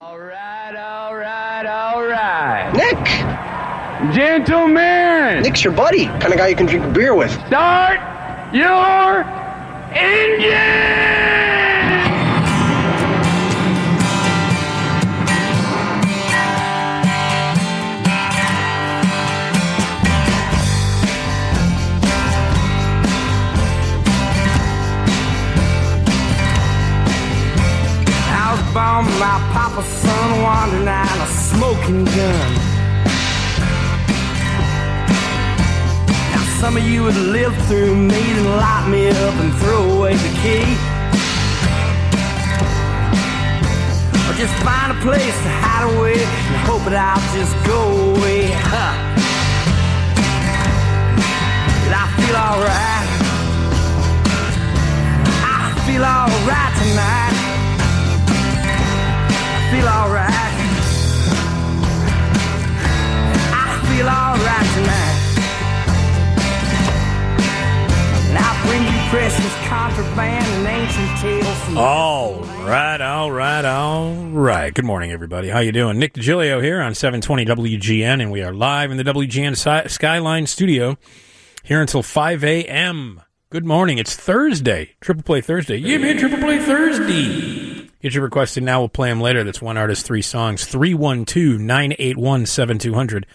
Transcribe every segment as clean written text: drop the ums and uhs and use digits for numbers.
All right, all right, all right. Nick! Gentlemen! Nick's your buddy. Kind of guy you can drink a beer with. Start your engine! Born my papa's son, wandering out a smoking gun. Now some of you would live through me and lock me up and throw away the key, or just find a place to hide away and hope that I'll just go away. But I feel alright. I feel alright tonight. Feel alright. I feel alright tonight. And I bring you precious contraband and ancient tales from All right. Good morning, everybody. How you doing? Nick DiGilio here on 720 WGN, and we are live in the WGN Skyline studio here until 5 a.m. Good morning. It's Thursday. Triple Play Thursday. Yeah, man, Triple Play Thursday. Get your requests in now. We'll play them later. That's one artist, three songs. 312-981-7200.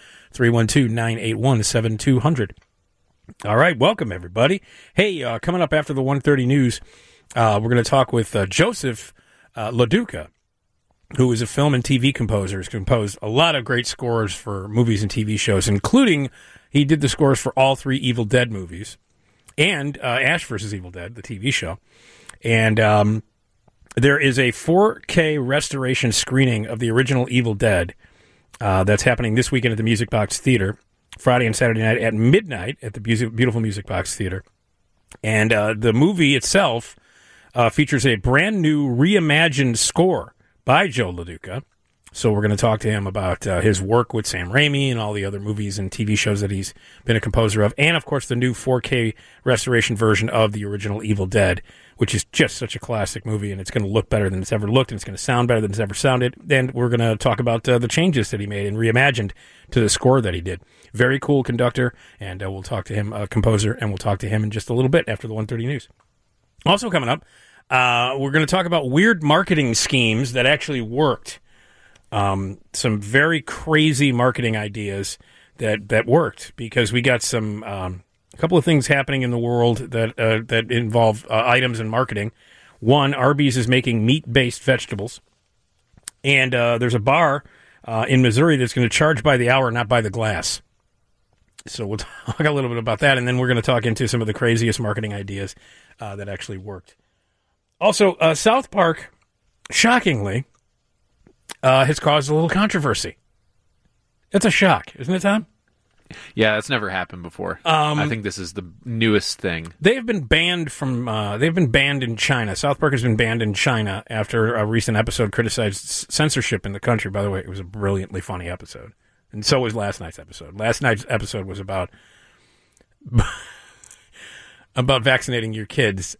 312-981-7200. All right. Welcome, everybody. Hey, coming up after the 1:30 news, we're going to talk with Joseph LaDuca, who is a film and TV composer. He's composed a lot of great scores for movies and TV shows, including he did the scores for all three Evil Dead movies and Ash vs. Evil Dead, the TV show. And there is a 4K restoration screening of the original Evil Dead that's happening this weekend at the Music Box Theater, Friday and Saturday night at midnight at the beautiful Music Box Theater. And the movie itself features a brand new reimagined score by Joe LaDuca. So we're going to talk to him about his work with Sam Raimi and all the other movies and TV shows that he's been a composer of. And, of course, the new 4K restoration version of the original Evil Dead, which is just such a classic movie, and it's going to look better than it's ever looked, and it's going to sound better than it's ever sounded. And we're going to talk about the changes that he made and reimagined to the score that he did. Very cool conductor, and we'll talk to him, composer, and we'll talk to him in just a little bit after the 1:30 news. Also coming up, we're going to talk about weird marketing schemes that actually worked. Some very crazy marketing ideas that worked, because we got some a couple of things happening in the world that involve items and marketing. One, Arby's is making meat-based vegetables, and there's a bar in Missouri that's going to charge by the hour, not by the glass. So we'll talk a little bit about that, and then we're going to talk into some of the craziest marketing ideas that actually worked. Also, South Park, shockingly, has caused a little controversy. That's a shock, isn't it, Tom? Yeah, that's never happened before. I think this is the newest thing. They've been banned from. They've been banned in China. South Park has been banned in China after a recent episode criticized censorship in the country. By the way, it was a brilliantly funny episode, and so was last night's episode. Last night's episode was about vaccinating your kids.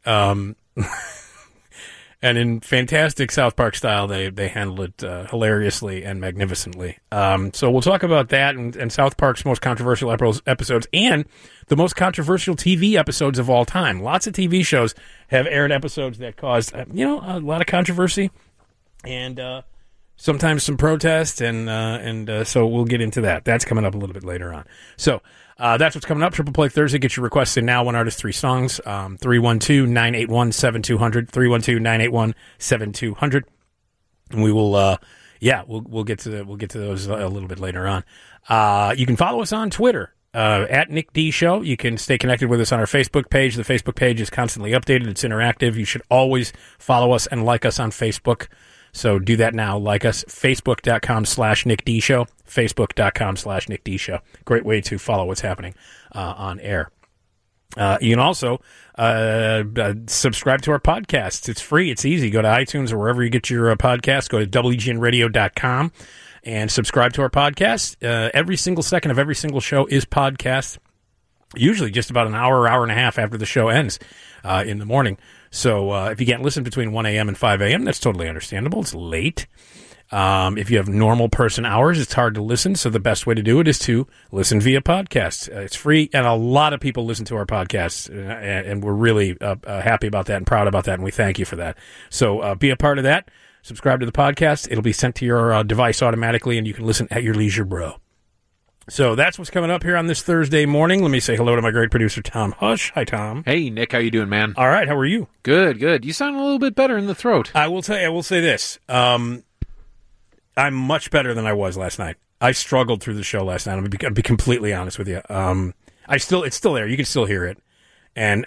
And in fantastic South Park style, they handled it hilariously and magnificently. So we'll talk about that and South Park's most controversial episodes and the most controversial TV episodes of all time. Lots of TV shows have aired episodes that caused, a lot of controversy and sometimes some protest. And so we'll get into that. That's coming up a little bit later on. So that's what's coming up. Triple Play Thursday. Get your requests in now. One artist, three songs. 312-981-7200. 312-981-7200. And we will, we'll get to those a little bit later on. You can follow us on Twitter at Nick D Show. You can stay connected with us on our Facebook page. The Facebook page is constantly updated. It's interactive. You should always follow us and like us on Facebook. So do that now. Like us, facebook.com/Nick D Show, facebook.com/Nick D Show. Great way to follow what's happening on air. You can also subscribe to our podcasts. It's free. It's easy. Go to iTunes or wherever you get your podcasts. Go to WGNradio.com and subscribe to our podcast. Every single second of every single show is podcast. Usually just about an hour and a half after the show ends in the morning. So if you can't listen between 1 a.m. and 5 a.m., that's totally understandable. It's late. If you have normal person hours, it's hard to listen, so the best way to do it is to listen via podcast. It's free, and a lot of people listen to our podcasts, and we're really happy about that and proud about that, and we thank you for that. So be a part of that. Subscribe to the podcast. It'll be sent to your device automatically, and you can listen at your leisure, bro. So that's what's coming up here on this Thursday morning. Let me say hello to my great producer, Tom Hush. Hi, Tom. Hey, Nick, how you doing, man? All right, how are you? Good, good. You sound a little bit better in the throat. I will say this. I'm much better than I was last night. I struggled through the show last night. I'll be completely honest with you. It's still there. You can still hear it. And,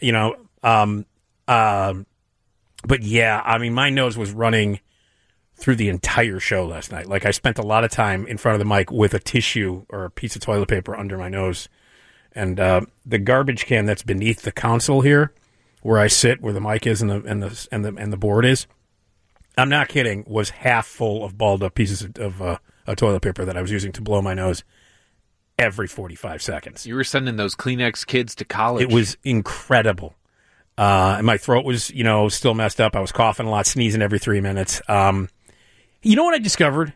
but yeah, I mean, my nose was running through the entire show last night. Like, I spent a lot of time in front of the mic with a tissue or a piece of toilet paper under my nose. And the garbage can that's beneath the console here, where I sit, where the mic is and the board is, I'm not kidding, was half full of balled up pieces of toilet paper that I was using to blow my nose every 45 seconds. You were sending those Kleenex kids to college. It was incredible. And my throat was, still messed up. I was coughing a lot, sneezing every 3 minutes. You know what I discovered?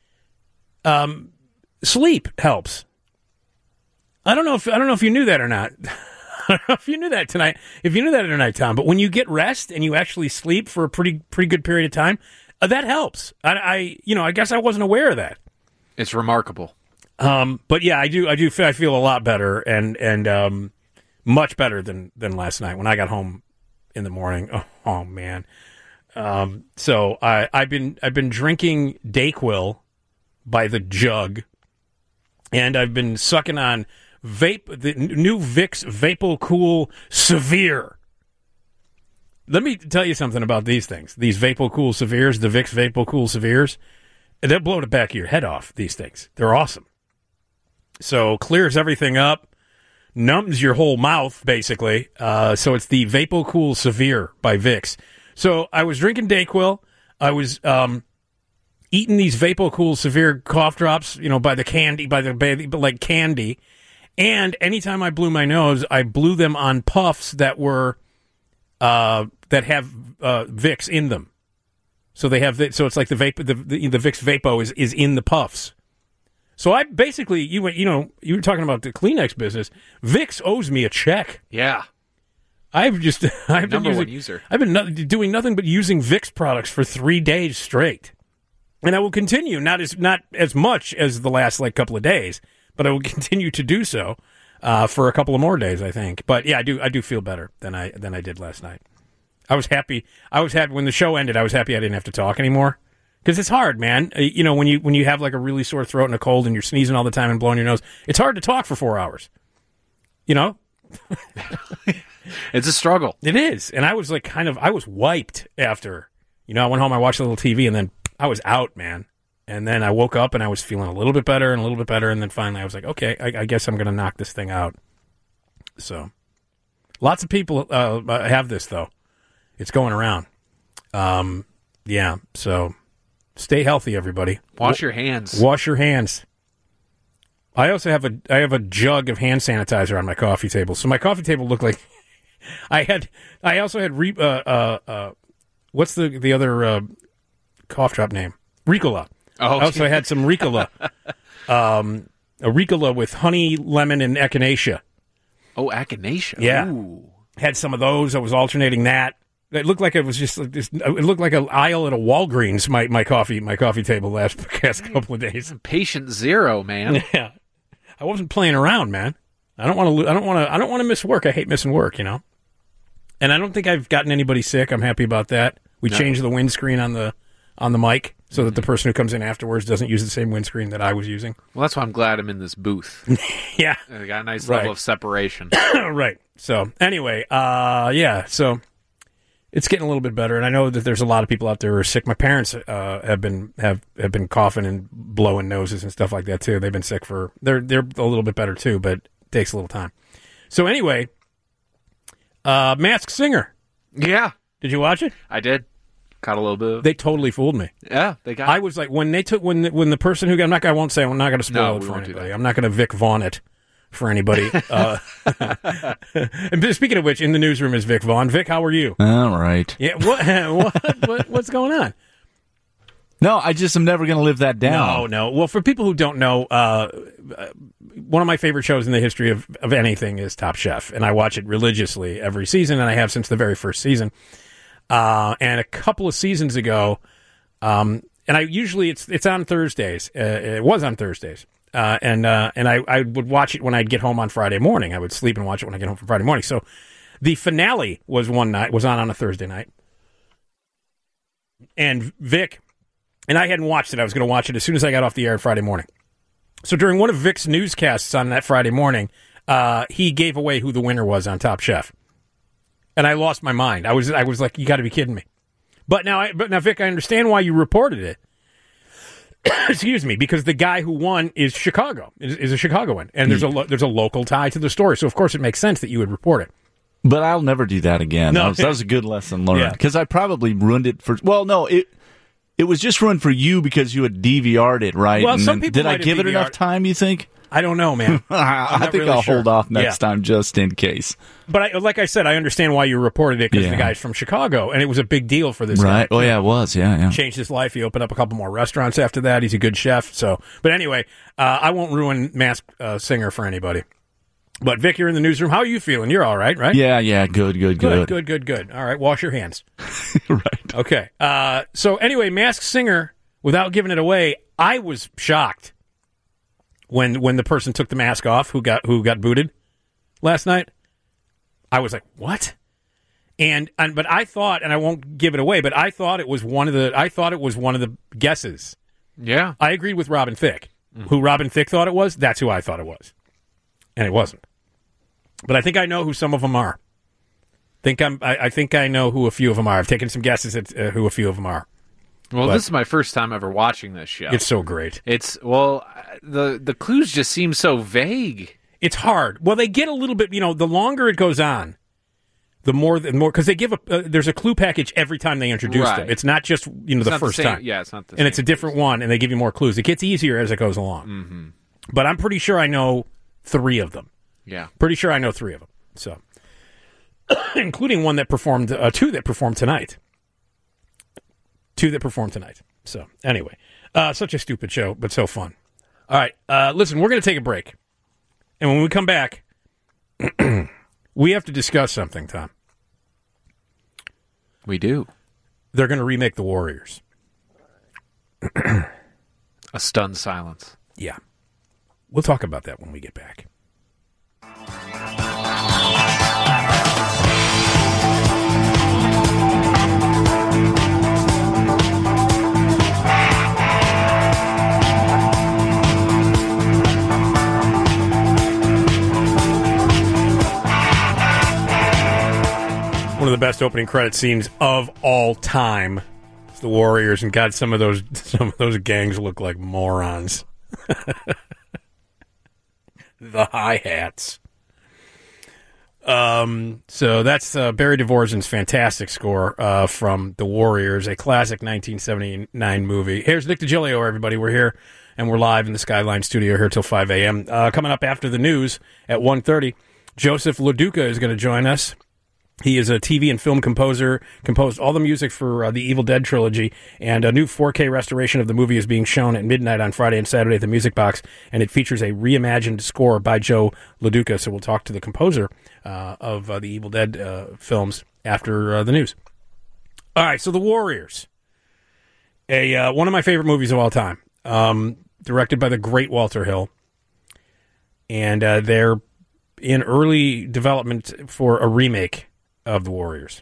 Sleep helps. I don't know if you knew that or not. I don't know if you knew that tonight. If you knew that tonight, Tom, but when you get rest and you actually sleep for a pretty good period of time, that helps. I guess I wasn't aware of that. It's remarkable. But yeah, I feel a lot better and much better than last night when I got home in the morning. Oh man. So I've been drinking Dayquil by the jug, and I've been sucking on the new Vicks VapoCool Severe. Let me tell you something about these things. These VapoCool Severes, the Vicks VapoCool Severes, they'll blow the back of your head off, these things. They're awesome. So clears everything up, numbs your whole mouth, basically. So it's the VapoCool Severe by Vicks. So I was drinking Dayquil. I was eating these VapoCool Severe cough drops, by the candy, like candy. And anytime I blew my nose, I blew them on puffs that were that have Vicks in them. So they have so it's like the Vicks Vapo is in the puffs. So I basically you were talking about the Kleenex business. Vicks owes me a check. Yeah. I've been Number one user. I've been doing nothing but using Vicks products for 3 days straight, and I will continue. Not as much as the last couple of days, but I will continue to do so for a couple of more days, I think. But yeah, I do feel better than I did last night. I was happy. When the show ended. I was happy I didn't have to talk anymore, because it's hard, man. When you have a really sore throat and a cold and you're sneezing all the time and blowing your nose, it's hard to talk for 4 hours. It's a struggle. It is. And I was I was wiped after. I went home, I watched a little TV, and then I was out, man. And then I woke up and I was feeling a little bit better, and then finally I was like, okay, I guess I'm going to knock this thing out. So, lots of people have this, though. It's going around. Yeah, so stay healthy, everybody. Wash your hands. Wash your hands. I also have a jug of hand sanitizer on my coffee table. So my coffee table looked like I also had what's the other cough drop name? Ricola. Oh, I also had some Ricola. A Ricola with honey, lemon, and echinacea. Oh, echinacea. Yeah. Ooh. Had some of those. I was alternating that. It looked like it was just it looked like an aisle at a Walgreens. My coffee table last couple of days. Patient zero, man. Yeah. I wasn't playing around, man. I don't want to miss work. I hate missing work, And I don't think I've gotten anybody sick. I'm happy about that. We changed the windscreen on the mic so that the person who comes in afterwards doesn't use the same windscreen that I was using. Well, that's why I'm glad I'm in this booth. Yeah. I got a nice level of separation. Right. So, anyway, yeah, so it's getting a little bit better, and I know that there's a lot of people out there who are sick. My parents have been coughing and blowing noses and stuff like that too. They've been sick they're a little bit better too, but it takes a little time. So anyway, Masked Singer. Yeah. Did you watch it? I did. Caught a little bit. They totally fooled me. Yeah, they got. I was like, when the person who got, I won't say, I'm not going to spoil it for anybody. I'm not going to Vic Vaughn it for anybody. And speaking of which, in the newsroom is Vic Vaughn. Vic, how are you? All right. Yeah. What's going on? No, I just am never going to live that down. No. Well, for people who don't know, one of my favorite shows in the history of anything is Top Chef, and I watch it religiously every season, and I have since the very first season. And a couple of seasons ago, and I usually it's on Thursdays. It was on Thursdays, and I would watch it when I'd get home on Friday morning. I would sleep and watch it when I get home from Friday morning. So the finale was on a Thursday night, and Vic. And I hadn't watched it. I was going to watch it as soon as I got off the air Friday morning. So during one of Vic's newscasts on that Friday morning, he gave away who the winner was on Top Chef. And I lost my mind. I was like, you got to be kidding me. But now, Vic, I understand why you reported it. Excuse me, because the guy who won is Chicago, is a Chicagoan. And there's a local tie to the story. So, of course, it makes sense that you would report it. But I'll never do that again. No. That was a good lesson learned. Because I probably ruined it for... Well, no, It was just run for you because you had DVR'd it, right? Well, some people did I might have give it DVR'd. enough time, you think? I don't know, man. I think really I'll sure. hold off next time just in case. But like I said, I understand why you reported it, because the guy's from Chicago, and it was a big deal for this guy. Right. Oh, yeah, it was. Yeah. Changed his life. He opened up a couple more restaurants after that. He's a good chef. So, but anyway, I won't ruin Masked Singer for anybody. But, Vic, you're in the newsroom. How are you feeling? You're all right, right? Yeah. Good. Good. All right, wash your hands. Right. Okay. So, anyway, Masked Singer... Without giving it away, I was shocked when the person took the mask off who got booted last night. I was like, "What?" But I thought, and I won't give it away, but I thought it was one of the guesses. Yeah, I agreed with Robin Thicke. Who Robin Thicke thought it was? That's who I thought it was, and it wasn't. But I think I know who some of them are. I think I know who a few of them are. I've taken some guesses at who a few of them are. Well, this is my first time ever watching this show. It's so great. The clues just seem so vague. It's hard. Well, they get a little bit, the longer it goes on, the more, because they give there's a clue package every time they introduce them. It's not just, the first time. Yeah, it's not the same. And it's a different one, and they give you more clues. It gets easier as it goes along. Mm-hmm. But I'm pretty sure I know 3 of them. Yeah. Pretty sure I know 3 of them. So, including one that performed, 2 that performed tonight. 2 that performed tonight. So, anyway, such a stupid show, but so fun. All right, listen, we're going to take a break. And when we come back, we have to discuss something, Tom. We do. They're going to remake The Warriors. A stunned silence. Yeah. We'll talk about that when we get back. One of the best opening credit scenes of all time. It's the Warriors, and God, some of those gangs look like morons. The hi-hats. So that's Barry Dvorak's fantastic score from The Warriors, a classic 1979 movie. Here's Nick DiGilio, everybody. We're here, and we're live in the Skyline studio here till 5 a.m. Coming up after the news at 1:30, Joseph LoDuca is going to join us. He is a TV and film composer, composed all the music for the Evil Dead trilogy, and a new 4K restoration of the movie is being shown at midnight on Friday and Saturday at the Music Box, and it features a reimagined score by Joe LoDuca. So we'll talk to the composer of the Evil Dead films after the news. All right, so The Warriors, one of my favorite movies of all time, directed by the great Walter Hill, and they're in early development for a remake of The Warriors.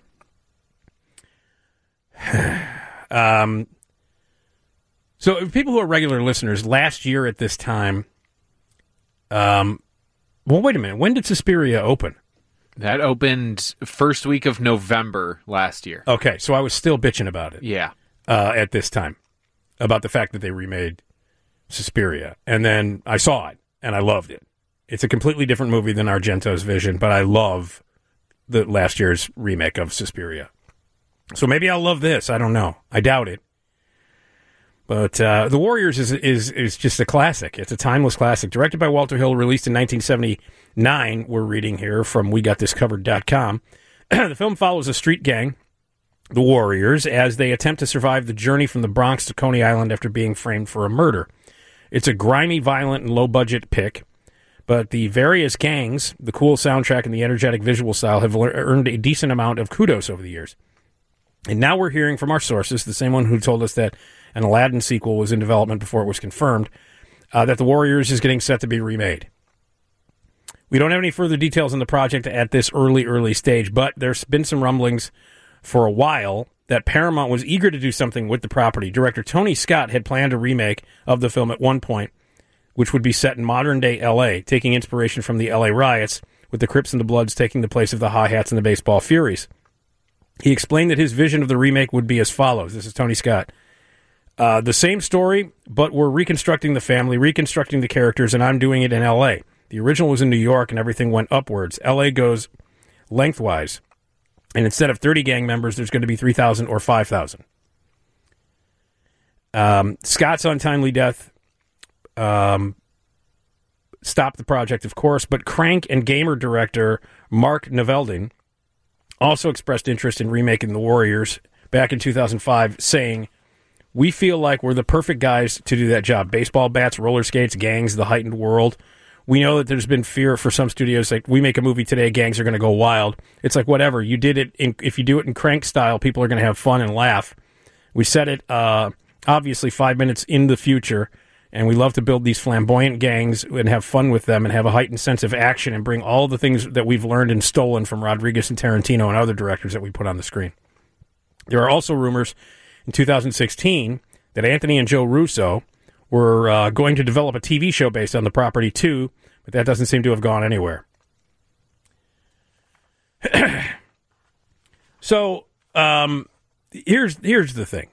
So people who are regular listeners, last year at this time, well, wait a minute. When did Suspiria open? That opened first week of November last year. Okay, so I was still bitching about it. Yeah. At this time, about the fact that they remade Suspiria. And then I saw it, and I loved it. It's a completely different movie than Argento's Vision, but I love the last year's remake of Suspiria. So maybe I'll love this. I don't know. I doubt it. But The Warriors is just a classic. It's a timeless classic. Directed by Walter Hill, released in 1979, we're reading here from WeGotThisCovered.com. The film follows a street gang the Warriors as they attempt to survive the journey from the Bronx to Coney Island after being framed for a murder. It's a grimy, violent, and low-budget pick, but the various gangs, the cool soundtrack, and the energetic visual style have earned a decent amount of kudos over the years. And now we're hearing from our sources, the same one who told us that an Aladdin sequel was in development before it was confirmed, that The Warriors is getting set to be remade. We don't have any further details on the project at this early stage, but there's been some rumblings for a while that Paramount was eager to do something with the property. Director Tony Scott had planned a remake of the film at one point, which would be set in modern-day L.A., taking inspiration from the L.A. riots, with the Crips and the Bloods taking the place of the Hi-Hats and the Baseball Furies. He explained that his vision of the remake would be as follows. This is Tony Scott. The same story, but we're reconstructing the family, reconstructing the characters, and I'm doing it in L.A. The original was in New York, and everything went upwards. L.A. goes lengthwise. And instead of 30 gang members, there's going to be 3,000 or 5,000. Scott's untimely death stopped the project, of course, but Crank and Gamer director Mark Nevelding also expressed interest in remaking The Warriors back in 2005, saying, "We feel like we're the perfect guys to do that job. Baseball bats, roller skates, gangs, the heightened world. We know that there's been fear for some studios, like, we make a movie today, gangs are going to go wild. It's like, whatever. You did it. If you do it in Crank style, people are going to have fun and laugh. We set it, obviously, 5 minutes in the future, and we love to build these flamboyant gangs and have fun with them and have a heightened sense of action and bring all the things that we've learned and stolen from Rodriguez and Tarantino and other directors that we put on the screen." There are also rumors in 2016 that Anthony and Joe Russo were going to develop a TV show based on the property too, but that doesn't seem to have gone anywhere. So here's the thing.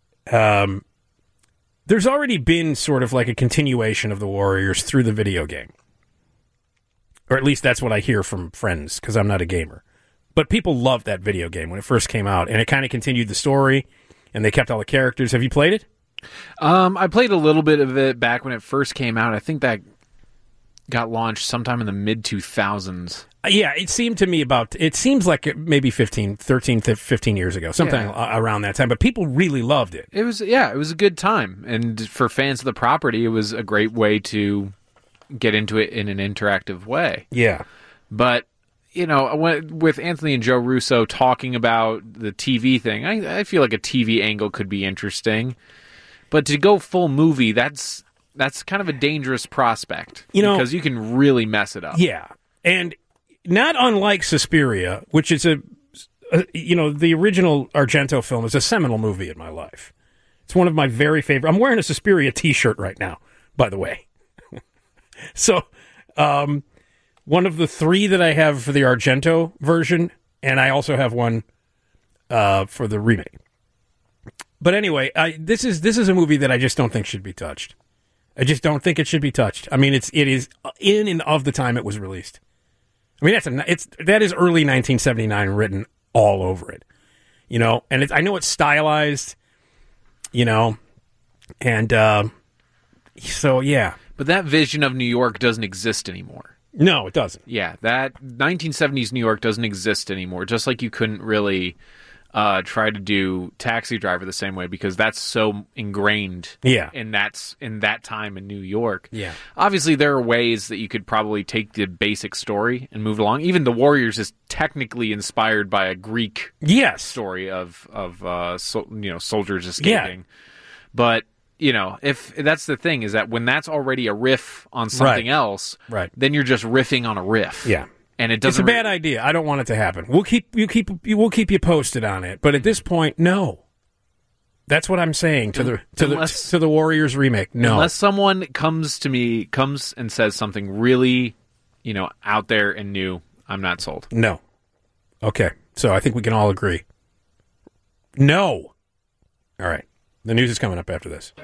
There's already been sort of like a continuation of the Warriors through the video game. Or at least that's what I hear from friends, because I'm not a gamer. But people loved that video game when it first came out, and it kind of continued the story, and they kept all the characters. Have you played it? I played a little bit of it back when it first came out. I think that got launched sometime in the mid-2000s. Yeah, it seems like maybe 15 years ago, something around that time. But people really loved it. It was a good time. And for fans of the property, it was a great way to get into it in an interactive way. Yeah. But, you know, with Anthony and Joe Russo talking about the TV thing, I feel like a TV angle could be interesting. But to go full movie, that's kind of a dangerous prospect. Because you can really mess it up. Yeah. And not unlike Suspiria, which is the original Argento film is a seminal movie in my life. It's one of my very favorite. I'm wearing a Suspiria t-shirt right now, by the way. So, one of the three that I have for the Argento version, and I also have one for the remake. But anyway, this is a movie that I just don't think should be touched. I just don't think it should be touched. I mean, it is in and of the time it was released. I mean, that is early 1979 written all over it, and I know it's stylized, and so yeah. But that vision of New York doesn't exist anymore. No, it doesn't. Yeah, that 1970s New York doesn't exist anymore. Just like you couldn't really try to do Taxi Driver the same way because that's so ingrained in that time in New York. Yeah. Obviously, there are ways that you could probably take the basic story and move along. Even The Warriors is technically inspired by a Greek story of soldiers escaping. Yeah. But, if that's the thing, is that when that's already a riff on something else, then you're just riffing on a riff. Yeah. And it doesn't. It's a bad idea. I don't want it to happen. We'll keep you posted on it. But at this point, no. That's what I'm saying to the Warriors remake. No, unless someone comes and says something really, out there and new, I'm not sold. No. Okay, so I think we can all agree. No. All right. The news is coming up after this.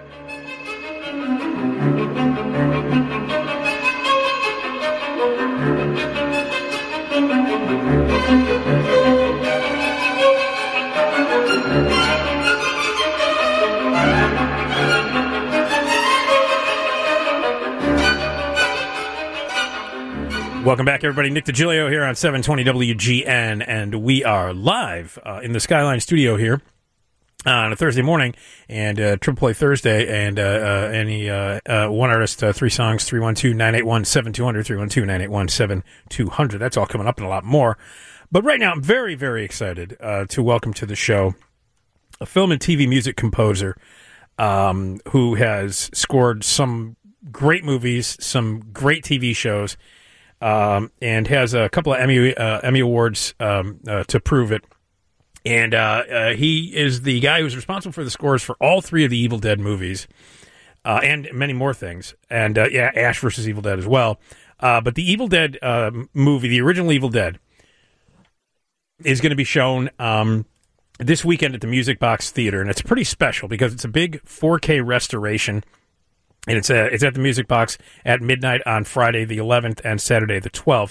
Welcome back, everybody. Nick DiGilio here on 720 WGN, and we are live in the Skyline studio here on a Thursday morning, and Triple Play Thursday, and any one artist, 3 songs, 312-981-7200, 312-981-7200. That's all coming up and a lot more. But right now, I'm very, very excited to welcome to the show a film and TV music composer who has scored some great movies, some great TV shows, and has a couple of Emmy Awards to prove it. And he is the guy who's responsible for the scores for all 3 of the Evil Dead movies, and many more things. And, Ash vs. Evil Dead as well. But the Evil Dead movie, the original Evil Dead, is going to be shown this weekend at the Music Box Theater. And it's pretty special because it's a big 4K restoration. And it's at the Music Box at midnight on Friday the 11th and Saturday the 12th.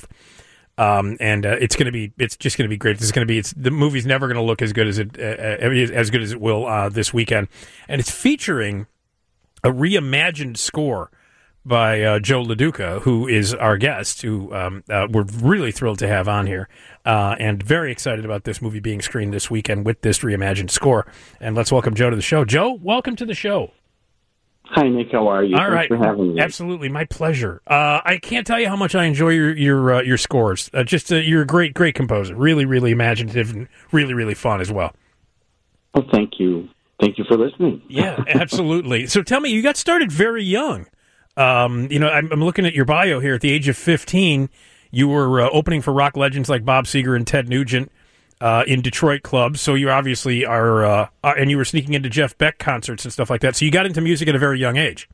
It's just going to be great. The movie's never going to look as good as it will this weekend. And it's featuring a reimagined score by Joe LaDuca, who is our guest, who we're really thrilled to have on here, and very excited about this movie being screened this weekend with this reimagined score. And let's welcome Joe to the show. Joe, welcome to the show. Hi, Nick. How are you? All right. Thanks for having me. Absolutely. My pleasure. I can't tell you how much I enjoy your scores. You're a great composer. Really, really imaginative and really, really fun as well. Well, thank you. Thank you for listening. Yeah, absolutely. So tell me, you got started very young. I'm looking at your bio here. At the age of 15, you were opening for rock legends like Bob Seger and Ted Nugent in Detroit clubs. So you obviously are, and you were sneaking into Jeff Beck concerts and stuff like that. So you got into music at a very young age.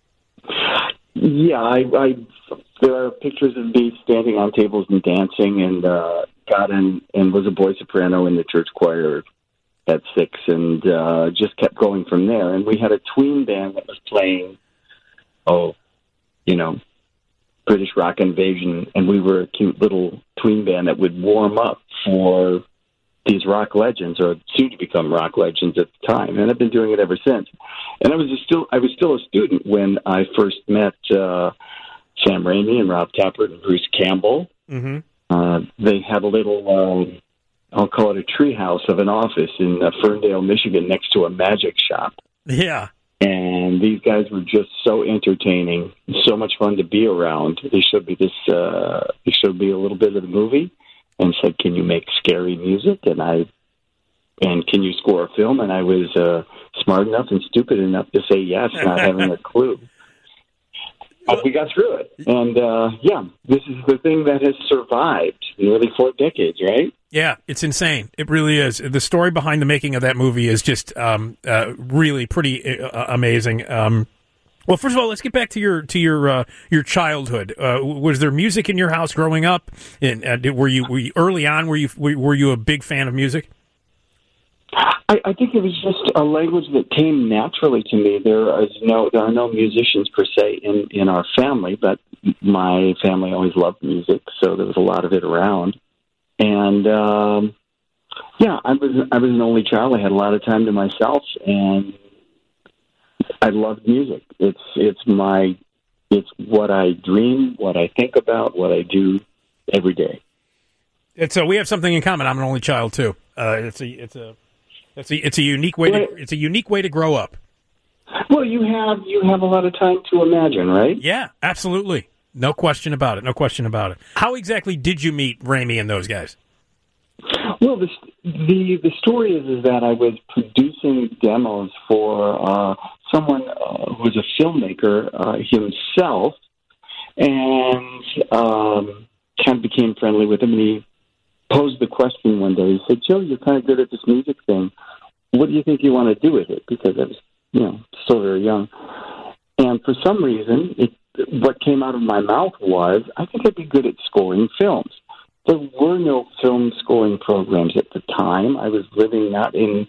Yeah, there are pictures of me standing on tables and dancing, and got in and was a boy soprano in the church choir at 6, and just kept going from there. And we had a tween band that was playing, British Rock Invasion, and we were a cute little tween band that would warm up for these rock legends, or soon to become rock legends at the time, and I've been doing it ever since. And I was still a student when I first met Sam Raimi and Rob Tappert and Bruce Campbell. Mm-hmm. They had a little, I'll call it a treehouse of an office in Ferndale, Michigan, next to a magic shop. Yeah. And these guys were just so entertaining, so much fun to be around. They showed me they showed me a little bit of the movie, and said, "Can you make scary music?" And can you score a film? And I was smart enough and stupid enough to say yes, not having a clue. But we got through it, and this is the thing that has survived nearly 4 decades, right? Yeah, it's insane. It really is. The story behind the making of that movie is just really pretty amazing. Well, first of all, let's get back to your childhood. Was there music in your house growing up? And were you early on? Were you a big fan of music? I think it was just a language that came naturally to me. There are no musicians per se in our family, but my family always loved music, so there was a lot of it around. And I was an only child. I had a lot of time to myself, and I loved music. It's what I dream, what I think about, what I do every day. We have something in common. I'm an only child too. It's a unique way to grow up. Well, you have a lot of time to imagine, right? Yeah, absolutely. No question about it. How exactly did you meet Raimi and those guys? Well, the story is that I was producing demos for someone who was a filmmaker himself, and kind of became friendly with him. And he posed the question one day. He said, "Joe, you're kind of good at this music thing. What do you think you want to do with it?" Because I was, still very young. And for some reason, what came out of my mouth was, I think I'd be good at scoring films. There were no film scoring programs at the time. I was living not in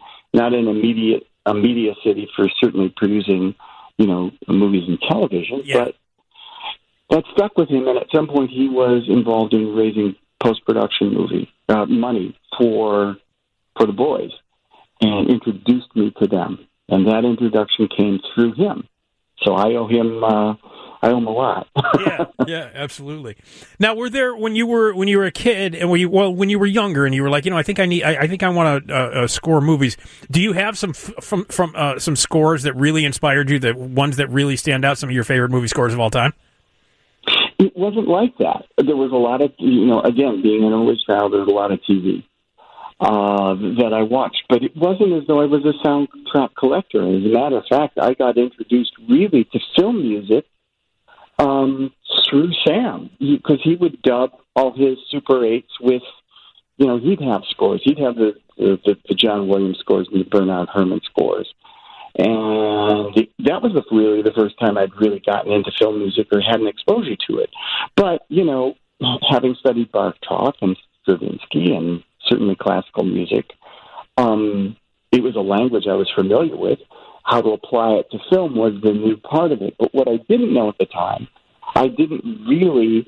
a media city for certainly producing, movies and television. Yeah. But that stuck with him, and at some point he was involved in raising post-production money for the boys, and introduced me to them. And that introduction came through him. So I owe him I owe him a lot. yeah, absolutely. Now, were there when you were a kid and when you were younger and you were like, I think I want to score movies. Do you have some from some scores that really inspired you? The ones that really stand out? Some of your favorite movie scores of all time? It wasn't like that. There was a lot of, again, being an only child, there was a lot of TV that I watched. But it wasn't as though I was a soundtrack collector. As a matter of fact, I got introduced really to film music through Sam, because he would dub all his Super 8s with, he'd have scores. He'd have the John Williams scores and the Bernard Herrmann scores. And that was really the first time I'd really gotten into film music or had an exposure to it. But, having studied Bartók and Stravinsky and certainly classical music, it was a language I was familiar with. How to apply it to film was the new part of it. But what I didn't know at the time, I didn't really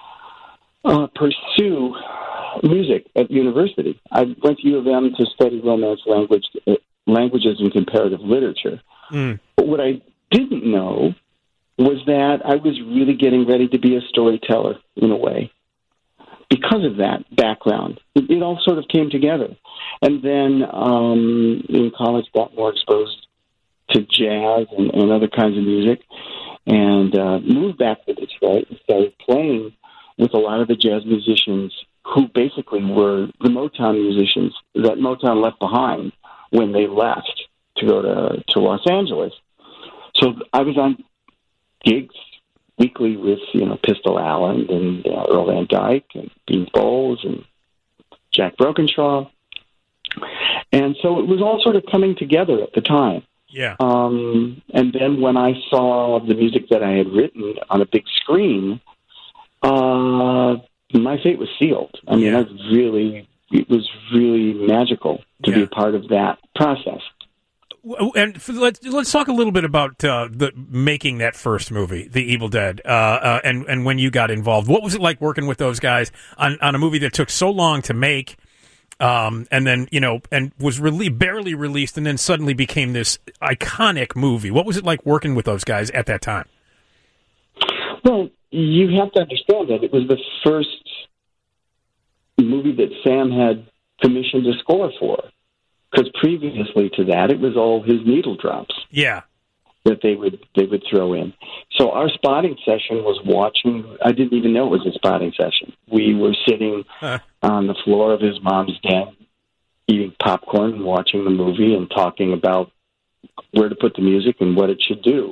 pursue music at university. I went to U of M to study Romance languages and comparative literature. But what I didn't know was that I was really getting ready to be a storyteller in a way. Because of that background, it all sort of came together. And then in college, got more exposed to jazz and other kinds of music, and moved back to Detroit and started playing with a lot of the jazz musicians who basically were the Motown musicians that Motown left behind when they left to go to Los Angeles. So I was on gigs weekly with, Pistol Allen and Earl Van Dyke and Bean Bowles and Jack Brokenshaw. And so it was all sort of coming together at the time. Yeah. And then when I saw the music that I had written on a big screen, my fate was sealed. I mean, it was really magical to be a part of that process. And let's talk a little bit about making that first movie, The Evil Dead, and when you got involved. What was it like working with those guys on a movie that took so long to make, and then and was barely released, and then suddenly became this iconic movie? What was it like working with those guys at that time? Well, you have to understand that it was the first movie that Sam had commissioned a score for. Because previously to that, it was all his needle drops. Yeah, that they would throw in. So our spotting session was watching. I didn't even know it was a spotting session. We were sitting on the floor of his mom's den, eating popcorn and watching the movie and talking about where to put the music and what it should do.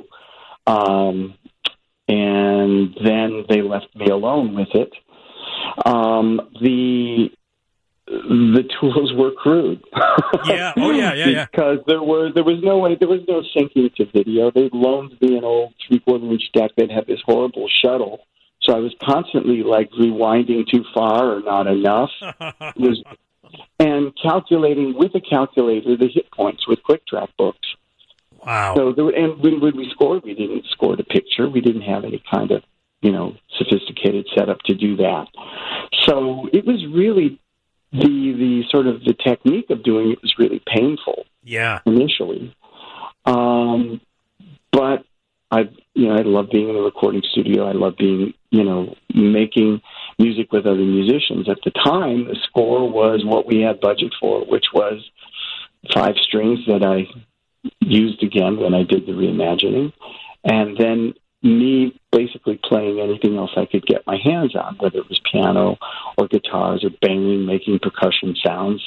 And then they left me alone with it. The tools were crude. Yeah. Oh, yeah. Because there was no syncing to video. They loaned me an old 3/4-inch deck that had this horrible shuttle. So I was constantly rewinding too far or not enough. And calculating with a calculator the hit points with Quick Track books. Wow. So when we scored, we didn't score the picture. We didn't have any kind of sophisticated setup to do that. So it was really the sort of the technique of doing it was really painful. Yeah. Initially, but I love being in a recording studio. I love being making music with other musicians. At the time, the score was what we had budget for, which was 5 strings that I used again when I did the reimagining, and then me basically playing anything else I could get my hands on, whether it was piano or guitars or banging, making percussion sounds.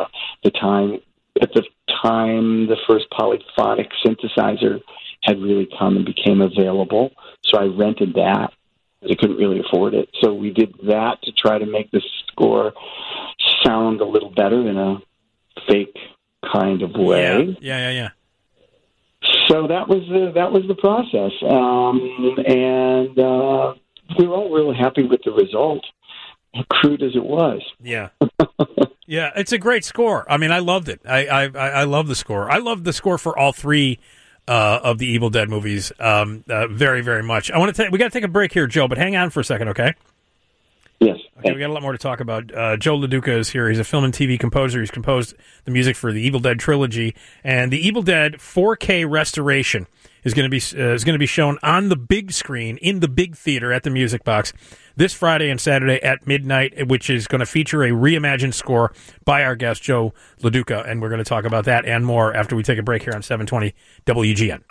At the time, the first polyphonic synthesizer had really come and became available, so I rented that. I couldn't really afford it, so we did that to try to make the score sound a little better in a fake kind of way. Yeah. So that was the process, and we were all really happy with the result, crude as it was. Yeah, yeah, it's a great score. I mean, I loved it. I love the score. I love the score for all 3 of the Evil Dead movies very, very much. We got to take a break here, Joe, but hang on for a second, okay? Yes. Okay, we got a lot more to talk about. Joe LaDuca is here. He's a film and TV composer. He's composed the music for the Evil Dead trilogy and the Evil Dead 4K restoration. is going to be shown on the big screen in the big theater at the Music Box this Friday and Saturday at midnight, which is going to feature a reimagined score by our guest Joe LaDuca, and we're going to talk about that and more after we take a break here on 720 WGN.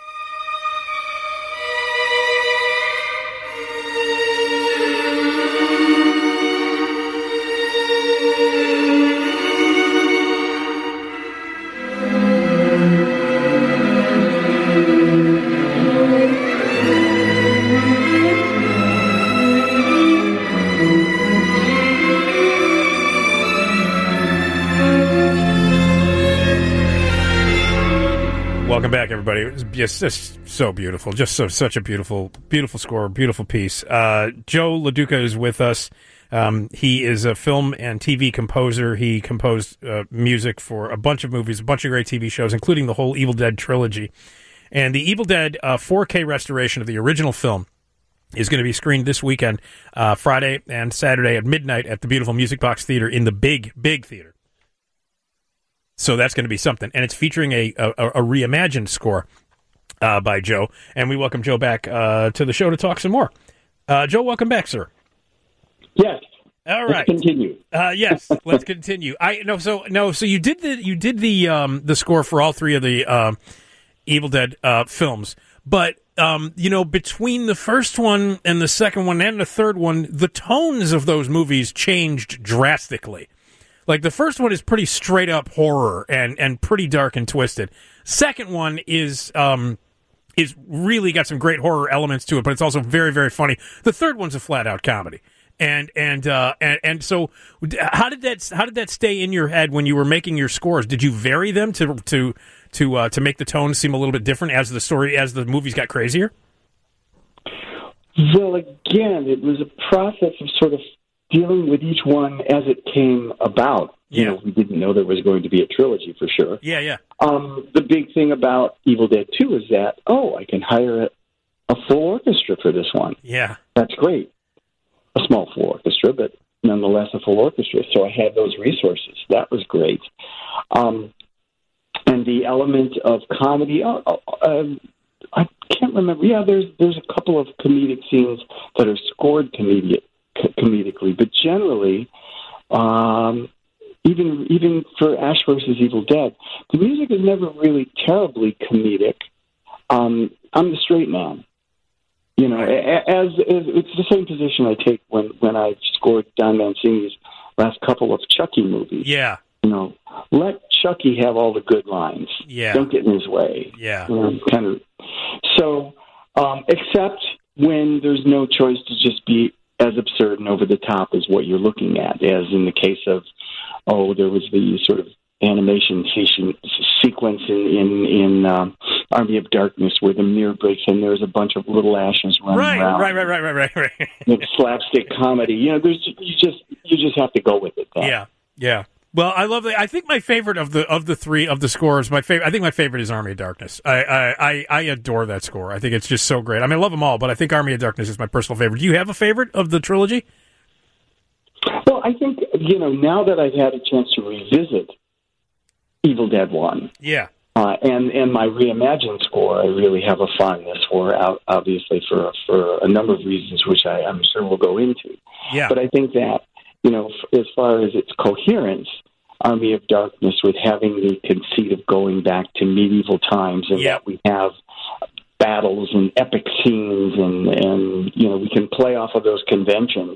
Welcome back, everybody. It was just so beautiful. Just such a beautiful score, beautiful piece. Joe LaDuca is with us. He is a film and TV composer. He composed music for a bunch of movies, a bunch of great TV shows, including the whole Evil Dead trilogy. And the Evil Dead 4K restoration of the original film is going to be screened this weekend, Friday and Saturday at midnight at the beautiful Music Box Theater in the big theater. So that's going to be something. And it's featuring a reimagined score by Joe. And we welcome Joe back to the show to talk some more. Joe, welcome back, sir. Yes. All right. Let's continue. Yes, let's continue. So you did the score for all three of the Evil Dead films. But between the first one and the second one and the third one, the tones of those movies changed drastically. Like, the first one is pretty straight-up horror and pretty dark and twisted. Second one is really got some great horror elements to it, but it's also very, very funny. The third one's a flat-out comedy. And so how did that stay in your head when you were making your scores? Did you vary them to make the tone seem a little bit different as the movies got crazier? Well, again, it was a process of sort of dealing with each one as it came about. Yeah. We didn't know there was going to be a trilogy for sure. Yeah. The big thing about Evil Dead 2 is that, I can hire a full orchestra for this one. Yeah. That's great. A small full orchestra, but nonetheless a full orchestra. So I had those resources. That was great. And the element of comedy, I can't remember. Yeah, there's a couple of comedic scenes that are scored comedically, but generally, even for Ash vs. Evil Dead, the music is never really terribly comedic. I'm the straight man, as it's the same position I take when I scored Don Mancini's last couple of Chucky movies. Yeah, let Chucky have all the good lines. Yeah, don't get in his way. Yeah, kind of. So, except when there's no choice to just be as absurd and over the top as what you're looking at, as in the case of, there was the sort of animation sequence in Army of Darkness where the mirror breaks and there's a bunch of little ashes running around. Right. It's slapstick comedy. You just have to go with it. Yeah. Well, I love that. I think my favorite of the three of the scores, I think my favorite is Army of Darkness. I adore that score. I think it's just so great. I mean, I love them all, but I think Army of Darkness is my personal favorite. Do you have a favorite of the trilogy? Well, I think, now that I've had a chance to revisit Evil Dead 1. Yeah. And my reimagined score, I really have a fondness for, obviously, for a number of reasons, which I'm sure we'll go into. Yeah. But I think that, as far as its coherence, Army of Darkness, with having the conceit of going back to medieval times and that we have battles and epic scenes and we can play off of those conventions,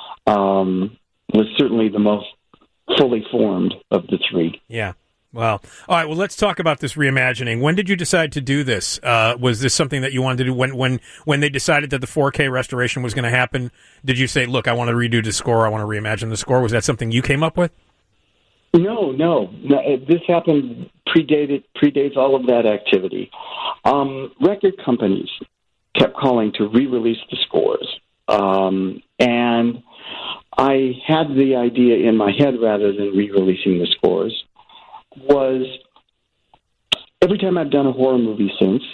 was certainly the most fully formed of the three. Yeah. Well, all right. Well, let's talk about this reimagining. When did you decide to do this? Was this something that you wanted to do when they decided that the 4K restoration was going to happen? Did you say, "Look, I want to redo the score. I want to reimagine the score"? Was that something you came up with? No. This happened predates all of that activity. Record companies kept calling to re-release the scores, and I had the idea in my head rather than re-releasing the scores. Was every time I've done a horror movie since,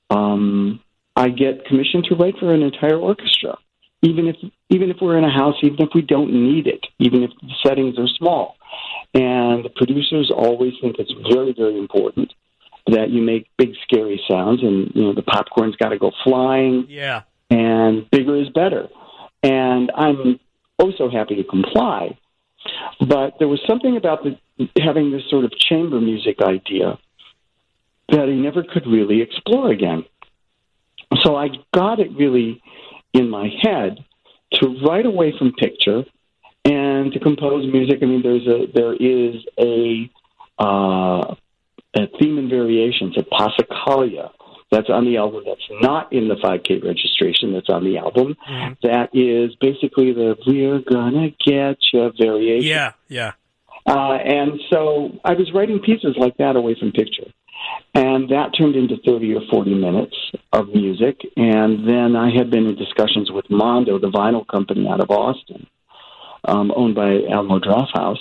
I get commissioned to write for an entire orchestra, even if we're in a house, even if we don't need it, even if the settings are small. And the producers always think it's very, very important that you make big, scary sounds, and the popcorn's got to go flying. Yeah. And bigger is better. And I'm so happy to comply. But there was something about having this sort of chamber music idea that I never could really explore again. So I got it really in my head to write away from picture and to compose music. I mean, there is a theme and variations, a Passacaglia, that's on the album. That's not in the 5K registration. That's on the album. Mm-hmm. That is basically the "We're Gonna Get You" variation. Yeah, yeah. And so I was writing pieces like that away from picture. And that turned into 30 or 40 minutes of music. And then I had been in discussions with Mondo, the vinyl company out of Austin, owned by Alamo Drafthouse,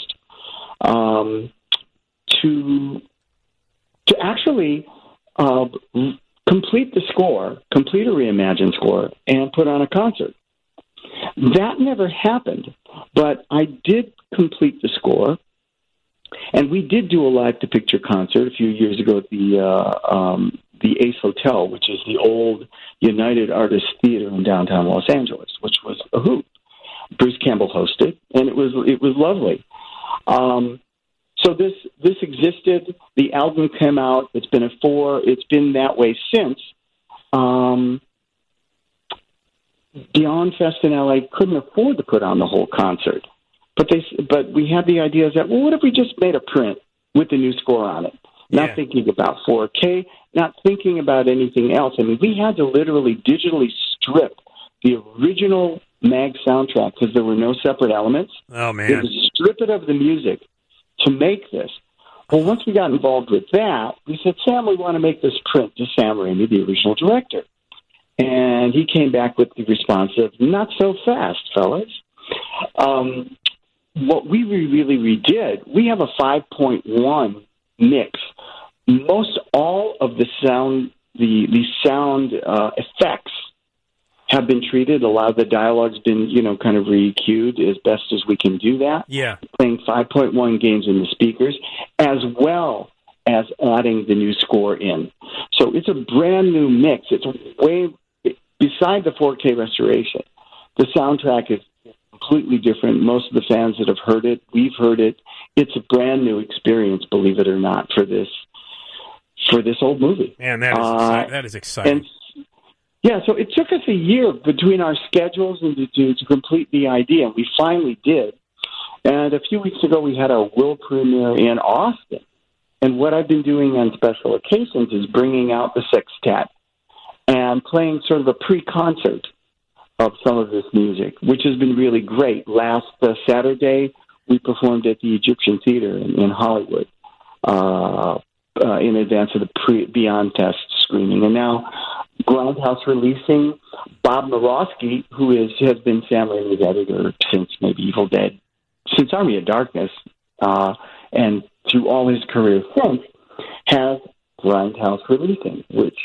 to actually complete the score, complete a reimagined score, and put on a concert. That never happened, but I did complete the score. And we did do a live-to-picture concert a few years ago at the Ace Hotel, which is the old United Artists Theater in downtown Los Angeles, which was a hoot. Bruce Campbell hosted, and it was lovely. So this existed. The album came out. It's been It's been that way since. Beyond Fest in LA couldn't afford to put on the whole concert. But we had the idea that, well, what if we just made a print with the new score on it? Not thinking about 4K, not thinking about anything else. I mean, we had to literally digitally strip the original MAG soundtrack because there were no separate elements. Oh, man. We had to strip it of the music to make this. Well, once we got involved with that, we said, Sam, we want to make this print to Sam Raimi, the original director. And he came back with the response of, not so fast, fellas. What we really redid, we have a 5.1 mix. Most all of the sound, the sound effects have been treated. A lot of the dialogue's been, kind of re-EQ'd as best as we can do that. Yeah. Playing 5.1 gains in the speakers, as well as adding the new score in. So it's a brand new mix. It's way, beside the 4K restoration, the soundtrack is completely different. Most of the fans that have heard it, we've heard it. It's a brand new experience, believe it or not, for this old movie. Man, that is exciting. And, so it took us a year between our schedules and to complete the idea, and we finally did. And a few weeks ago, we had our world premiere in Austin. And what I've been doing on special occasions is bringing out the sextet and playing sort of a pre-concert of some of this music, which has been really great. Last Saturday, we performed at the Egyptian Theater in Hollywood in advance of the Beyond Fest screening. And now Grindhouse releasing Bob Murawski, who has been Sam Raimi's editor since maybe Evil Dead, since Army of Darkness, and through all his career since, has Grindhouse releasing, which,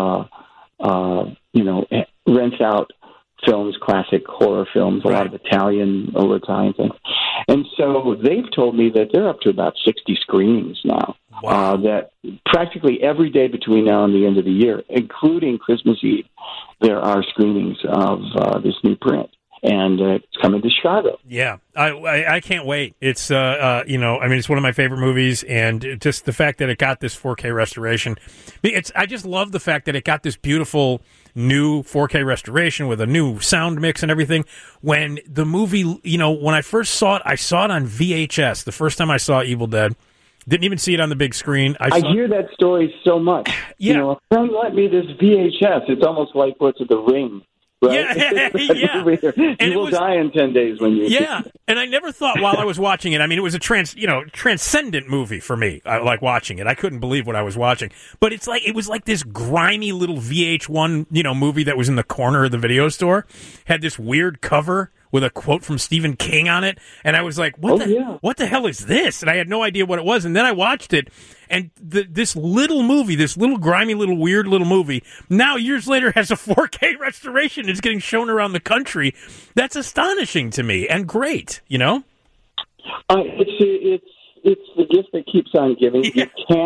rents out films, classic horror films, a lot of Italian things. And so they've told me that they're up to about 60 screenings now. Wow. That practically every day between now and the end of the year, including Christmas Eve, there are screenings of this new print. And it's coming to Chicago. Yeah, I can't wait. It's it's one of my favorite movies, and just the fact that it got this 4K restoration. I just love the fact that it got this beautiful new 4K restoration with a new sound mix and everything. When the movie, when I first saw it, I saw it on VHS. The first time I saw Evil Dead, didn't even see it on the big screen. I hear that story so much. Yeah, a friend lent me this VHS. It's almost like what's it, The Ring. Right? Yeah. You will die in 10 days when you. Yeah, and I never thought while I was watching it. I mean, it was a transcendent movie for me. I like watching it. I couldn't believe what I was watching. But it was like this grimy little VH1, movie that was in the corner of the video store. Had this weird cover with a quote from Stephen King on it, and I was like, what the hell is this? And I had no idea what it was, and then I watched it, and this little movie, this little grimy, little weird little movie, now years later has a 4K restoration. It's getting shown around the country. That's astonishing to me, and great, It's the gift that keeps on giving. Yeah. You can't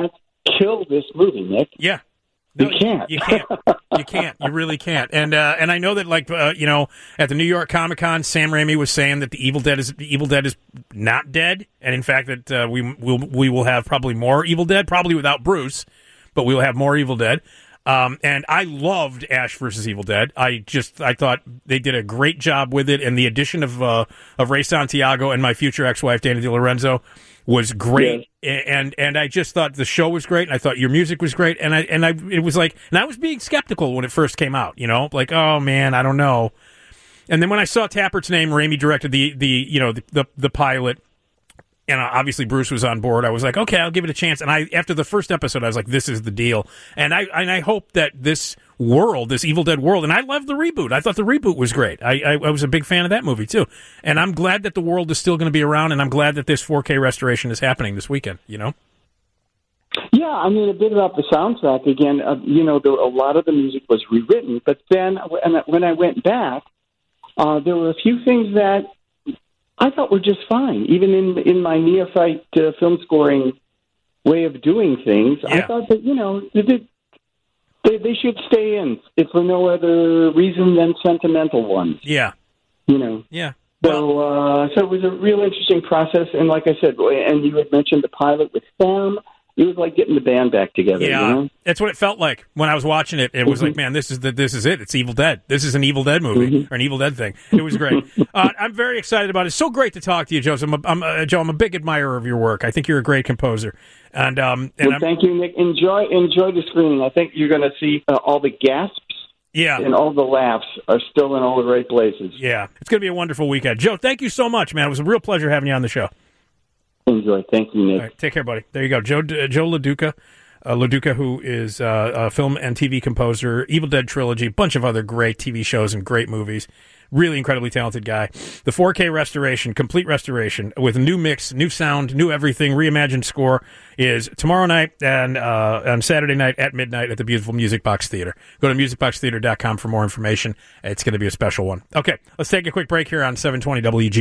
kill this movie, Nick. Yeah. No, you can't. You can't. You can't. You really can't. And I know that, like, at the New York Comic Con, Sam Raimi was saying that the Evil Dead is not dead, and in fact that we will have probably more Evil Dead, probably without Bruce, but we will have more Evil Dead. And I loved Ash vs. Evil Dead. I thought they did a great job with it, and the addition of Ray Santiago and my future ex-wife Dana DiLorenzo was great. Yeah. And I just thought the show was great, and I thought your music was great, and it was like, and I was being skeptical when it first came out, like, oh man, I don't know. And then when I saw Tappert's name, Raimi directed the pilot, and obviously Bruce was on board, I was like, okay, I'll give it a chance. And after the first episode, I was like, this is the deal. And I hope that this world, this Evil Dead world, and I loved the reboot. I thought the reboot was great. I was a big fan of that movie, too. And I'm glad that the world is still going to be around, and I'm glad that this 4K restoration is happening this weekend, Yeah, I mean, a bit about the soundtrack. Again, a lot of the music was rewritten, but then when I went back, there were a few things that I thought were just fine, even in my neophyte film scoring way of doing things. Yeah. I thought that they should stay in, if for no other reason than sentimental ones. Yeah, Yeah. So it was a real interesting process, and like I said, and you had mentioned the pilot with Sam. It was like getting the band back together. Yeah, that's what it felt like when I was watching it. It was like, man, this is it. It's Evil Dead. This is an Evil Dead movie or an Evil Dead thing. It was great. I'm very excited about it. It's so great to talk to you, Joe. Joe, I'm a big admirer of your work. I think you're a great composer. And thank you, Nick. Enjoy the screening. I think you're going to see all the gasps. Yeah. And all the laughs are still in all the right places. Yeah. It's going to be a wonderful weekend. Joe, thank you so much, man. It was a real pleasure having you on the show. Enjoy. Thank you, Nick. All right, take care, buddy. There you go. Joe LaDuca, who is a film and TV composer, Evil Dead trilogy, a bunch of other great TV shows and great movies. Really incredibly talented guy. The 4K restoration, complete restoration, with a new mix, new sound, new everything, reimagined score, is tomorrow night and on Saturday night at midnight at the beautiful Music Box Theater. Go to musicboxtheater.com for more information. It's going to be a special one. Okay, let's take a quick break here on 720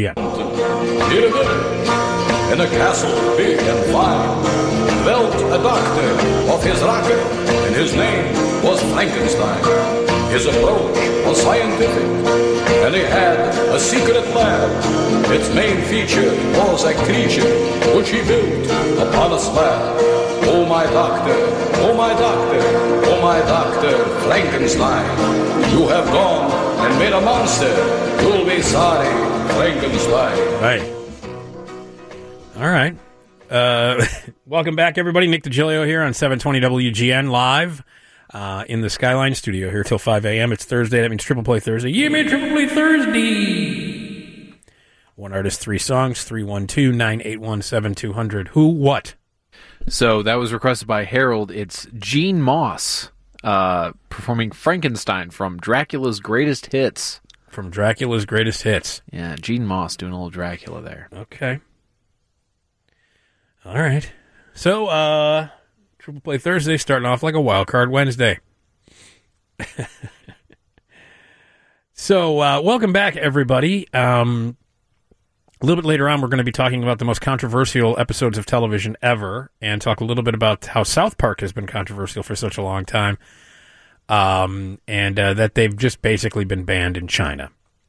WGN. In a castle big and fine, dwelt a doctor of his racket, and his name was Frankenstein. His approach was scientific, and he had a secret lab. Its main feature was a creature which he built upon a slab. Oh my doctor, oh my doctor, oh my doctor, Frankenstein, you have gone and made a monster. You'll be sorry, Frankenstein. Right. All right. Welcome back, everybody. Nick DiGilio here on 720 WGN live in the Skyline studio here till 5 a.m. It's Thursday. That means Triple Play Thursday. Yeah, man, Triple Play Thursday. One artist, three songs, 312-981-7200. Who, what? So that was requested by Harold. It's Gene Moss performing Frankenstein from Dracula's Greatest Hits. From Dracula's Greatest Hits. Yeah, Gene Moss doing a little Dracula there. Okay. All right. So, Triple Play Thursday starting off like a Wild Card Wednesday. So, welcome back, everybody. A little bit later on, we're going to be talking about the most controversial episodes of television ever and talk a little bit about how South Park has been controversial for such a long time and that they've just basically been banned in China.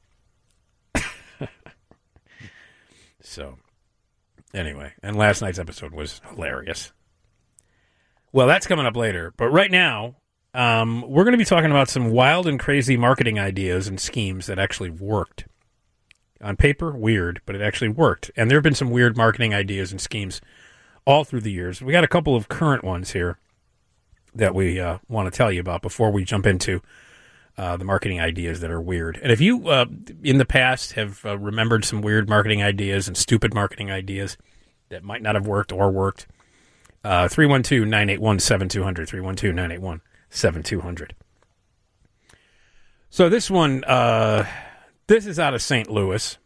So... Anyway, and last night's episode was hilarious. Well, that's coming up later. But right now, we're going to be talking about some wild and crazy marketing ideas and schemes that actually worked. On paper, weird, but it actually worked. And there have been some weird marketing ideas and schemes all through the years. We got a couple of current ones here that we want to tell you about before we jump into the marketing ideas that are weird. And if you, in the past, have remembered some weird marketing ideas and stupid marketing ideas that might not have worked or worked, 312-981-7200, 312-981-7200. So this one, this is out of St. Louis.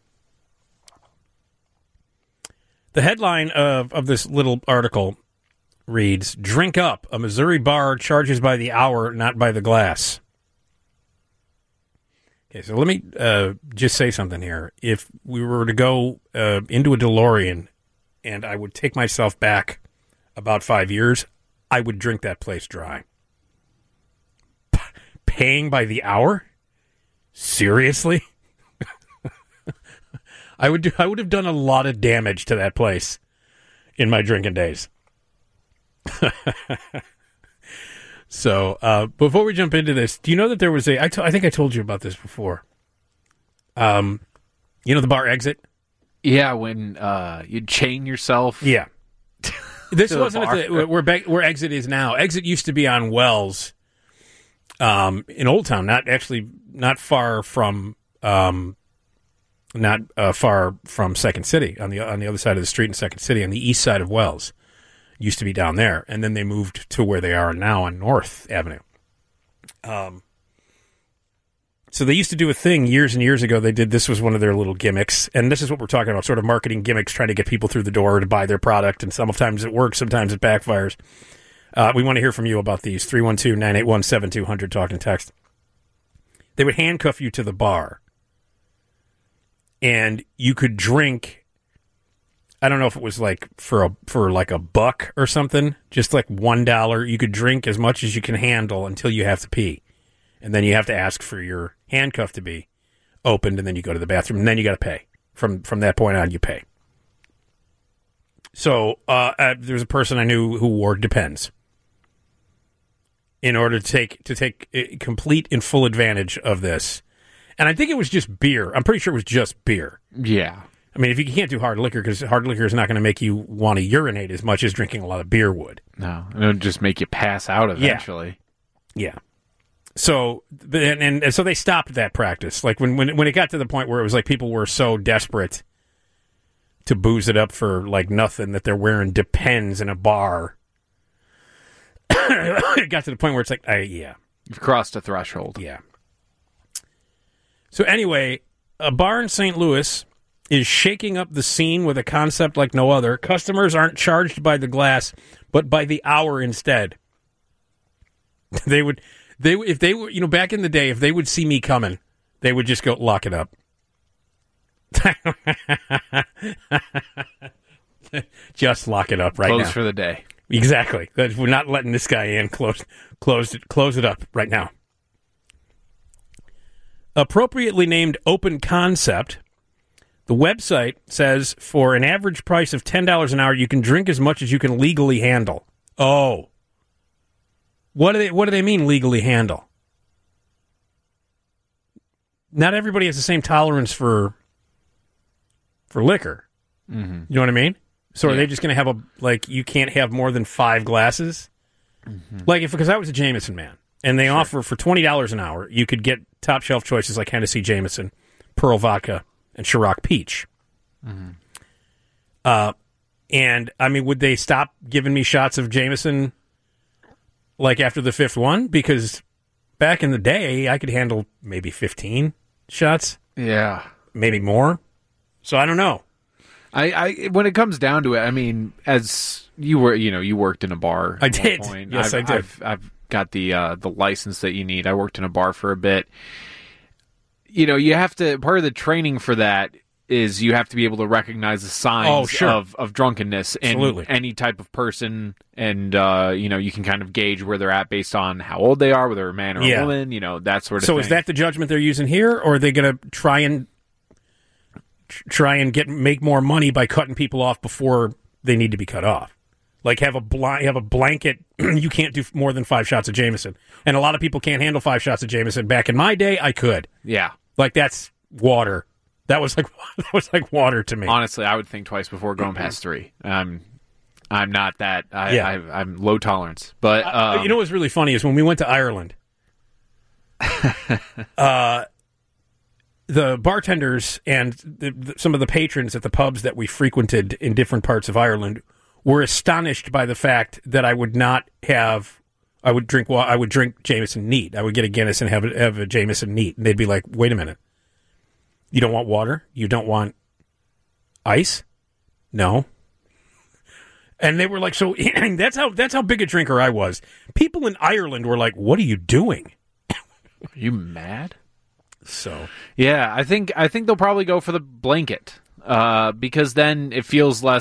The headline of this little article reads, "Drink Up, a Missouri bar charges by the hour, not by the glass." Okay, so let me just say something here. If we were to go into a DeLorean and I would take myself back about 5 years, I would drink that place dry. Paying by the hour? Seriously? I would have done a lot of damage to that place in my drinking days. So, before we jump into this, do you know that there was I think I told you about this before. You know the bar Exit? Yeah, when you'd chain yourself. Yeah. This wasn't where Exit is now. Exit used to be on Wells in Old Town, not far from Second City, on the other side of the street in Second City, on the east side of Wells. Used to be down there, and then they moved to where they are now on North Avenue. So they used to do a thing years and years ago. This was one of their little gimmicks, and this is what we're talking about, sort of marketing gimmicks, trying to get people through the door to buy their product, and sometimes it works, sometimes it backfires. We want to hear from you about these. 312-981-7200, talk and text. They would handcuff you to the bar, and you could drink. I don't know if it was like for like a buck or something, just like $1. You could drink as much as you can handle until you have to pee. And then you have to ask for your handcuff to be opened, and then you go to the bathroom, and then you got to pay. From that point on, you pay. So there's a person I knew who wore Depends in order to take complete and full advantage of this. And I think it was just beer. I'm pretty sure it was just beer. Yeah. I mean, if you can't do hard liquor, because hard liquor is not going to make you want to urinate as much as drinking a lot of beer would. No, it'll just make you pass out eventually. Yeah. So, and so they stopped that practice. Like when it got to the point where it was like people were so desperate to booze it up for like nothing that they're wearing Depends in a bar. It got to the point where it's like, yeah. You've crossed a threshold. Yeah. So anyway, a bar in St. Louis is shaking up the scene with a concept like no other. Customers aren't charged by the glass, but by the hour instead. They would, if they were, back in the day, if they would see me coming, they would just go, lock it up. Just lock it up right now. Close for the day. Exactly. We're not letting this guy in. Close it up right now. Appropriately named Open Concept, the website says for an average price of $10 an hour, you can drink as much as you can legally handle. Oh. What do they mean legally handle? Not everybody has the same tolerance for liquor. Mm-hmm. You know what I mean? So are they just going to have you can't have more than 5 glasses? Mm-hmm. Because I was a Jameson man, and they offer for $20 an hour, you could get top shelf choices like Hennessy Jameson, Pearl Vodka, and Ciroc Peach. Mm-hmm. And, I mean, would they stop giving me shots of Jameson, after the 5th one? Because back in the day, I could handle maybe 15 shots. Yeah. Maybe more. So I don't know. I when it comes down to it, I mean, as you were, you worked in a bar. I did. Point. Yes, I did. I've got the license that you need. I worked in a bar for a bit. You have to. Part of the training for that is you have to be able to recognize the signs of drunkenness in any type of person, and you can kind of gauge where they're at based on how old they are, whether they're a man or a woman. That sort of thing. So is that the judgment they're using here, or are they going to try and make more money by cutting people off before they need to be cut off? Like have a blanket, you can't do more than 5 shots of Jameson. And a lot of people can't handle 5 shots of Jameson. Back in my day, I could. Yeah. That's water. That was like water to me. Honestly, I would think twice before going past 3. I'm not that. I'm low tolerance. But you know what's really funny is when we went to Ireland, the bartenders and some of the patrons at the pubs that we frequented in different parts of Ireland were astonished by the fact that I would drink Jameson neat. I would get a Guinness and have a Jameson neat, and they'd be like, "Wait a minute, you don't want water? You don't want ice? No." And they were like, "So that's how big a drinker I was." People in Ireland were like, "What are you doing? Are you mad?" So yeah, I think they'll probably go for the blanket because then it feels less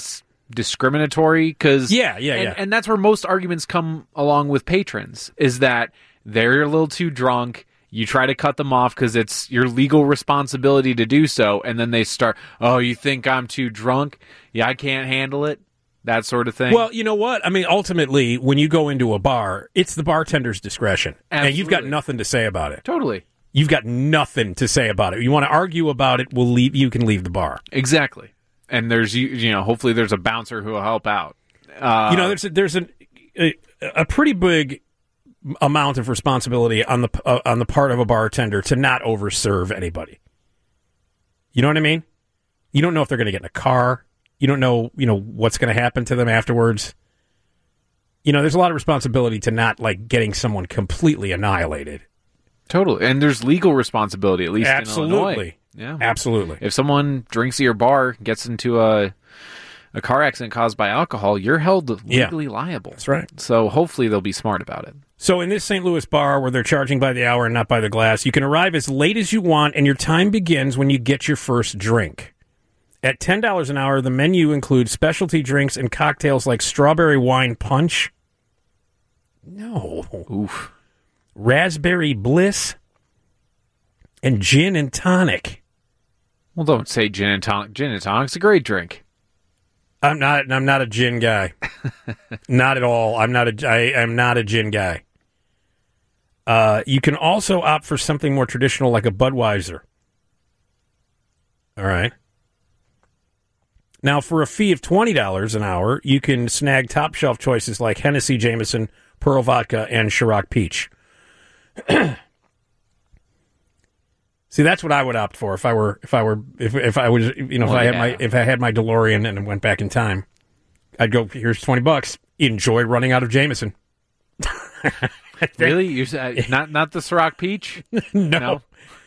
discriminatory because yeah. And that's where most arguments come along with patrons is that they're a little too drunk. You try to cut them off because it's your legal responsibility to do so, and then they start, oh, you think I'm too drunk? Yeah, I can't handle it. That sort of thing. Well, you know what? I mean, ultimately, when you go into a bar, it's the bartender's discretion. Absolutely. And you've got nothing to say about it. Totally. You've got nothing to say about it. You want to argue about it, you can leave the bar. Exactly. And there's, hopefully there's a bouncer who will help out. There's a pretty big amount of responsibility on the part of a bartender to not overserve anybody. You know what I mean? You don't know if they're going to get in a car. You don't know, what's going to happen to them afterwards. There's a lot of responsibility to not getting someone completely annihilated. Totally. And there's legal responsibility, at least in Illinois. Yeah. Absolutely. If someone drinks at your bar, gets into a car accident caused by alcohol, you're held legally liable. That's right. So hopefully they'll be smart about it. So in this St. Louis bar where they're charging by the hour and not by the glass, you can arrive as late as you want, and your time begins when you get your first drink. At $10 an hour, the menu includes specialty drinks and cocktails like strawberry wine punch. No. Oof. Raspberry bliss. And gin and tonic. Well, don't say gin and tonic. Gin and tonic's a great drink. I'm not a gin guy. Not at all. I'm not a gin guy. You can also opt for something more traditional like a Budweiser. All right. Now, for a fee of $20 an hour, you can snag top shelf choices like Hennessy, Jameson, Pearl Vodka, and Ciroc Peach. See, that's what I would opt for if I had my DeLorean and went back in time. I'd go, here's $20. Enjoy running out of Jameson. Really? You not the Ciroc Peach? No.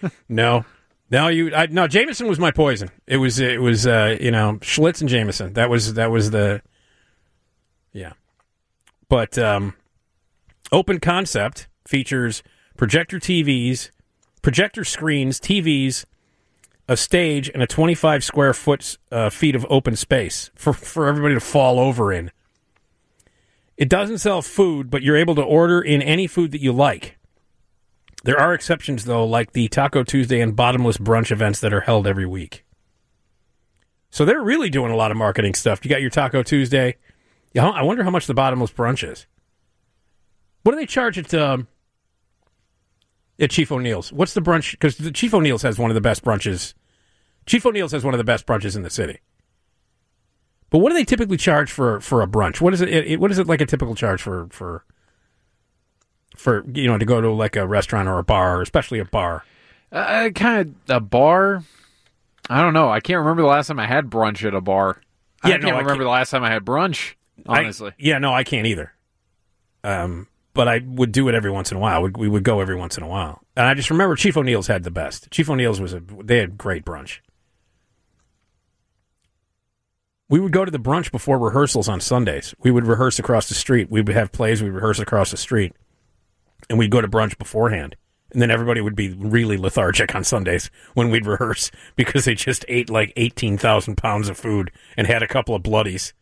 Jameson was my poison. It was Schlitz and Jameson. That was the yeah. But Open Concept features projector screens, TVs, a stage, and a 25 square feet of open space for everybody to fall over in. It doesn't sell food, but you're able to order in any food that you like. There are exceptions, though, like the Taco Tuesday and Bottomless Brunch events that are held every week. So they're really doing a lot of marketing stuff. You got your Taco Tuesday. I wonder how much the Bottomless Brunch is. What do they charge at Chief O'Neill's? What's the brunch? Because the Chief O'Neill's has one of the best brunches. Chief O'Neill's has one of the best brunches in the city. But what do they typically charge for a brunch? What is it? What is it like a typical charge for to go to like a restaurant or a bar, or especially a bar? Kind of a bar. I don't know. I can't remember the last time I had brunch at a bar. I can't remember the last time I had brunch. Honestly, I can't either. But I would do it every once in a while. We would go every once in a while, and I just remember Chief O'Neill's had the best. Chief O'Neill's they had great brunch. We would go to the brunch before rehearsals on Sundays. We would rehearse across the street. We would have plays. We'd rehearse across the street. And we'd go to brunch beforehand. And then everybody would be really lethargic on Sundays when we'd rehearse because they just ate like 18,000 pounds of food and had a couple of bloodies.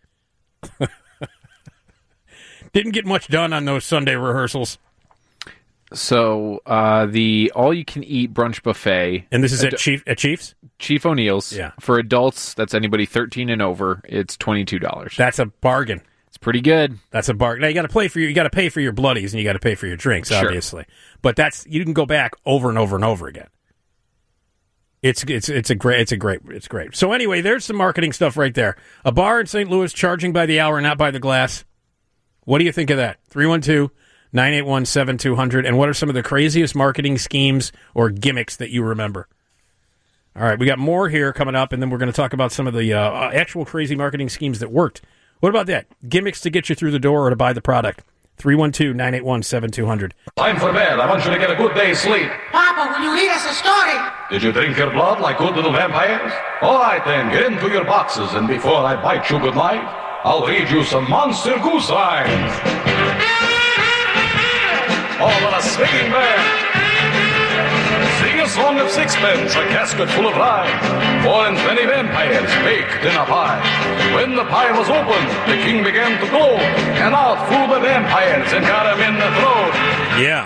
Didn't get much done on those Sunday rehearsals. So the all-you-can-eat brunch buffet, and this is at Chief's? Chief O'Neill's. Yeah. For adults, that's anybody 13 and over. It's $22. That's a bargain. It's pretty good. That's a bargain. Now you got to pay for your bloodies and you got to pay for your drinks, obviously. Sure. But you can go back over and over and over again. It's great. So anyway, there's some marketing stuff right there. A bar in St. Louis charging by the hour, not by the glass. What do you think of that? 312-981-7200. And what are some of the craziest marketing schemes or gimmicks that you remember? All right, we got more here coming up, and then we're going to talk about some of the actual crazy marketing schemes that worked. What about that? Gimmicks to get you through the door or to buy the product. 312-981-7200. Time for bed. I want you to get a good day's sleep. Papa, will you read us a story? Did you drink your blood like good little vampires? All right, then, get into your boxes, and before I bite you goodnight, I'll read you some monster goose lines. All of a swinging band. Sing a song of sixpence, a casket full of rye, 4 and 20 vampires baked in a pie. When the pie was opened, the king began to glow, and out flew the vampires and got him in the throat. Yeah.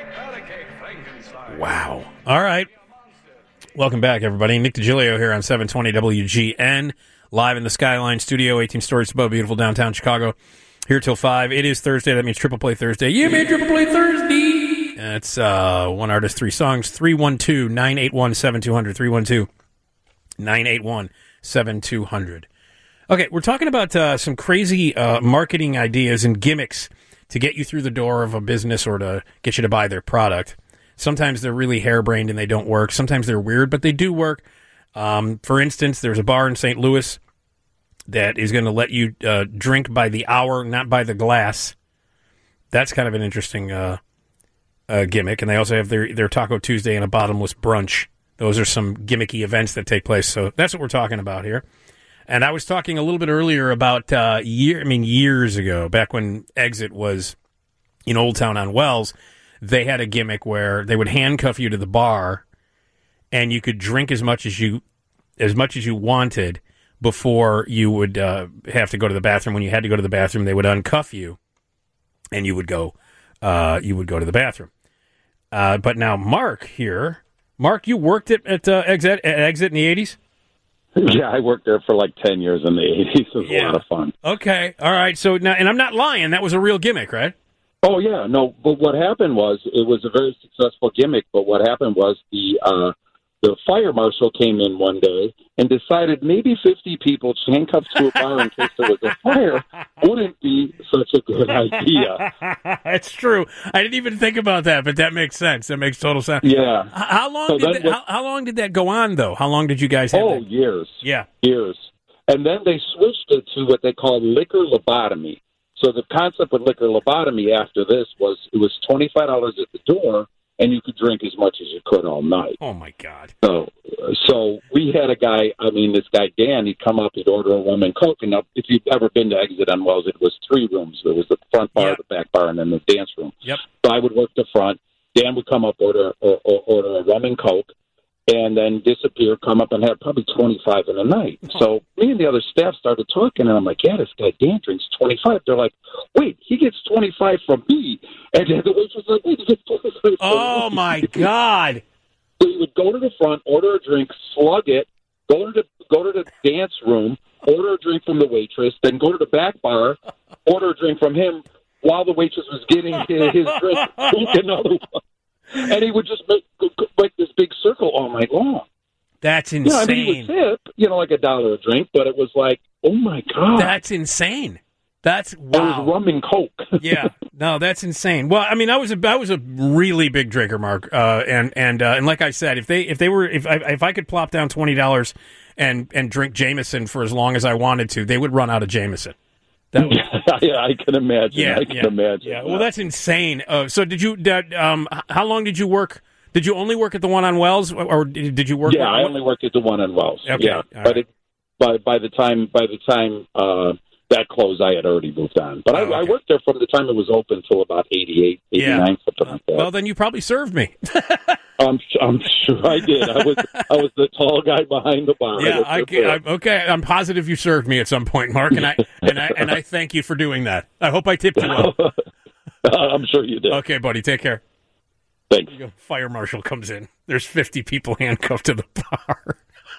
Wow. All right. Welcome back, everybody. Nick DiGilio here on 720 WGN, live in the Skyline Studio, 18 stories above beautiful downtown Chicago. Here till 5. It is Thursday. That means Triple Play Thursday. You made Triple Play Thursday. It's one artist, 3 songs. 312-981-7200. 312-981-7200. Okay, we're talking about some crazy marketing ideas and gimmicks to get you through the door of a business or to get you to buy their product. Sometimes they're really harebrained and they don't work. Sometimes they're weird, but they do work. For instance, there's a bar in St. Louis that is going to let you drink by the hour, not by the glass. That's kind of an interesting gimmick. And they also have their Taco Tuesday and a bottomless brunch. Those are some gimmicky events that take place. So that's what we're talking about here. And I was talking a little bit earlier about years ago, back when Exit was in Old Town on Wells. They had a gimmick where they would handcuff you to the bar, and you could drink as much as you wanted before you would have to go to the bathroom. When you had to go to the bathroom, they would uncuff you, and you would go to the bathroom. But now, Mark, you worked at Exit in the 80s? Yeah, I worked there for like 10 years in the 80s. It was a lot of fun. Okay, all right. So now, and I'm not lying. That was a real gimmick, right? Oh, yeah, no, but what happened was, it was a very successful gimmick, but what happened was the fire marshal came in one day and decided maybe 50 people handcuffed to a bar in case there was a fire wouldn't be such a good idea. That's true. I didn't even think about that, but that makes sense. That makes total sense. Yeah. How long did that go on, though? How long did you guys have that? Years. Yeah. Years. And then they switched it to what they call liquor lobotomy. So the concept with liquor lobotomy after this was it was $25 at the door, and you could drink as much as you could all night. Oh, my God. So we had a guy, this guy Dan, he'd come up, he'd order a rum and Coke. And if you've ever been to Exit on Wells, it was 3 rooms. There was the front bar, the back bar, and then the dance room. Yep. So I would work the front. Dan would come up, order a rum and Coke, and then disappear, come up and have probably 25 in a night. So me and the other staff started talking, and I'm like, yeah, this guy Dan drinks 25. They're like, wait, he gets 25 from me. And then the waitress was like, wait, he gets 25 from me. Oh, my God. So he would go to the front, order a drink, slug it, go to the dance room, order a drink from the waitress, then go to the back bar, order a drink from him while the waitress was getting his drink, drink another one. And he would just make this big circle all night long. That's insane. He would tip, like $1 a drink, but it was like, oh my God. That's insane. That's wow. It was rum and Coke. Yeah, no, that's insane. Well, I was a really big drinker, Mark, and like I said, if I could plop down $20 and drink Jameson for as long as I wanted to, they would run out of Jameson. Yeah, I can imagine. I can imagine. Yeah, well, that's insane. So did you? How long did you work? Did you only work at the one on Wells, or did you work? Yeah, I only worked at the one on Wells. Okay. Yeah, but by the time that closed, I had already moved on. But I worked there from the time it was open till about 88, 89, something like that. Well, then you probably served me. I'm sure I did. I was the tall guy behind the bar. Yeah, okay. I'm positive you served me at some point, Mark, and I thank you for doing that. I hope I tipped you well. I'm sure you did. Okay, buddy. Take care. Thanks. Fire marshal comes in. There's 50 people handcuffed to the bar.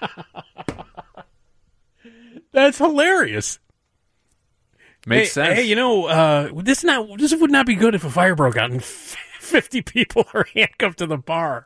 That's hilarious. Makes sense. Hey, this would not be good if a fire broke out and 50 people are handcuffed to the bar.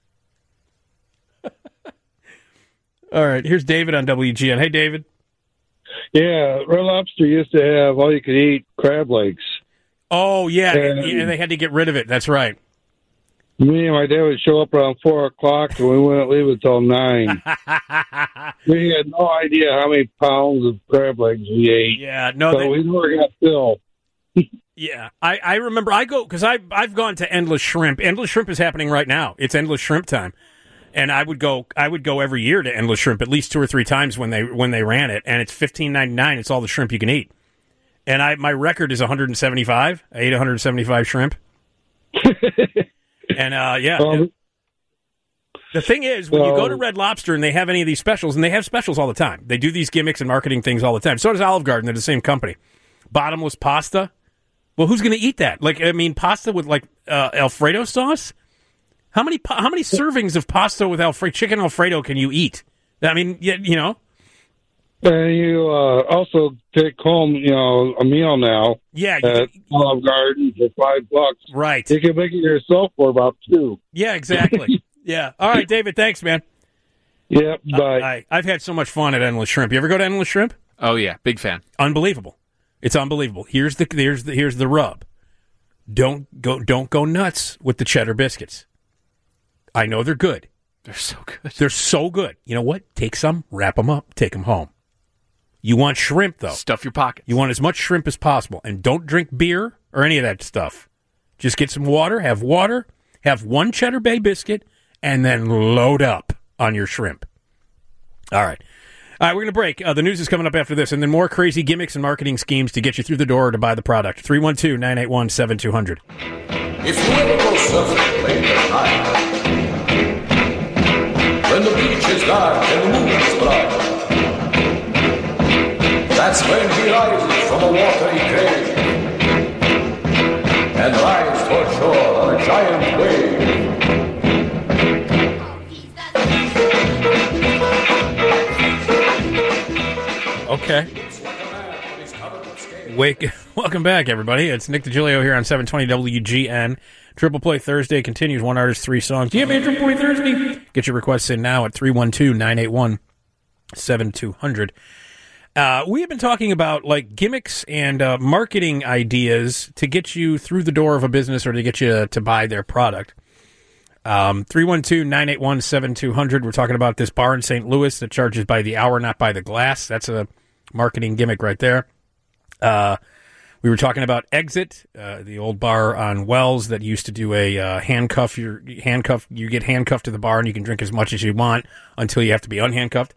All right, here's David on WGN. Hey, David. Yeah, Red Lobster used to have all-you-could-eat crab legs. Oh, yeah, and they had to get rid of it. That's right. Me and my dad would show up around 4 o'clock, and we wouldn't leave until 9. We had no idea how many pounds of crab legs we ate. Yeah, we never got filled. Yeah, I remember. I go because I've gone to Endless Shrimp. Endless Shrimp is happening right now. It's Endless Shrimp time, and I would go every year to Endless Shrimp at least 2 or 3 times when they ran it, and it's $15.99. It's all the shrimp you can eat, and my record is 175. I ate 175 shrimp. And The thing is, when you go to Red Lobster and they have any of these specials, and they have specials all the time. They do these gimmicks and marketing things all the time. So does Olive Garden. They're the same company. Bottomless pasta. Well, who's going to eat that? Pasta with Alfredo sauce? How many servings of pasta with chicken Alfredo can you eat? I mean, you know. And you also take home, a meal now. Yeah, at Olive Garden for $5. Right. You can make it yourself for about $2. Yeah, exactly. Yeah. All right, David. Thanks, man. Yep. Bye. I've had so much fun at Endless Shrimp. You ever go to Endless Shrimp? Oh yeah, big fan. Unbelievable. It's unbelievable. Here's the rub. Don't go nuts with the cheddar biscuits. I know they're good. They're so good. They're so good. You know what? Take some, wrap them up, take them home. You want shrimp, though. Stuff your pockets. You want as much shrimp as possible. And don't drink beer or any of that stuff. Just get some water, have one Cheddar Bay biscuit, and then load up on your shrimp. All right. All right, we're going to break. The news is coming up after this, and then more crazy gimmicks and marketing schemes to get you through the door to buy the product. 312-981-7200. If you ever go surfing late at night, when the beach is dark and the moon is bright, that's when he rises from a watery grave and rides toward shore on a giant wave. Okay. Welcome back, everybody. It's Nick DiGilio here on 720 WGN. Triple Play Thursday continues. One artist, three songs. Do you have a Triple Play Thursday? Get your requests in now at 312-981-7200. We have been talking about gimmicks and marketing ideas to get you through the door of a business or to get you to buy their product. 312-981-7200. We're talking about this bar in St. Louis that charges by the hour, not by the glass. That's a marketing gimmick right there. We were talking about Exit, the old bar on Wells that used to do a handcuff. You get handcuffed to the bar and you can drink as much as you want until you have to be unhandcuffed.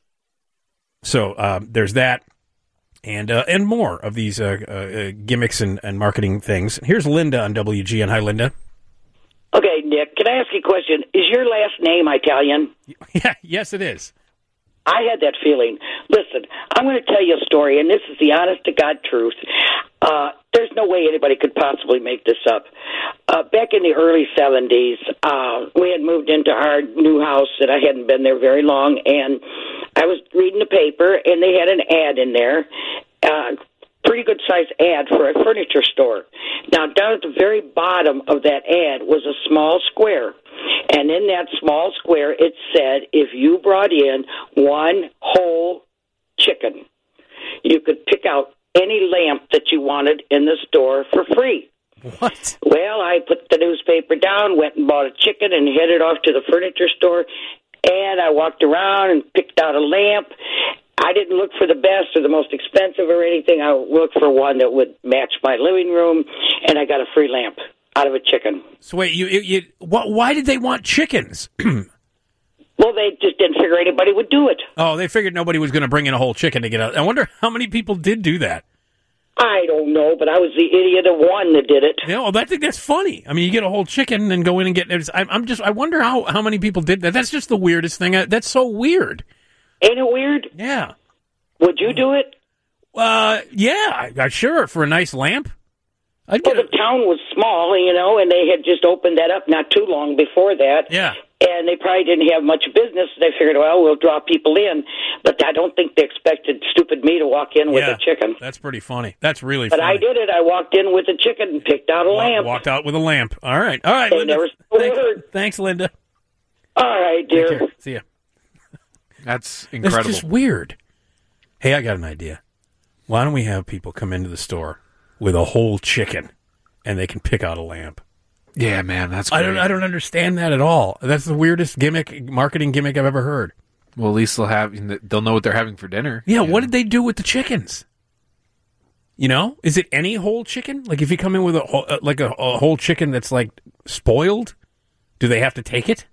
So there's that, and more of these gimmicks and marketing things. Here's Linda on WGN. Hi, Linda. Okay, Nick, can I ask you a question? Is your last name Italian? Yeah, yes, it is. I had that feeling. Listen, I'm going to tell you a story, and this is the honest-to-God truth. There's no way anybody could possibly make this up. Back in the early 70s, we had moved into our new house, and I hadn't been there very long, and I was reading the paper, and they had an ad in there, pretty good-sized ad for a furniture store. Now, down at the very bottom of that ad was a small square. And in that small square, it said, if you brought in one whole chicken, you could pick out any lamp that you wanted in the store for free. What? Well, I put the newspaper down, went and bought a chicken, and headed off to the furniture store. And I walked around and picked out a lamp. I didn't look for the best or the most expensive or anything. I looked for one that would match my living room, and I got a free lamp out of a chicken. So wait, why did they want chickens? Well, they just didn't figure anybody would do it. Oh, they figured nobody was going to bring in a whole chicken to get out. I wonder how many people did do that. I don't know, but I was the idiot of one that did it. Yeah, well, I think that's funny. I mean, you get a whole chicken and then go in and get. I wonder how many people did that. That's just the weirdest thing. That's so weird. Ain't it weird? Yeah. Would you do it? Yeah, sure, for a nice lamp. The town was small, and they had just opened that up not too long before that. Yeah. And they probably didn't have much business. They figured, well, we'll draw people in. But I don't think they expected stupid me to walk in with a chicken. That's pretty funny. That's really funny. But I did it. I walked in with a chicken and picked out a lamp. Walked out with a lamp. All right, Linda. Thanks, Linda. All right, dear. See ya. That's incredible. That's just weird. Hey, I got an idea. Why don't we have people come into the store with a whole chicken, and they can pick out a lamp? Yeah, man, that's great. I don't understand that at all. That's the weirdest marketing gimmick I've ever heard. Well, at least they'll know what they're having for dinner. Yeah, what did they do with the chickens? Is it any whole chicken? Like if you come in with a whole chicken that's spoiled, do they have to take it?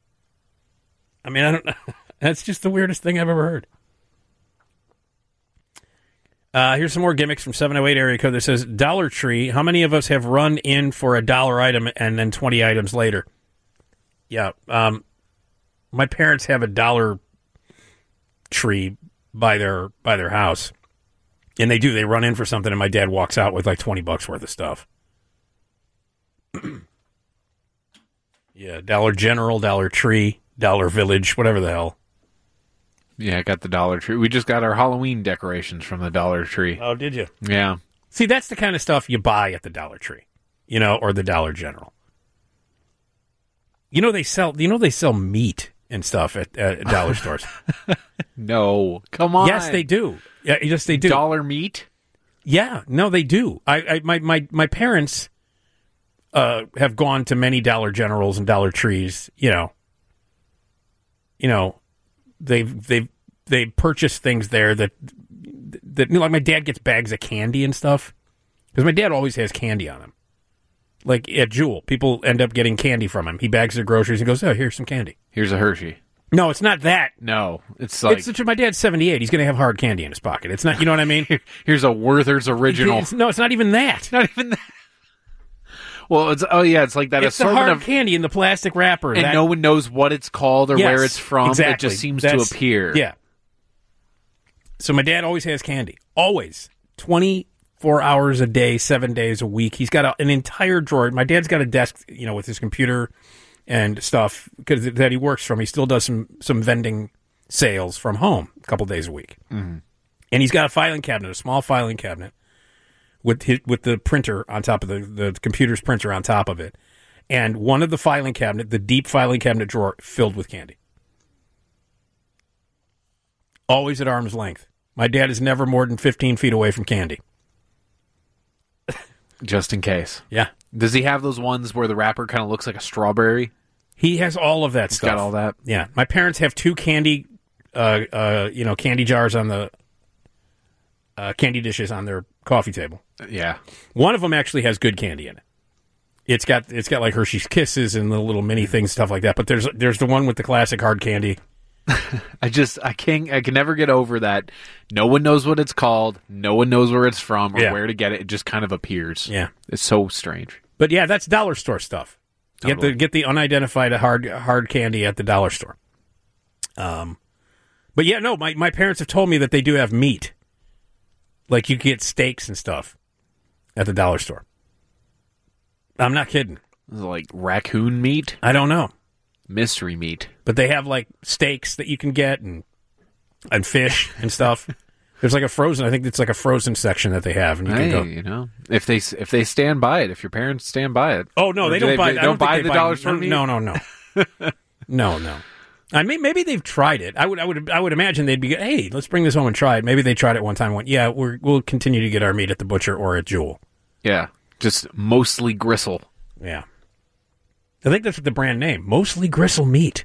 I mean, I don't know. That's just the weirdest thing I've ever heard. Here's some more gimmicks from 708 area code that says, Dollar Tree, how many of us have run in for a $1 item and then 20 items later? Yeah. My parents have a Dollar Tree by their house, and they run in for something, and my dad walks out with like $20 worth of stuff. Yeah, Dollar General, Dollar Tree, Dollar Village, whatever the hell. Yeah, I got the Dollar Tree. We just got our Halloween decorations from the Dollar Tree. Oh, did you? Yeah. See, that's the kind of stuff you buy at the Dollar Tree, or the Dollar General. They sell meat and stuff at dollar stores. No, come on. Yes, they do. Yeah, yes, they do. Dollar meat? Yeah, no, they do. My parents have gone to many Dollar Generals and Dollar Trees. They purchase things there that like my dad gets bags of candy and stuff because my dad always has candy on him. Like at Jewel, people end up getting candy from him. He bags their groceries and goes, "Oh, here's some candy. Here's a Hershey." No, it's not that. No, it's like my dad's 78. He's going to have hard candy in his pocket. It's not. You know what I mean? Here's a Werther's Original. It's not even that. Not even that. Well, it's like that. It's the hard candy in the plastic wrapper, and no one knows what it's called or where it's from. Exactly. It just seems to appear. Yeah. So my dad always has candy. Always. 24 hours a day, 7 days a week. He's got an entire drawer. My dad's got a desk, with his computer and stuff that he works from. He still does some vending sales from home a couple days a week. Mm-hmm. And he's got a filing cabinet, a small filing cabinet with the printer on top of the computer's printer on top of it. And one of the filing cabinet, the deep filing cabinet drawer filled with candy. Always at arm's length. My dad is never more than 15 feet away from candy. Just in case. Yeah. Does he have those ones where the wrapper kind of looks like a strawberry? He has all of that stuff. He's got all that? Yeah. My parents have two candy, candy jars on the candy dishes on their coffee table. Yeah. One of them actually has good candy in it. It's got like Hershey's Kisses and the little mini things, stuff like that. But there's the one with the classic hard candy. I can never get over that. No one knows what it's called. No one knows where it's from or where to get it. It just kind of appears. Yeah. It's so strange. But yeah, that's dollar store stuff. Totally. Get the unidentified hard candy at the dollar store. But yeah, no, my parents have told me that they do have meat. Like you get steaks and stuff at the dollar store. I'm not kidding. Is it like raccoon meat? I don't know. Mystery meat. But they have like steaks that you can get and fish and stuff. There's like I think it's like a frozen section that they have, and you can go. If they stand by it, if your parents stand by it. Oh no, they don't buy. They don't buy the dollar store meat. No, no. I mean, maybe they've tried it. I would imagine they'd be. Hey, let's bring this home and try it. Maybe they tried it one time. Yeah, we'll continue to get our meat at the butcher or at Jewel. Yeah, just mostly gristle. Yeah. I think that's the brand name. Mostly Gristle Meat.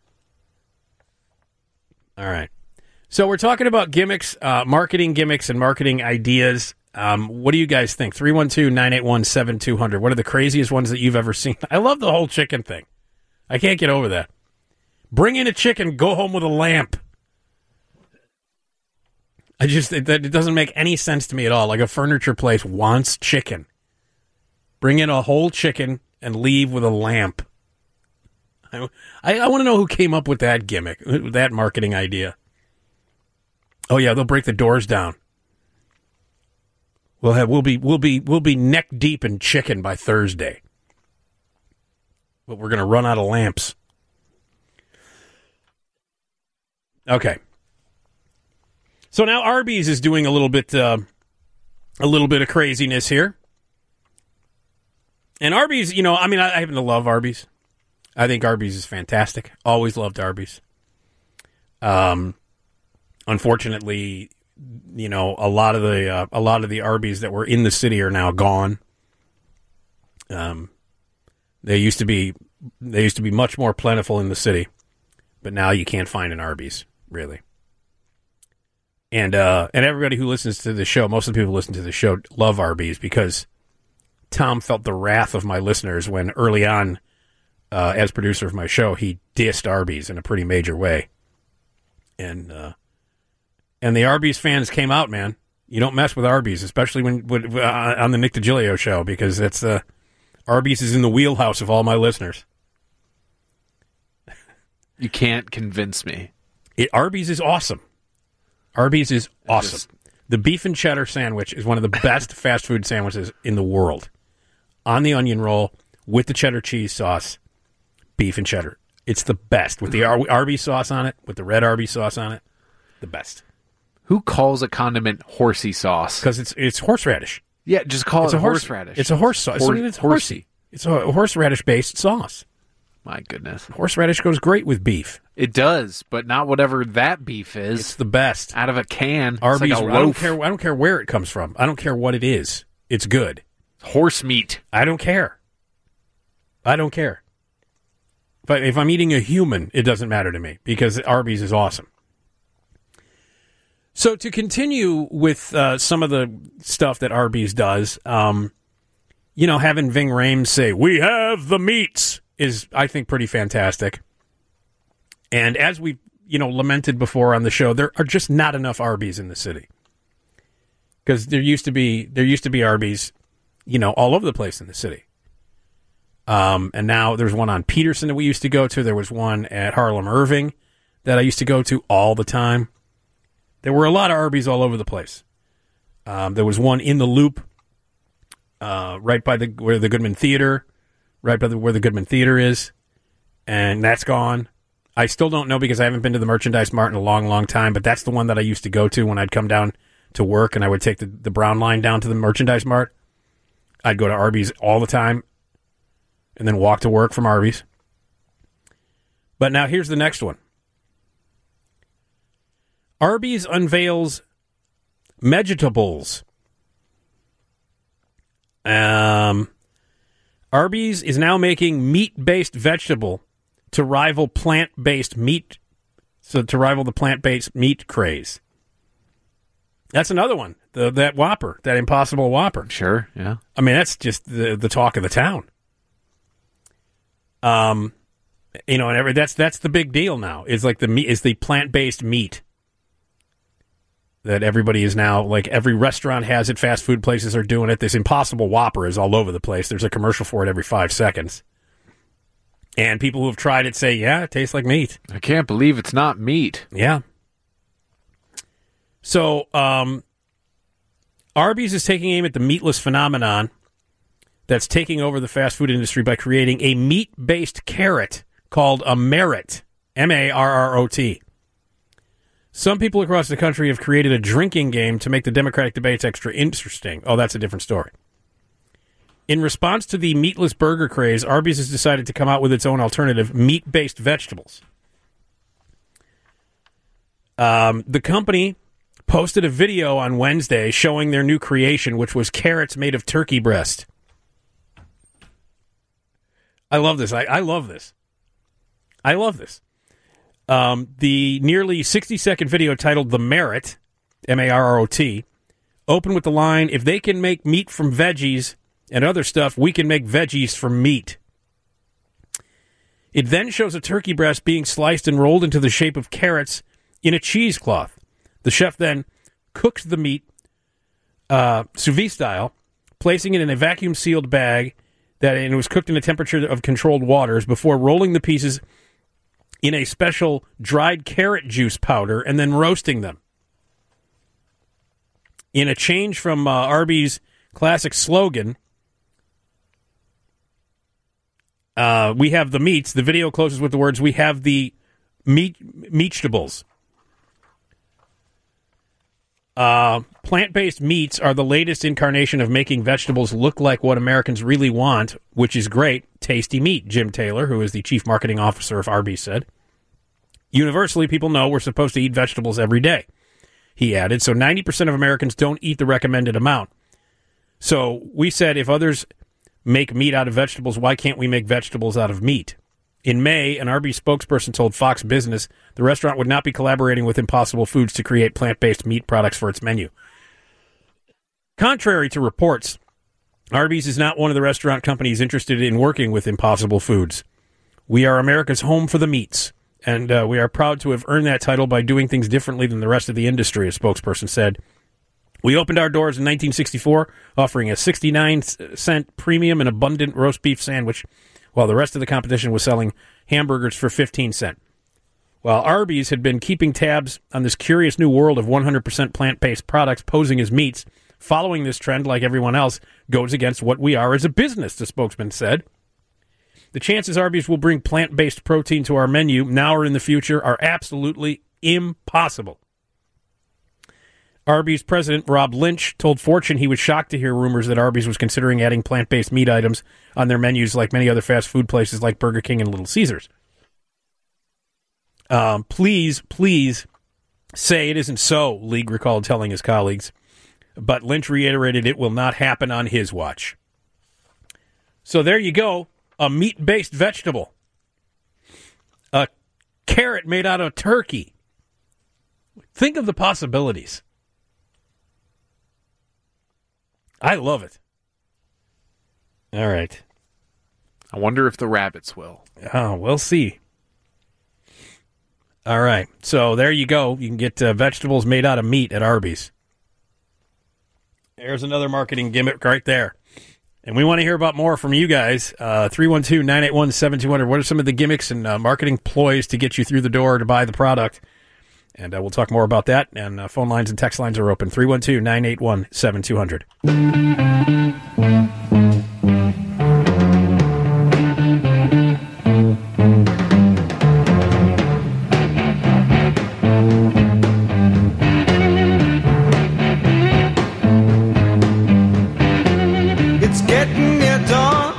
All right. So we're talking about gimmicks, marketing gimmicks and marketing ideas. What do you guys think? 312-981-7200. What are the craziest ones that you've ever seen? I love the whole chicken thing. I can't get over that. Bring in a chicken, go home with a lamp. It doesn't make any sense to me at all. Like a furniture place wants chicken. Bring in a whole chicken and leave with a lamp. I want to know who came up with that gimmick, that marketing idea. Oh yeah, they'll break the doors down. We'll be neck deep in chicken by Thursday. But we're going to run out of lamps. Okay. So now Arby's is doing a little bit of craziness here. And Arby's, I happen to love Arby's. I think Arby's is fantastic. Always loved Arby's. Unfortunately, a lot of the Arby's that were in the city are now gone. They used to be much more plentiful in the city, but now you can't find an Arby's, really. And everybody who listens to the show, most of the people who listen to the show love Arby's because Tom felt the wrath of my listeners when early on, as producer of my show, he dissed Arby's in a pretty major way. And the Arby's fans came out, man. You don't mess with Arby's, especially when on the Nick DiGilio show, because it's Arby's is in the wheelhouse of all my listeners. You can't convince me. Arby's is awesome. Arby's is awesome. The beef and cheddar sandwich is one of the best fast food sandwiches in the world. On the onion roll with the cheddar cheese sauce, beef and cheddar. It's the best. With the Arby's sauce on it, with the red Arby's sauce on it, the best. Who calls a condiment horsey sauce? Because it's horseradish. Yeah, just call it horseradish. It's a horse sauce. It's horsey. It's a horseradish-based sauce. My goodness. Horseradish goes great with beef. It does, but not whatever that beef is. It's the best. Out of a can. Arby's, it's like a loaf. I don't care where it comes from. I don't care what it is. It's good. Horse meat. I don't care. But if I'm eating a human, it doesn't matter to me because Arby's is awesome. So to continue with some of the stuff that Arby's does, having Ving Rhames say, "We have the meats," is, I think, pretty fantastic. And as we, lamented before on the show, there are just not enough Arby's in the city. Because there used to be Arby's, all over the place in the city. And now there's one on Peterson that we used to go to. There was one at Harlem Irving that I used to go to all the time. There were a lot of Arby's all over the place. There was one in the Loop, right by where the Goodman Theater, where the Goodman Theater is, and that's gone. I still don't know because I haven't been to the Merchandise Mart in a long, long time, but that's the one that I used to go to when I'd come down to work and I would take the Brown line down to the Merchandise Mart. I'd go to Arby's all the time and then walk to work from Arby's. But now here's the next one. Arby's unveils Megetables. Arby's is now making meat-based vegetable to rival plant-based meat, to rival the plant-based meat craze. That's another one. That Whopper, that Impossible Whopper. Sure, yeah. I mean, that's just the talk of the town. And that's the big deal now. It's like the plant-based meat that everybody is now, like every restaurant has it, fast food places are doing it. This Impossible Whopper is all over the place. There's a commercial for it every 5 seconds. And people who have tried it say, yeah, it tastes like meat. I can't believe it's not meat. Yeah. So, Arby's is taking aim at the meatless phenomenon that's taking over the fast food industry by creating a meat-based carrot called a Merit, M-A-R-R-O-T. Some people across the country have created a drinking game to make the Democratic debates extra interesting. Oh, that's a different story. In response to the meatless burger craze, Arby's has decided to come out with its own alternative, meat-based vegetables. The company posted a video on Wednesday showing their new creation, which was carrots made of turkey breast. I love this. I love this. I love this. The nearly 60-second video titled The Merit, M-A-R-R-O-T, opened with the line, "If they can make meat from veggies and other stuff, we can make veggies from meat." It then shows a turkey breast being sliced and rolled into the shape of carrots in a cheesecloth. The chef then cooks the meat sous vide style, placing it in a vacuum-sealed bag and it was cooked in a temperature of controlled waters before rolling the pieces in a special dried carrot juice powder and then roasting them. In a change from Arby's classic slogan, "We have the meats," the video closes with the words, "We have the meatables." Plant-based meats are the latest incarnation of making vegetables look like what Americans really want, which is great, tasty meat, Jim Taylor, who is the chief marketing officer of Arby's, said. Universally, people know we're supposed to eat vegetables every day, he added, so 90% of Americans don't eat the recommended amount. So we said if others make meat out of vegetables, why can't we make vegetables out of meat? In May, an Arby's spokesperson told Fox Business the restaurant would not be collaborating with Impossible Foods to create plant-based meat products for its menu. Contrary to reports, Arby's is not one of the restaurant companies interested in working with Impossible Foods. "We are America's home for the meats, and we are proud to have earned that title by doing things differently than the rest of the industry," a spokesperson said. "We opened our doors in 1964, offering a 69-cent premium and abundant roast beef sandwich, while the rest of the competition was selling hamburgers for 15 cents. While Arby's had been keeping tabs on this curious new world of 100% plant-based products posing as meats, following this trend, like everyone else, goes against what we are as a business, the spokesman said. The chances Arby's will bring plant-based protein to our menu now or in the future are absolutely impossible. Arby's president Rob Lynch told Fortune he was shocked to hear rumors that Arby's was considering adding plant-based meat items on their menus like many other fast food places like Burger King and Little Caesars. Please say it isn't so, League recalled telling his colleagues. But Lynch reiterated it will not happen on his watch. So there you go, a meat-based vegetable. A carrot made out of turkey. Think of the possibilities. I love it. All right. I wonder if the rabbits will. Oh, we'll see. All right. So there you go. You can get vegetables made out of meat at Arby's. There's another marketing gimmick right there. And we want to hear about more from you guys. 312-981-7200. What are some of the gimmicks and marketing ploys to get you through the door to buy the product? And we'll talk more about that. And phone lines and text lines are open. 312-981-7200. It's getting near dawn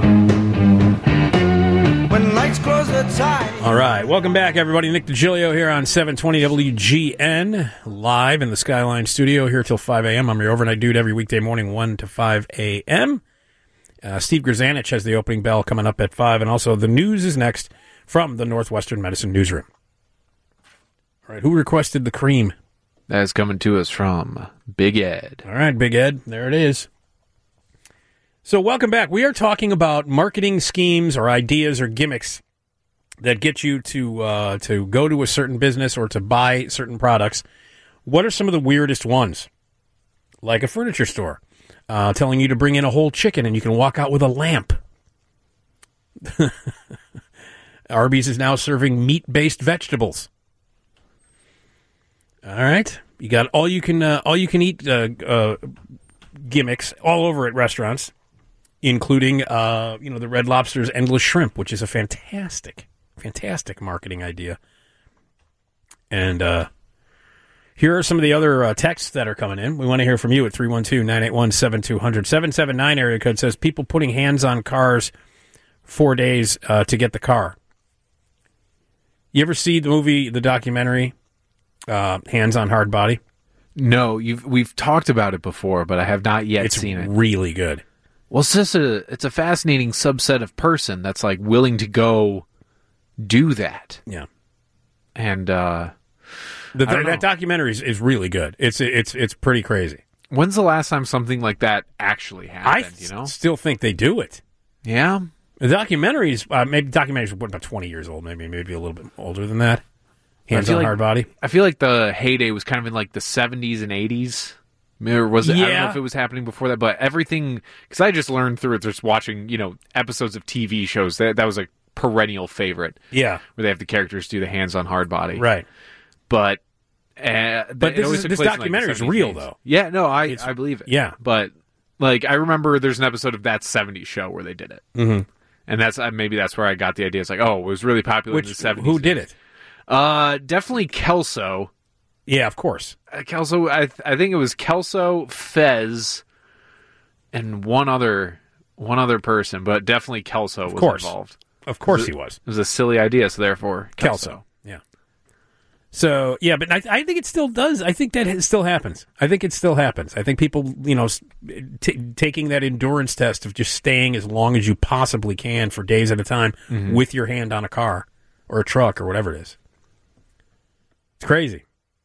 when lights close the tide. All right, welcome back, everybody. Nick DiGilio here on 720 WGN, live in the Skyline studio here till 5 a.m. I'm your overnight dude every weekday morning, 1 to 5 a.m. Steve Grzanich has the opening bell coming up at 5, and also the news is next from the Northwestern Medicine Newsroom. All right, who requested the cream? That is coming to us from Big Ed. All right, Big Ed, there it is. So welcome back. We are talking about marketing schemes or ideas or gimmicks that get you to go to a certain business or to buy certain products. What are some of the weirdest ones? Like a furniture store telling you to bring in a whole chicken and you can walk out with a lamp. Arby's is now serving meat-based vegetables. All right, you got all you can eat gimmicks all over at restaurants, including the Red Lobster's Endless Shrimp, which is a fantastic marketing idea. And here are some of the other texts that are coming in. We want to hear from you at 312-981-7200. 779 area code says people putting hands on cars 4 days to get the car. You ever see the documentary Hands on Hard Body? No, we've talked about it before, but I have not yet seen it. It's really good. Well, it's a fascinating subset of person that's like willing to go do that. Yeah. And that documentary is really good. It's pretty crazy. When's the last time something like that actually happened? I still think they do it. Yeah. The documentaries, documentaries were about 20 years old, maybe a little bit older than that. Hands on Hard Body. I feel like the heyday was kind of in like the 70s and 80s. Or was it? Yeah. I don't know if it was happening before that, but everything, because I just learned through it, just watching, episodes of TV shows. That was a perennial favorite. Yeah. Where they have the characters do the Hands on Hard Body. Right. But this documentary is real, though. Yeah, no, I believe it. Yeah. But, I remember there's an episode of That 70s Show where they did it. Mm-hmm. And maybe that's where I got the idea. It's like, it was really popular in the 70s. Who did it? Definitely Kelso. Yeah, of course. Kelso, I think it was Kelso, Fez, and one other person, but definitely Kelso was involved. Of course he was. It was a silly idea, so therefore Kelso. Yeah. So, yeah, but I think it still does. I think that it still happens. I think people, taking that endurance test of just staying as long as you possibly can for days at a time with your hand on a car or a truck or whatever it is. It's crazy.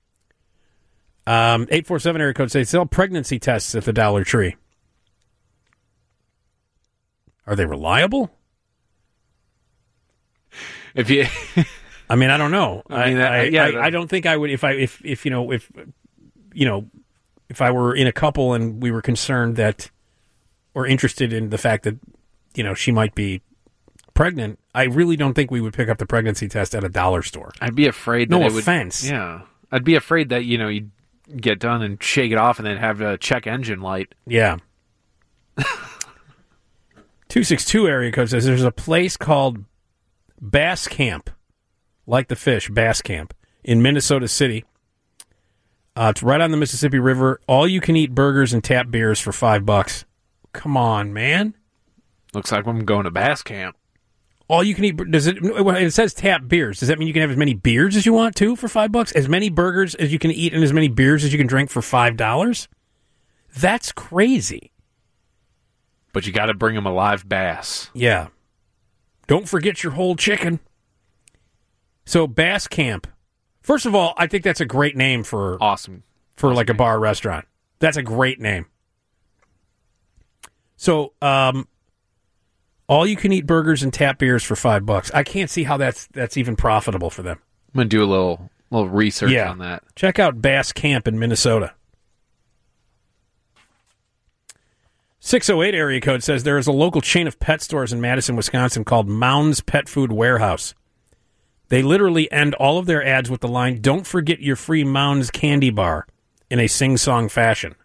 847 area code says sell pregnancy tests at the Dollar Tree. Are they reliable? If you, I don't know. I don't think I would if I were in a couple and we were concerned that or interested in the fact that she might be pregnant, I really don't think we would pick up the pregnancy test at a dollar store. I'd be afraid that no it offense. would... Yeah. I'd be afraid that, you'd get done and shake it off and then have a check engine light. Yeah. 262 area code says there's a place called Bass Camp, like the fish, Bass Camp, in Minnesota City. It's right on the Mississippi River. All you can eat burgers and tap beers for $5. Come on, man. Looks like I'm going to Bass Camp. All you can eat. It says tap beers. Does that mean you can have as many beers as you want to for $5? As many burgers as you can eat and as many beers as you can drink for $5? That's crazy. But you got to bring them a live bass. Yeah. Don't forget your whole chicken. So Bass Camp. First of all, I think that's a great name for like a bar restaurant. That's a great name. So, all you can eat burgers and tap beers for $5. I can't see how that's even profitable for them. I'm gonna do a little research on that. Check out Bass Camp in Minnesota. 608 area code says there is a local chain of pet stores in Madison, Wisconsin called Mounds Pet Food Warehouse. They literally end all of their ads with the line, "Don't forget your free Mounds candy bar," in a sing-song fashion.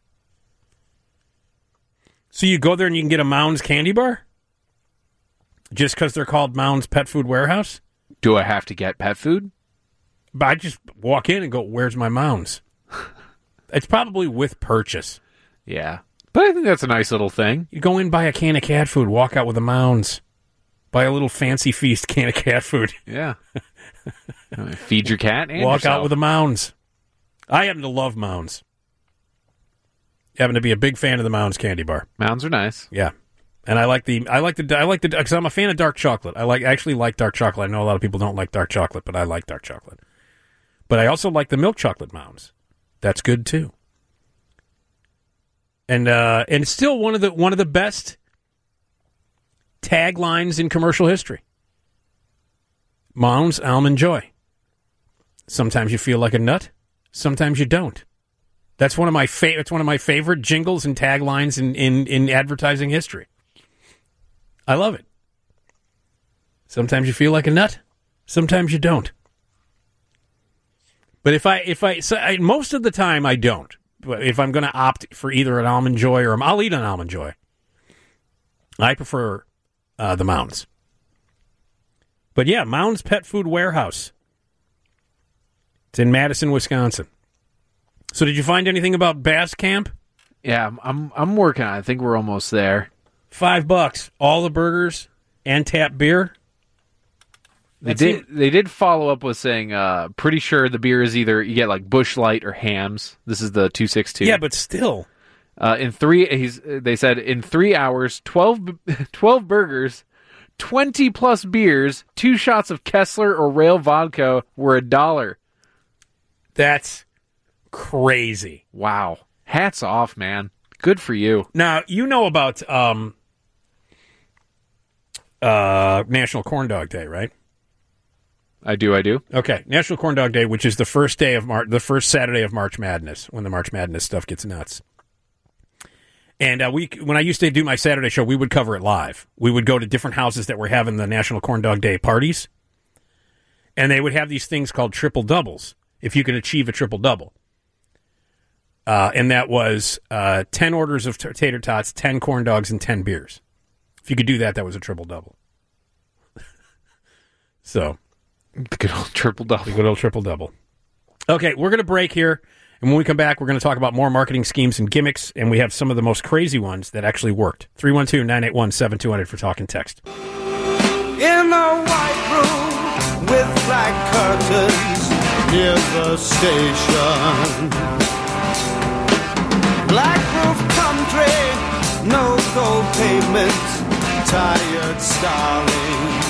So you go there and you can get a Mounds candy bar? Just because they're called Mounds Pet Food Warehouse? Do I have to get pet food? But I just walk in and go, "Where's my Mounds?" It's probably with purchase. Yeah. But I think that's a nice little thing. You go in, buy a can of cat food, walk out with a Mounds. Buy a little Fancy Feast can of cat food. Yeah. Feed your cat and walk yourself. out with a Mounds. I happen to love Mounds. Happen to be a big fan of the Mounds candy bar. Mounds are nice. Yeah. And I like the because I'm a fan of dark chocolate. I actually like dark chocolate. I know a lot of people don't like dark chocolate, but I like dark chocolate. But I also like the milk chocolate Mounds. That's good too. And still one of the best taglines in commercial history. Mounds Almond Joy. Sometimes you feel like a nut, sometimes you don't. That's one of my favorite jingles and taglines in advertising history. I love it. Sometimes you feel like a nut, sometimes you don't. But most of the time I don't. But if I'm going to opt for either an Almond Joy or I'll eat an Almond Joy, I prefer the Mounds. But yeah, Mounds Pet Food Warehouse. It's in Madison, Wisconsin. So did you find anything about Bass Camp? Yeah, I'm working on it. I think we're almost there. $5, all the burgers and tap beer. They did follow up with saying, pretty sure the beer is either you get like Busch Light or Hams. This is the 262. Yeah, but still. They said in 3 hours, 12 burgers, 20 plus beers, 2 shots of Kessler or Rail vodka were $1. That's crazy. Wow. Hats off, man. Good for you. Now, you know about National Corn Dog Day, right? I do. Okay, National Corn Dog Day, which is the first day of the first Saturday of March Madness, when the March Madness stuff gets nuts. And when I used to do my Saturday show, we would cover it live. We would go to different houses that were having the National Corn Dog Day parties, and they would have these things called triple doubles, if you can achieve a triple double. And that was 10 orders of tater tots, 10 corn dogs, and 10 beers. If you could do that, that was a triple double. So... The good old triple double. The good old triple double. Okay, we're going to break here, and when we come back, we're going to talk about more marketing schemes and gimmicks, and we have some of the most crazy ones that actually worked. 312-981-7200 for talk and text. In a white room with black curtains near the station, black roof country, no gold pavement, tired starlings.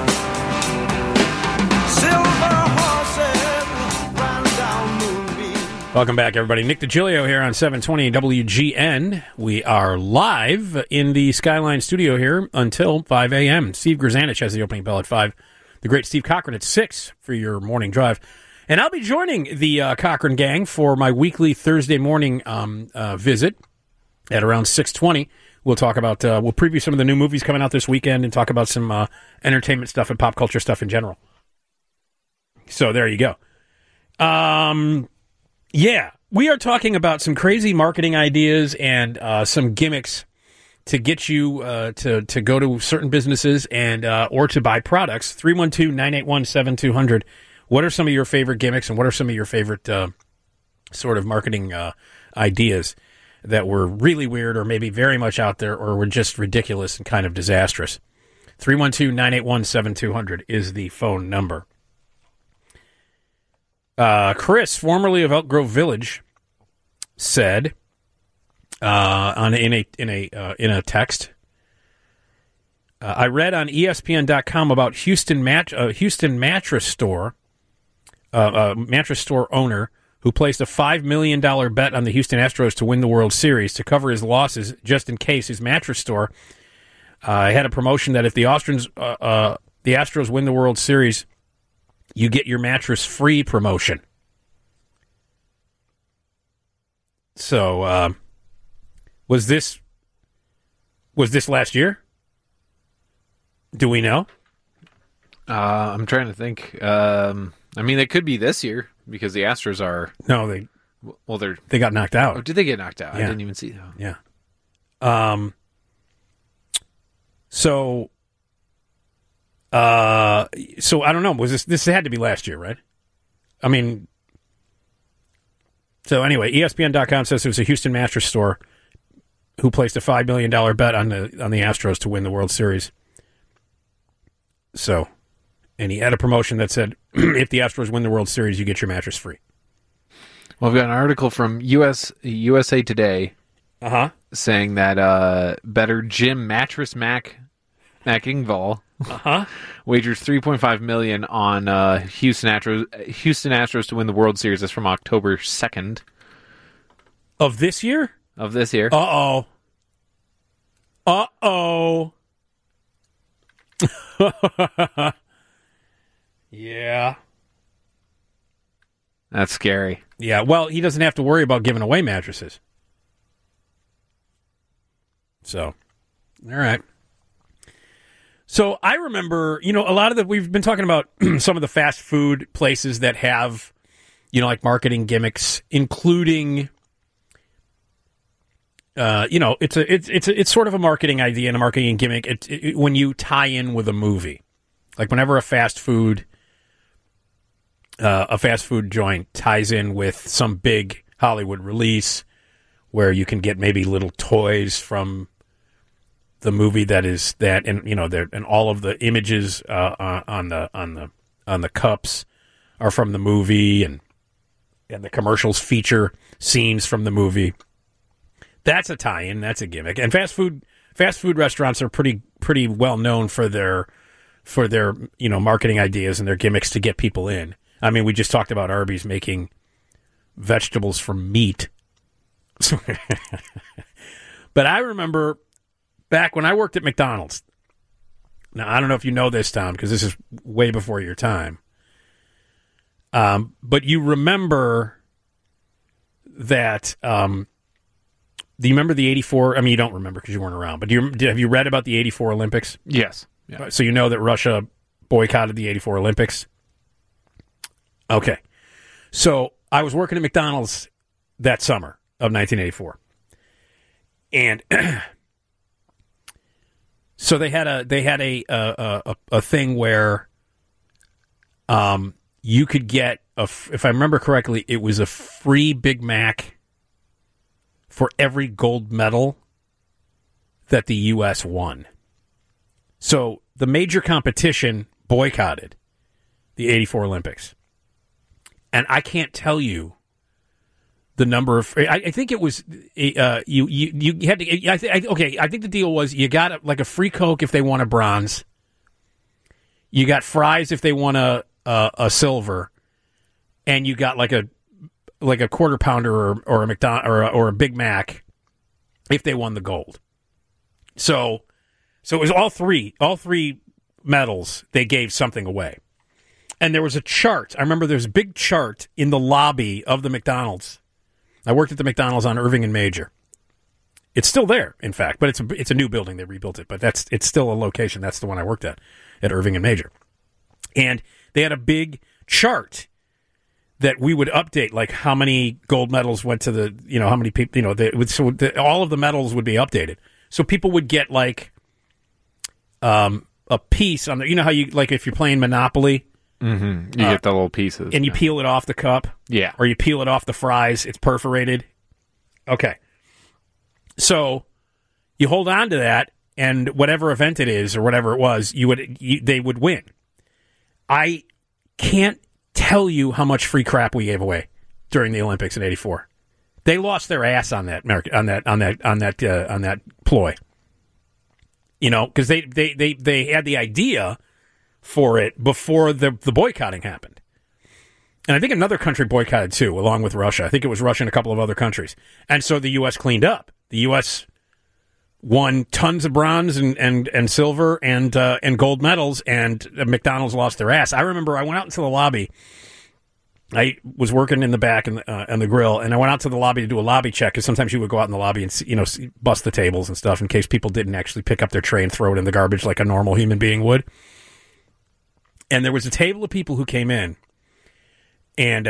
Welcome back, everybody. Nick DiGilio here on 720 WGN. We are live in the Skyline studio here until 5 a.m. Steve Grzanich has the opening bell at 5. The great Steve Cochran at 6 for your morning drive. And I'll be joining the Cochran gang for my weekly Thursday morning visit at around 6:20 We'll talk about, we'll preview some of the new movies coming out this weekend and talk about some entertainment stuff and pop culture stuff in general. So there you go. Yeah, we are talking about some crazy marketing ideas and some gimmicks to get you to go to certain businesses and or to buy products. 312-981-7200. What are some of your favorite gimmicks and what are some of your favorite sort of marketing ideas that were really weird or maybe very much out there or were just ridiculous and kind of disastrous? 312-981-7200 is the phone number. Chris, formerly of Elk Grove Village, said in a text, I read on ESPN.com about Houston mattress store owner who placed a $5 million bet on the Houston Astros to win the World Series to cover his losses, just in case his mattress store had a promotion that if the Astros win the World Series, you get your mattress free promotion. So, was this last year? Do we know? I'm trying to think. I mean, it could be this year because the Astros are. No, they got knocked out. Oh, did they get knocked out? Yeah. I didn't even see that. Yeah. So I don't know. Was this had to be last year, right? I mean, so anyway, ESPN.com says it was a Houston mattress store who placed a $5 million bet on the Astros to win the World Series. So, and he had a promotion that said, if the Astros win the World Series, you get your mattress free. Well, I've got an article from USA Today saying that better Jim Mattress Mac Engvall wagers $3.5 million on Houston Astros to win the World Series. That's from October 2nd. Of this year? Of this year. Uh-oh. Yeah. That's scary. Yeah, well, he doesn't have to worry about giving away mattresses. So, all right. So I remember, a lot of we've been talking about some of the fast food places that have, like marketing gimmicks, including, it's sort of a marketing idea and a marketing gimmick when you tie in with a movie. Like whenever a fast food joint ties in with some big Hollywood release where you can get maybe little toys from the movie that is that, and and all of the images on the cups are from the movie, and the commercials feature scenes from the movie. That's a tie-in. That's a gimmick. And fast food restaurants are pretty well known for their marketing ideas and their gimmicks to get people in. I mean, we just talked about Arby's making vegetables from meat. But I remember back when I worked at McDonald's. Now, I don't know if you know this, Tom, because this is way before your time. But you remember that... do you remember the 84... I mean, you don't remember because you weren't around, but have you read about the 84 Olympics? Yes. Yeah. So you know that Russia boycotted the 84 Olympics? Okay. So I was working at McDonald's that summer of 1984. And... So they had a thing where you could get if I remember correctly, it was a free Big Mac for every gold medal that the U.S. won. So the major competition boycotted the 84 Olympics. And I can't tell you the number of... I think it was... you had to... I think the deal was you got like a free Coke if they won a bronze. You got fries if they won a silver. And you got like a quarter pounder or a McDonald's or a Big Mac if they won the gold. So it was all three medals, they gave something away. And there was a chart. I remember there was a big chart in the lobby of the McDonald's. I worked at the McDonald's on Irving and Major. It's still there, in fact, but it's a new building. They rebuilt it, but it's still a location. That's the one I worked at Irving and Major. And they had a big chart that we would update, like how many gold medals went to the, how many people, all of the medals would be updated. So people would get like a piece on the, how you, like if you're playing Monopoly. Mm-hmm. You get the little pieces. And you peel it off the cup. Yeah. Or you peel it off the fries. It's perforated. Okay. So you hold on to that, and whatever event it is or whatever it was, they would win. I can't tell you how much free crap we gave away during the Olympics in '84. They lost their ass on that ploy. Because they had the idea for it before the boycotting happened. And I think another country boycotted too, along with Russia. I think it was Russia and a couple of other countries. And so the U.S. cleaned up. The U.S. won tons of bronze and silver and gold medals, and McDonald's lost their ass. I remember I went out into the lobby. I was working in the back on the grill, and I went out to the lobby to do a lobby check, because sometimes you would go out in the lobby and bust the tables and stuff in case people didn't actually pick up their tray and throw it in the garbage like a normal human being would. And there was a table of people who came in, and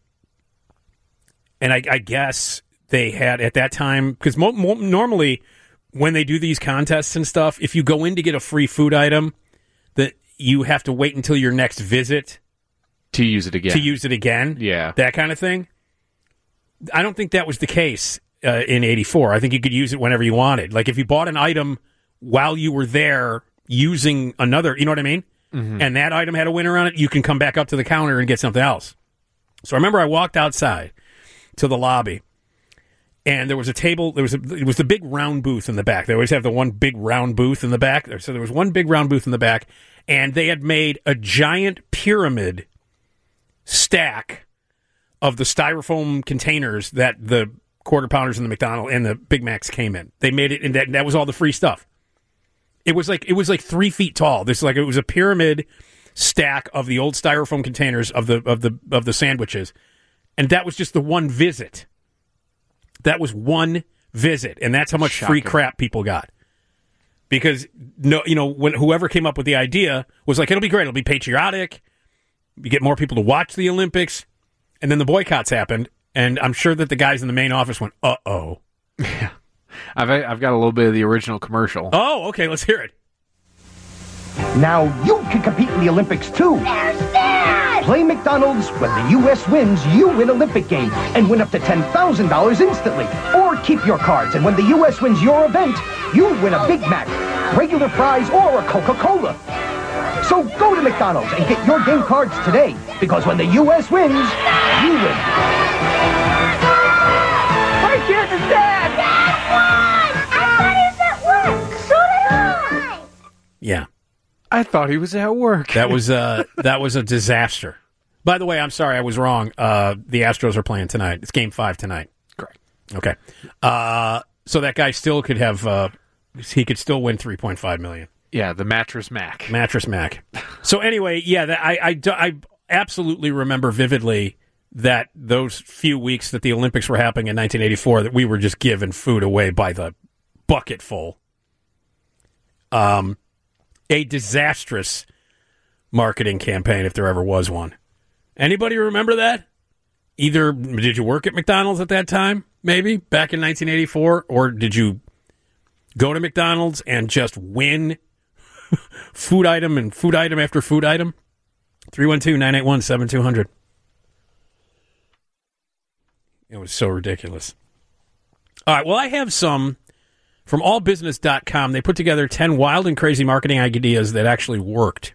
I guess they had at that time, because normally when they do these contests and stuff, if you go in to get a free food item, that you have to wait until your next visit to use it again. Yeah, that kind of thing. I don't think that was the case in '84. I think you could use it whenever you wanted. Like if you bought an item while you were there using another, you know what I mean? Mm-hmm. And that item had a winner on it, you can come back up to the counter and get something else. So I remember I walked outside to the lobby, and there was a table. It was the big round booth in the back. They always have the one big round booth in the back. So there was one big round booth in the back, and they had made a giant pyramid stack of the styrofoam containers that the Quarter Pounders and the McDonald's and the Big Macs came in. They made it, and that was all the free stuff. It was like 3 feet tall. It was a pyramid stack of the old styrofoam containers of the sandwiches, and that was just the one visit. That was one visit, and that's how much free crap people got. Because when whoever came up with the idea was like, it'll be great, it'll be patriotic, you get more people to watch the Olympics, and then the boycotts happened, and I'm sure that the guys in the main office went, uh-oh. Yeah. I've got a little bit of the original commercial. Oh, okay, let's hear it. Now you can compete in the Olympics too. There's that! Play McDonald's. When the U.S. wins, you win Olympic game and win up to $10,000 instantly. Or keep your cards, and when the U.S. wins your event, you win a Big Mac, regular fries, or a Coca-Cola. So go to McDonald's and get your game cards today, because when the U.S. wins, you win. My kid is dead! Dad won! I thought he was at work. So did I. Yeah. I thought he was at work. That was a disaster. By the way, I'm sorry, I was wrong. The Astros are playing tonight. It's Game 5 tonight. Correct. Okay. So that guy still could have. He could still win $3.5 million. Yeah, the Mattress Mac. Mattress Mac. So anyway, yeah, I absolutely remember vividly that those few weeks that the Olympics were happening in 1984, that we were just giving food away by the bucketful. A disastrous marketing campaign, if there ever was one. Anybody remember that? Either did you work at McDonald's at that time, maybe, back in 1984, or did you go to McDonald's and just win food item and food item after food item? 312-981-7200. It was so ridiculous. All right, well, I have some from allbusiness.com. They put together 10 wild and crazy marketing ideas that actually worked.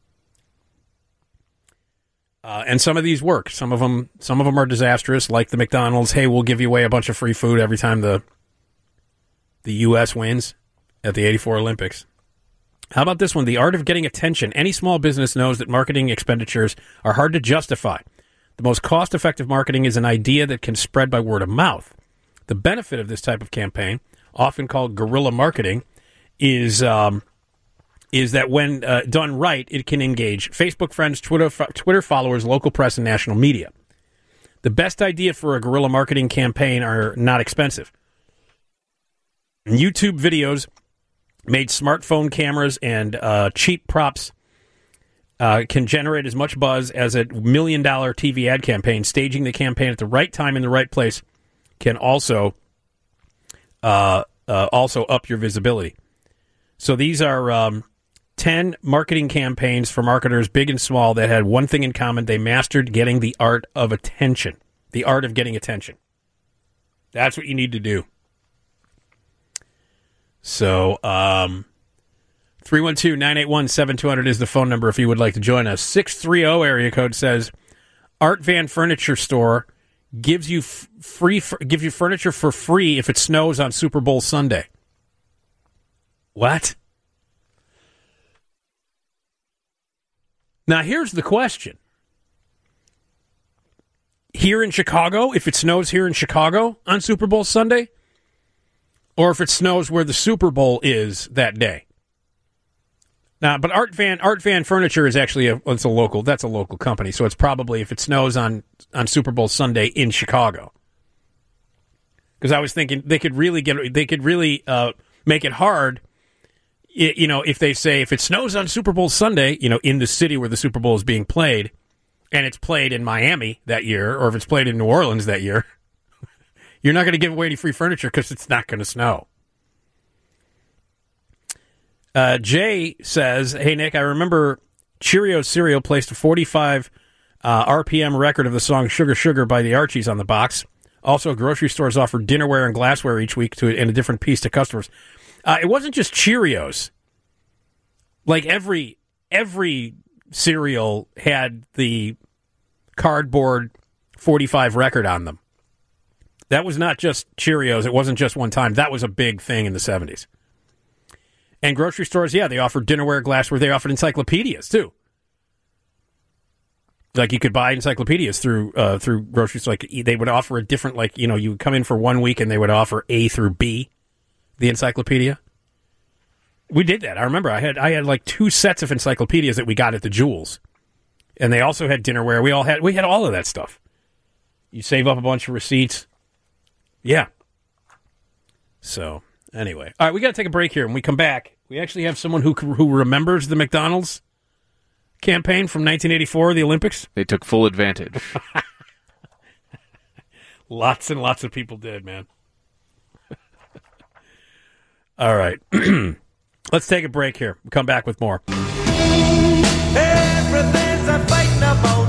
And some of these work. Some of them are disastrous, like the McDonald's, hey, we'll give you away a bunch of free food every time the U.S. wins at the 84 Olympics. How about this one? The art of getting attention. Any small business knows that marketing expenditures are hard to justify. The most cost-effective marketing is an idea that can spread by word of mouth. The benefit of this type of campaign, often called guerrilla marketing, is that when done right, it can engage Facebook friends, Twitter followers, local press, and national media. The best idea for a guerrilla marketing campaign are not expensive. YouTube videos made smartphone cameras and cheap props can generate as much buzz as a $1 million TV ad campaign. Staging the campaign at the right time in the right place can also up your visibility. So these are 10 marketing campaigns for marketers, big and small, that had one thing in common. They mastered getting the art of attention. The art of getting attention. That's what you need to do. So, 312-981-7200 is the phone number if you would like to join us. 630 area code says, Art Van Furniture Store gives you gives you furniture for free if it snows on Super Bowl Sunday. What? Now, here's the question. Here in Chicago, if it snows here in Chicago on Super Bowl Sunday, or if it snows where the Super Bowl is that day. Now, but Art Van Furniture is actually a local company, so it's probably if it snows on Super Bowl Sunday in Chicago. Because I was thinking they could really make it hard, if they say if it snows on Super Bowl Sunday, in the city where the Super Bowl is being played, and it's played in Miami that year, or if it's played in New Orleans that year, you're not going to give away any free furniture because it's not going to snow. Jay says, hey, Nick, I remember Cheerios cereal placed a 45 RPM record of the song Sugar Sugar by the Archies on the box. Also, grocery stores offer dinnerware and glassware each week and a different piece to customers. It wasn't just Cheerios. Like every cereal had the cardboard 45 record on them. That was not just Cheerios. It wasn't just one time. That was a big thing in the 70s. And grocery stores, they offered dinnerware, glassware. They offered encyclopedias, too. Like, you could buy encyclopedias through grocery stores. Like, they would offer a different, you would come in for 1 week and they would offer A through B, the encyclopedia. We did that. I remember I had like 2 sets of encyclopedias that we got at the Jewels. And they also had dinnerware. We had all of that stuff. You save up a bunch of receipts. Yeah. So, anyway. All right, we got to take a break here. When we come back, we actually have someone who remembers the McDonald's campaign from 1984, the Olympics. They took full advantage. Lots and lots of people did, man. All right. Let's take a break here. We'll come back with more. Everything's a fighting about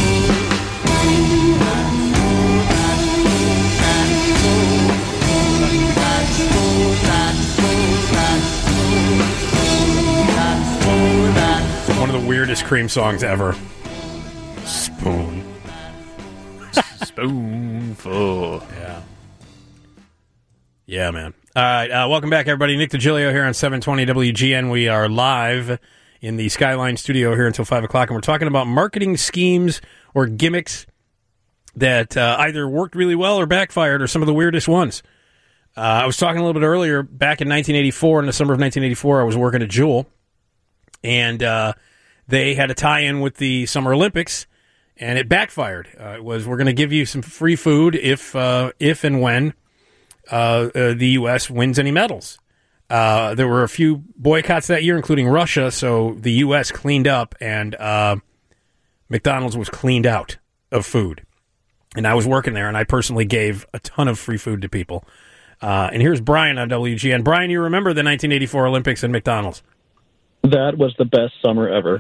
one of the weirdest Cream songs ever. Spoon. Spoonful. Yeah. Yeah, man. All right, welcome back, everybody. Nick DiGilio here on 720 WGN. We are live in the Skyline studio here until 5 o'clock, and we're talking about marketing schemes or gimmicks that either worked really well or backfired, or some of the weirdest ones. I was talking a little bit earlier, back in 1984, in the summer of 1984, I was working at Jewel, and they had a tie-in with the Summer Olympics, and it backfired. It was, we're going to give you some free food if and when the U.S. wins any medals. There were a few boycotts that year, including Russia, so the U.S. cleaned up, and McDonald's was cleaned out of food. And I was working there, and I personally gave a ton of free food to people. And here's Brian on WGN. Brian, you remember the 1984 Olympics and McDonald's? That was the best summer ever.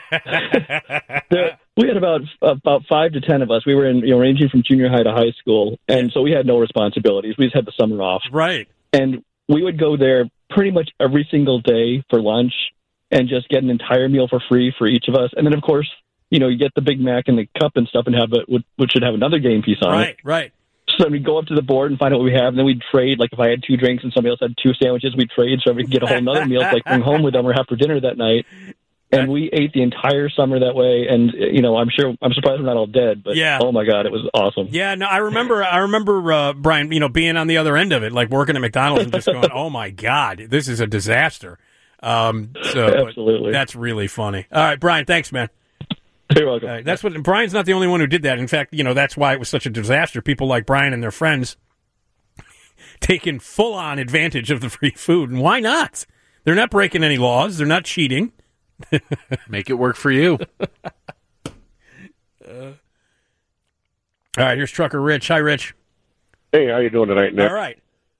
We had about 5 to 10 of us. We were ranging from junior high to high school, and so we had no responsibilities. We just had the summer off. Right. And we would go there pretty much every single day for lunch and just get an entire meal for free for each of us. And then, of course, you get the Big Mac and the cup and stuff and have it, which should have another game piece on it. Right. So we'd go up to the board and find out what we have, and then we'd trade. Like if I had 2 drinks and somebody else had 2 sandwiches, we'd trade so we could get a whole nother meal to bring home with them or have for dinner that night. And we ate the entire summer that way. And I'm surprised we're not all dead. But oh my God, it was awesome. Yeah, no, I remember Brian, being on the other end of it, like working at McDonald's and just going, oh my God, this is a disaster. Absolutely, that's really funny. All right, Brian, thanks, man. You're welcome. That's what Brian's not the only one who did that. In fact, that's why it was such a disaster. People like Brian and their friends taking full-on advantage of the free food. And why not? They're not breaking any laws. They're not cheating. Make it work for you. All right, here's Trucker Rich. Hi, Rich. Hey, how you doing tonight, Nick? All right.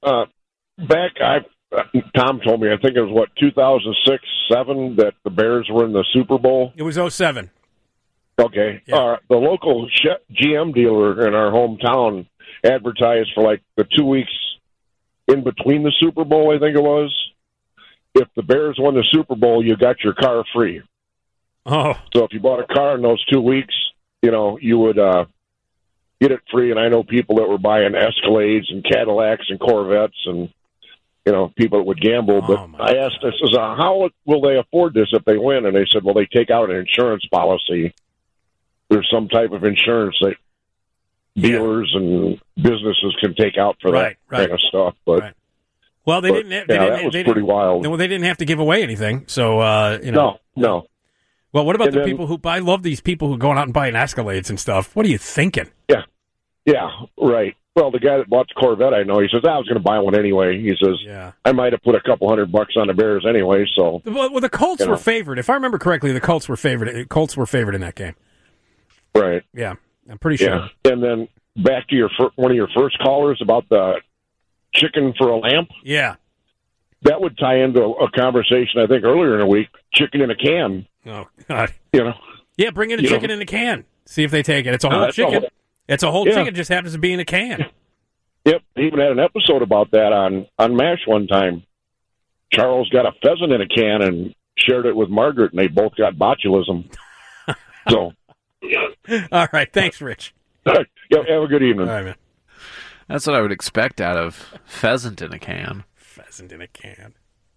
Tom told me, I think it was, 2006-07 that the Bears were in the Super Bowl? It was 07. Okay. Yeah. The local GM dealer in our hometown advertised for like the 2 weeks in between the Super Bowl, I think it was. If the Bears won the Super Bowl, you got your car free. Oh. So if you bought a car in those 2 weeks, you would get it free. And I know people that were buying Escalades and Cadillacs and Corvettes and, people that would gamble. But I asked, I says, how will they afford this if they win? And they said, well, they take out an insurance policy. There's some type of insurance that dealers and businesses can take out for that kind of stuff. But well, they didn't. That was pretty wild. Well, they didn't have to give away anything. So No. Well, what about And people who? I love these people who go out and buying Escalades and stuff. What are you thinking? Yeah, right. Well, the guy that bought the Corvette, I know, he says, I was going to buy one anyway. He says, I might have put a couple $100 on the Bears anyway. So, well, the Colts were favored. If I remember correctly, the Colts were favored. Colts were favored in that game. Right. Yeah, I'm pretty sure. Yeah. And then back to one of your first callers about the chicken for a lamp. Yeah. That would tie into a conversation, I think, earlier in the week, chicken in a can. Oh, God. Yeah, bring in a chicken in a can. See if they take it. It's a whole chicken. It's a whole chicken, just happens to be in a can. Yep. They even had an episode about that on MASH one time. Charles got a pheasant in a can and shared it with Margaret, and they both got botulism. So, all right. Thanks, Rich. All right. Yeah, have a good evening. All right, man. That's what I would expect out of pheasant in a can. Pheasant in a can.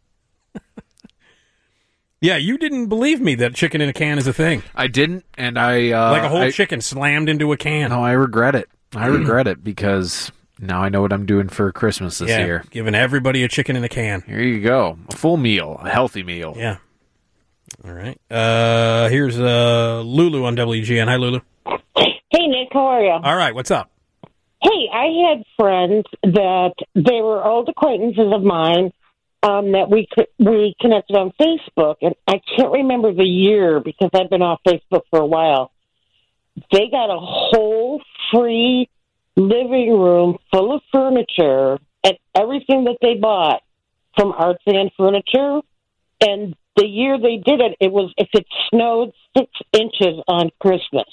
Yeah, you didn't believe me that chicken in a can is a thing. I didn't, and I... like a whole chicken slammed into a can. No, I regret it. I regret it because now I know what I'm doing for Christmas this year. Giving everybody a chicken in a can. Here you go. A full meal. A healthy meal. Yeah. All right. Here's Lulu on WGN. Hi, Lulu. Hey, Nick. How are you? All right. What's up? Hey, I had friends that they were old acquaintances of mine that we connected on Facebook, and I can't remember the year because I've been off Facebook for a while. They got a whole free living room full of furniture and everything that they bought from Arts and Furniture, and the year they did it, it was if it snowed 6 inches on Christmas,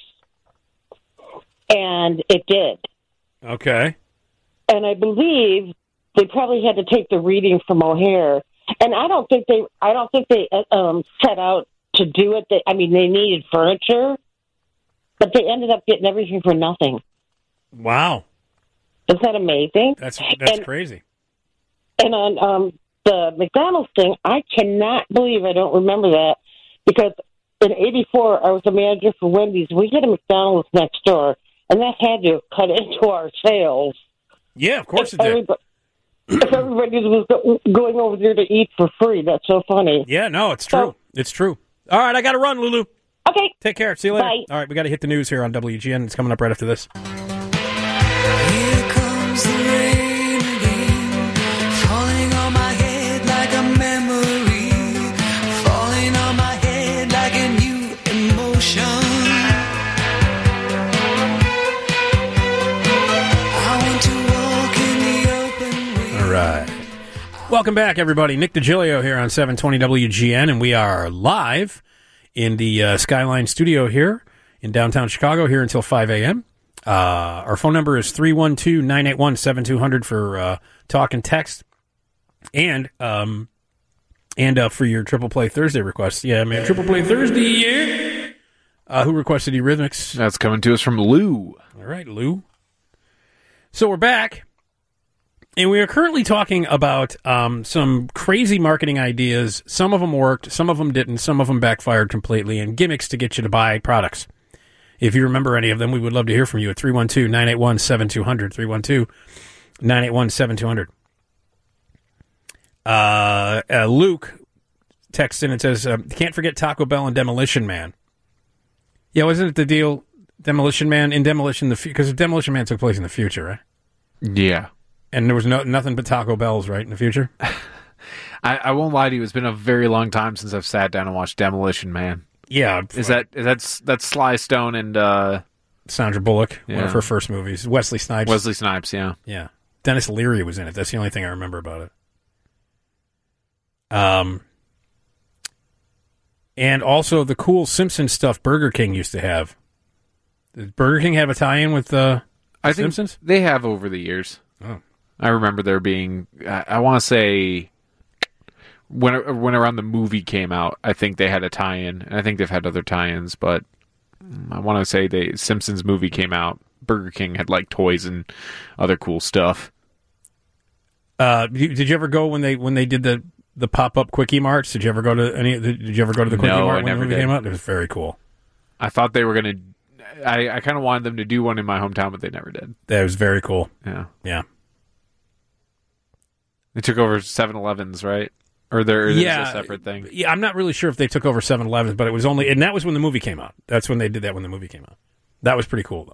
and it did. Okay. And I believe they probably had to take the reading from O'Hare. And I don't think they set out to do it. They needed furniture, but they ended up getting everything for nothing. Wow. Isn't that amazing? That's crazy. And on the McDonald's thing, I cannot believe I don't remember that, because in '84 I was a manager for Wendy's. We had a McDonald's next door, and that had to cut into our sales. Yeah, of course it did. If everybody was going over there to eat for free, that's so funny. Yeah, no, it's true. It's true. All right, I got to run, Lulu. Okay. Take care. See you later. Bye. All right, we got to hit the news here on WGN. It's coming up right after this. Here comes the rain again, falling on my head like a memory, falling on my head like a new emotion. I want to walk in the open wind. All right. Welcome back, everybody. Nick DiGilio here on 720 WGN, and we are live in the Skyline studio here in downtown Chicago here until 5 a.m. Our phone number is 312-981-7200 for talk and text, and for your Triple Play Thursday requests. Yeah, man, Triple Play Thursday, yeah. Who requested Eurythmics? That's coming to us from Lou. All right, Lou. So we're back, and we are currently talking about some crazy marketing ideas. Some of them worked, some of them didn't, some of them backfired completely, and gimmicks to get you to buy products. If you remember any of them, we would love to hear from you at 312-981-7200, 312-981-7200. Luke texts in and says, can't forget Taco Bell and Demolition Man. Yeah, wasn't it the deal, Demolition Man, in Demolition, because Demolition Man took place in the future, right? Yeah. And there was nothing but Taco Bells, right, in the future? I won't lie to you. It's been a very long time since I've sat down and watched Demolition Man. Yeah. That's Sly Stone and Sandra Bullock, one of her first movies. Wesley Snipes, yeah. Yeah. Dennis Leary was in it. That's the only thing I remember about it. And also the cool Simpsons stuff Burger King used to have. Did Burger King have a tie-in with Simpsons? Think they have over the years. Oh. I remember there being, I want to say, when around the movie came out, I think they had a tie-in. And I think they've had other tie-ins, but I want to say the Simpsons movie came out. Burger King had like toys and other cool stuff. Did you ever go when they did the pop-up Quickie Marts? Did you ever go to any? Did you ever go to the Quickie Mart when the movie came out? It was very cool. I thought they were going to. I kind of wanted them to do one in my hometown, but they never did. That was very cool. Yeah. Yeah. They took over 7-Elevens, right? Or is it a separate thing? Yeah, I'm not really sure if they took over 7-Elevens, but it was only, and that was when the movie came out. That's when they did that when the movie came out. That was pretty cool,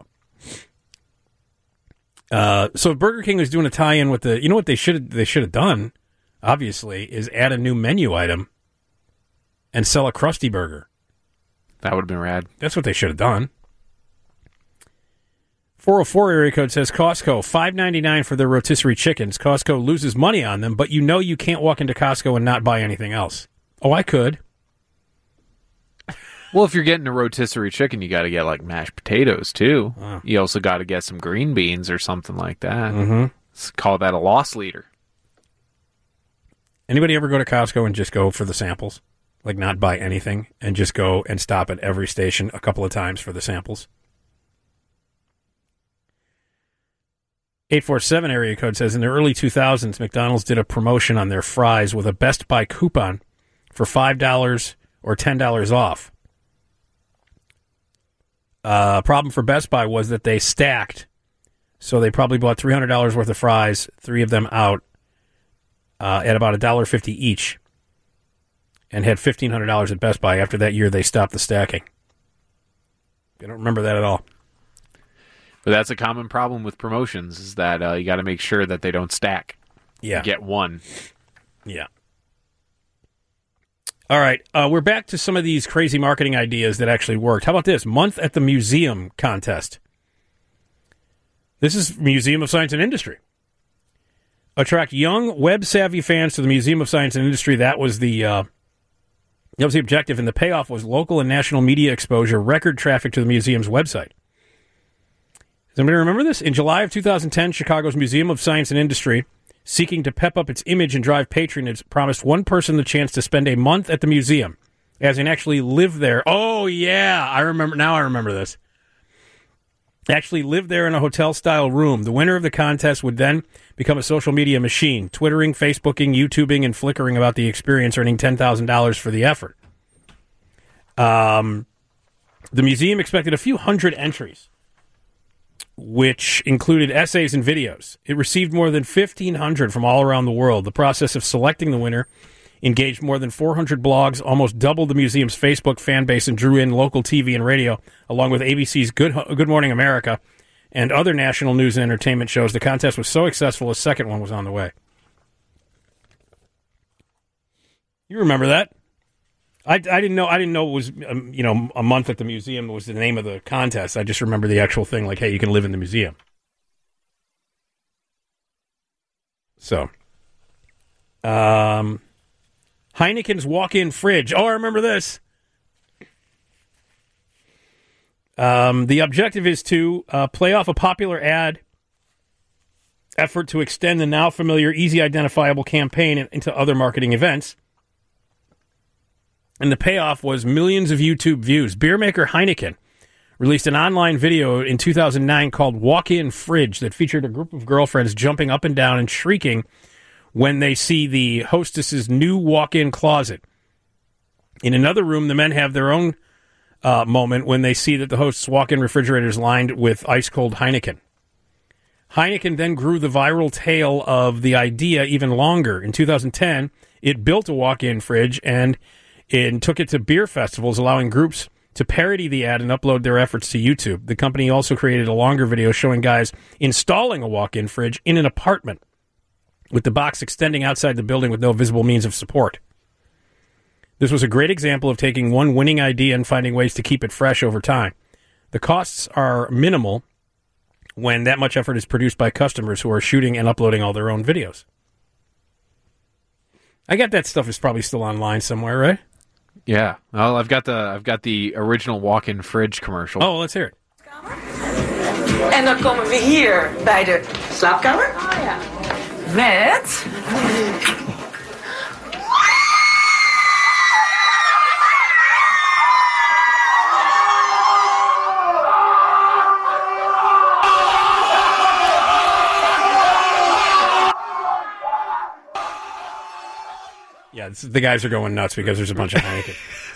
though. So Burger King was doing a tie-in with the, you know what they should have done, obviously, is add a new menu item and sell a Krusty Burger. That would have been rad. That's what they should have done. 404 area code says Costco, $5.99 for their rotisserie chickens. Costco loses money on them, but you can't walk into Costco and not buy anything else. Oh, I could. Well, if you're getting a rotisserie chicken, you got to get like mashed potatoes too. Oh. You also got to get some green beans or something like that. Mm-hmm. Let's call that a loss leader. Anybody ever go to Costco and just go for the samples? Like not buy anything and just go and stop at every station a couple of times for the samples? 847 area code says in the early 2000s, McDonald's did a promotion on their fries with a Best Buy coupon for $5 or $10 off. Problem for Best Buy was that they stacked, so they probably bought $300 worth of fries, 3 of them out, at about $1.50 each, and had $1,500 at Best Buy. After that year, they stopped the stacking. I don't remember that at all. But that's a common problem with promotions, is that you got to make sure that they don't stack. Yeah. Get one. Yeah. All right. We're back to some of these crazy marketing ideas that actually worked. How about this? Month at the Museum contest. This is Museum of Science and Industry. Attract young, web-savvy fans to the Museum of Science and Industry. That was the objective, and the payoff was local and national media exposure, record traffic to the museum's website. Does anybody remember this? In July of 2010, Chicago's Museum of Science and Industry, seeking to pep up its image and drive patronage, promised one person the chance to spend a month at the museum, as in actually live there. Oh, yeah, I remember. Now I remember this. Actually live there in a hotel-style room. The winner of the contest would then become a social media machine, Twittering, Facebooking, YouTubing, and Flickering about the experience, earning $10,000 for the effort. The museum expected a few hundred entries, which included essays and videos. It received more than 1,500 from all around the world. The process of selecting the winner engaged more than 400 blogs, almost doubled the museum's Facebook fan base, and drew in local TV and radio, along with ABC's Good Morning America and other national news and entertainment shows. The contest was so successful, a second one was on the way. You remember that? I didn't know it was a month at the museum was the name of the contest. I just remember the actual thing, like, hey, you can live in the museum. So, Heineken's walk-in fridge. Oh, I remember this. The objective is to play off a popular ad effort to extend the now familiar, easy identifiable campaign into other marketing events. And the payoff was millions of YouTube views. Beer maker Heineken released an online video in 2009 called Walk-In Fridge that featured a group of girlfriends jumping up and down and shrieking when they see the hostess's new walk-in closet. In another room, the men have their own moment when they see that the host's walk-in refrigerator is lined with ice-cold Heineken. Heineken then grew the viral tale of the idea even longer. In 2010, it built a walk-in fridge and took it to beer festivals, allowing groups to parody the ad and upload their efforts to YouTube. The company also created a longer video showing guys installing a walk-in fridge in an apartment. with the box extending outside the building with no visible means of support. This was a great example of taking one winning idea and finding ways to keep it fresh over time. The costs are minimal when that much effort is produced by customers who are shooting and uploading all their own videos. I got that stuff is probably still online somewhere, right? Yeah. Well, I've got the original walk-in fridge commercial. Oh, let's hear it. En dan komen we hier bij de slaapkamer. Oh ja. Met... Yeah, the guys are going nuts because there's a bunch of Heineken.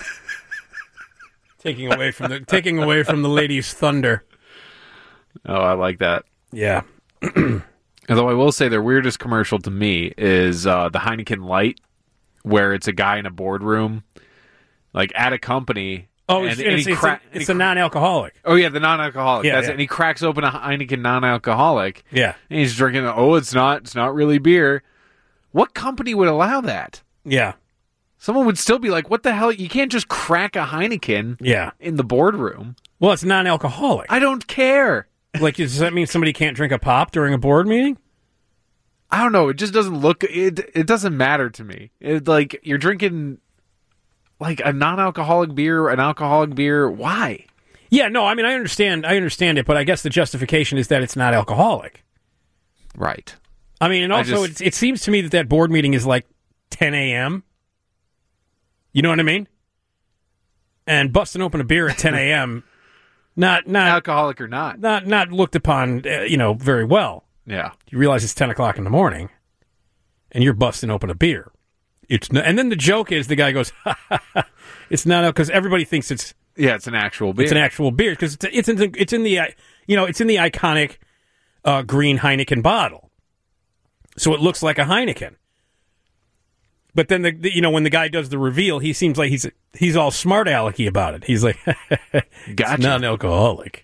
taking away from the ladies' thunder. Oh, I like that. Yeah. Although I will say their weirdest commercial to me is the Heineken Light, where it's a guy in a boardroom, like at a company. Oh, it's a non-alcoholic. Oh, yeah, the non-alcoholic. Yeah, That's yeah. it. And he cracks open a Heineken non-alcoholic. Yeah. And he's drinking, it's not really beer. What company would allow that? Yeah. Someone would still be like, what the hell? You can't just crack a Heineken in the boardroom. Well, it's non-alcoholic. I don't care. Like, does that mean somebody can't drink a pop during a board meeting? I don't know. It just doesn't look... It doesn't matter to me. Like, you're drinking, like, a non-alcoholic beer, an alcoholic beer. Why? Yeah, no, I mean, I understand it, but I guess the justification is that it's not alcoholic. Right. I mean, and also, it seems to me that board meeting is like 10 a.m. You know what I mean? And busting open a beer at 10 a.m., not alcoholic or not looked upon, very well. Yeah. You realize it's 10 o'clock in the morning, and you're busting open a beer. And then the joke is the guy goes, it's not, because everybody thinks it's... Yeah, it's an actual beer. It's an actual beer, because it's in the iconic green Heineken bottle. So it looks like a Heineken. But then when the guy does the reveal, he seems like he's all smart alecky about it. He's like, gotcha. It's non-alcoholic.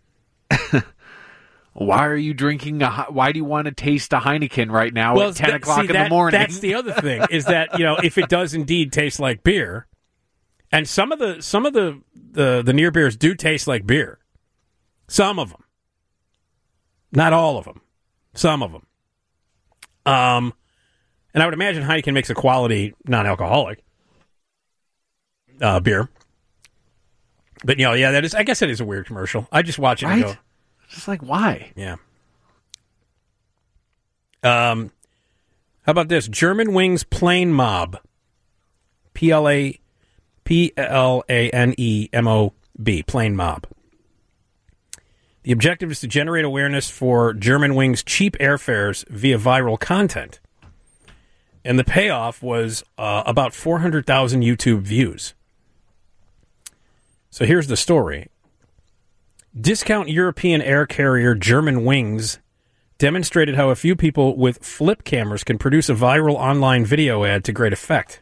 Why are you drinking why do you want to taste a Heineken right now at 10 o'clock in the morning? That's the other thing, is that, if it does indeed taste like beer, and some of the near beers do taste like beer. Some of them. Not all of them. Some of them. And I would imagine Heineken makes a quality non-alcoholic beer. But, I guess that is a weird commercial. I just watch it and go... Just like, why? Yeah. How about this? German Wings Plane Mob. Planemob. Plane Mob. The objective is to generate awareness for German Wings' cheap airfares via viral content. And the payoff was about 400,000 YouTube views. So here's the story. Discount European air carrier German Wings demonstrated how a few people with flip cameras can produce a viral online video ad to great effect.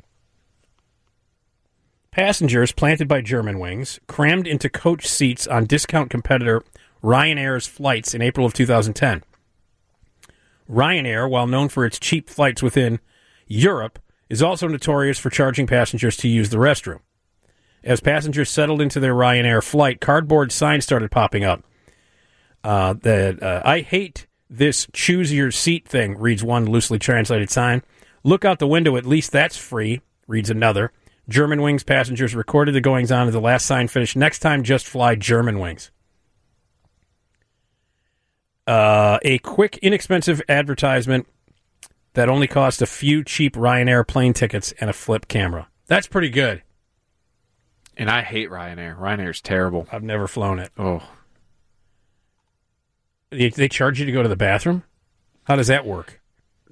Passengers planted by German Wings crammed into coach seats on discount competitor Ryanair's flights in April of 2010. Ryanair, while known for its cheap flights within Europe, is also notorious for charging passengers to use the restroom. As passengers settled into their Ryanair flight, cardboard signs started popping up. I hate this choose your seat thing, reads one loosely translated sign. Look out the window, at least that's free, reads another. German Wings passengers recorded the goings-on of the last sign finished. Next time, just fly German Wings. A quick, inexpensive advertisement that only cost a few cheap Ryanair plane tickets and a flip camera. That's pretty good. And I hate Ryanair. Ryanair's terrible. I've never flown it. Oh. They charge you to go to the bathroom? How does that work?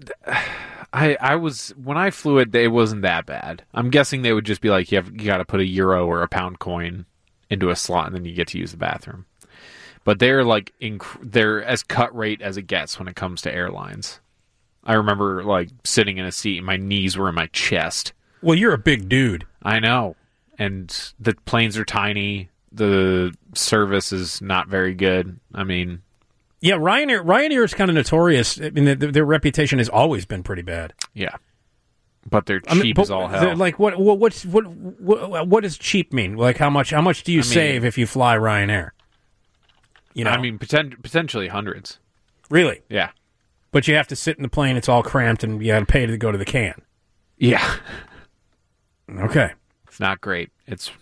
When I flew it, it wasn't that bad. I'm guessing they would just be like, you got to put a euro or a pound coin into a slot and then you get to use the bathroom. But they're like, they're as cut rate as it gets when it comes to airlines. I remember like sitting in a seat and my knees were in my chest. Well, you're a big dude. I know. And the planes are tiny. The service is not very good. I mean, Yeah, Ryanair is kind of notorious. I mean, their reputation has always been pretty bad. Yeah, but they're cheap as all hell. Like, what does cheap mean? Like, how much do you save if you fly Ryanair? You know, I mean, potentially hundreds. Really? Yeah. But you have to sit in the plane. It's all cramped, and you got to pay to go to the can. Yeah. Okay. It's not great. It's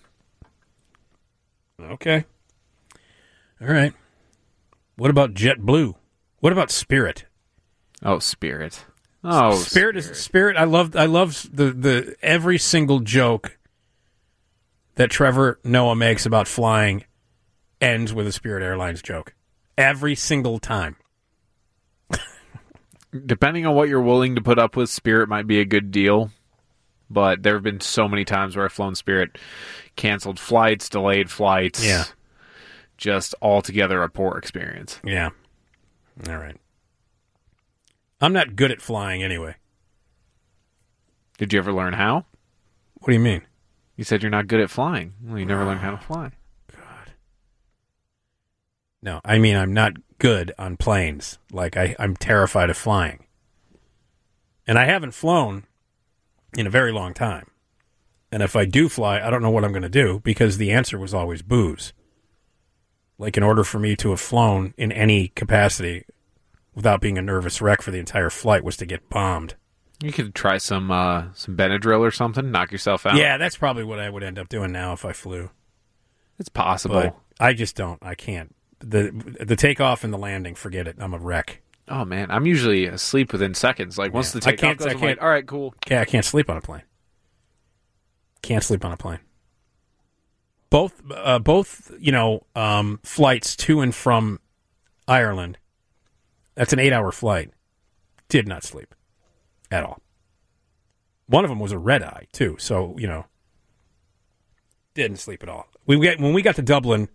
okay. All right. What about JetBlue? What about Spirit? Oh, Spirit. Oh, Spirit is Spirit. I love the every single joke that Trevor Noah makes about flying ends with a Spirit Airlines joke. Every single time. Depending on what you're willing to put up with, Spirit might be a good deal. But there have been so many times where I've flown Spirit, canceled flights, delayed flights. Yeah. Just altogether a poor experience. Yeah. All right. I'm not good at flying anyway. Did you ever learn how? What do you mean? You said you're not good at flying. Well, you never learned how to fly. God. No, I mean I'm not good on planes. Like I'm terrified of flying. And I haven't flown in a very long time. And if I do fly, I don't know what I'm going to do because the answer was always booze. Like in order for me to have flown in any capacity without being a nervous wreck for the entire flight was to get bombed. You could try some Benadryl or something, knock yourself out. Yeah, that's probably what I would end up doing now if I flew. It's possible. But I just don't. I can't. The takeoff and the landing, forget it. I'm a wreck. Oh, man. I'm usually asleep within seconds. Like, once the takeoff goes, I'm like, all right, cool. Yeah, I can't sleep on a plane. Can't sleep on a plane. Both, flights to and from Ireland, that's an 8-hour flight, did not sleep at all. One of them was a red eye, too, so, didn't sleep at all. When we got to Dublin,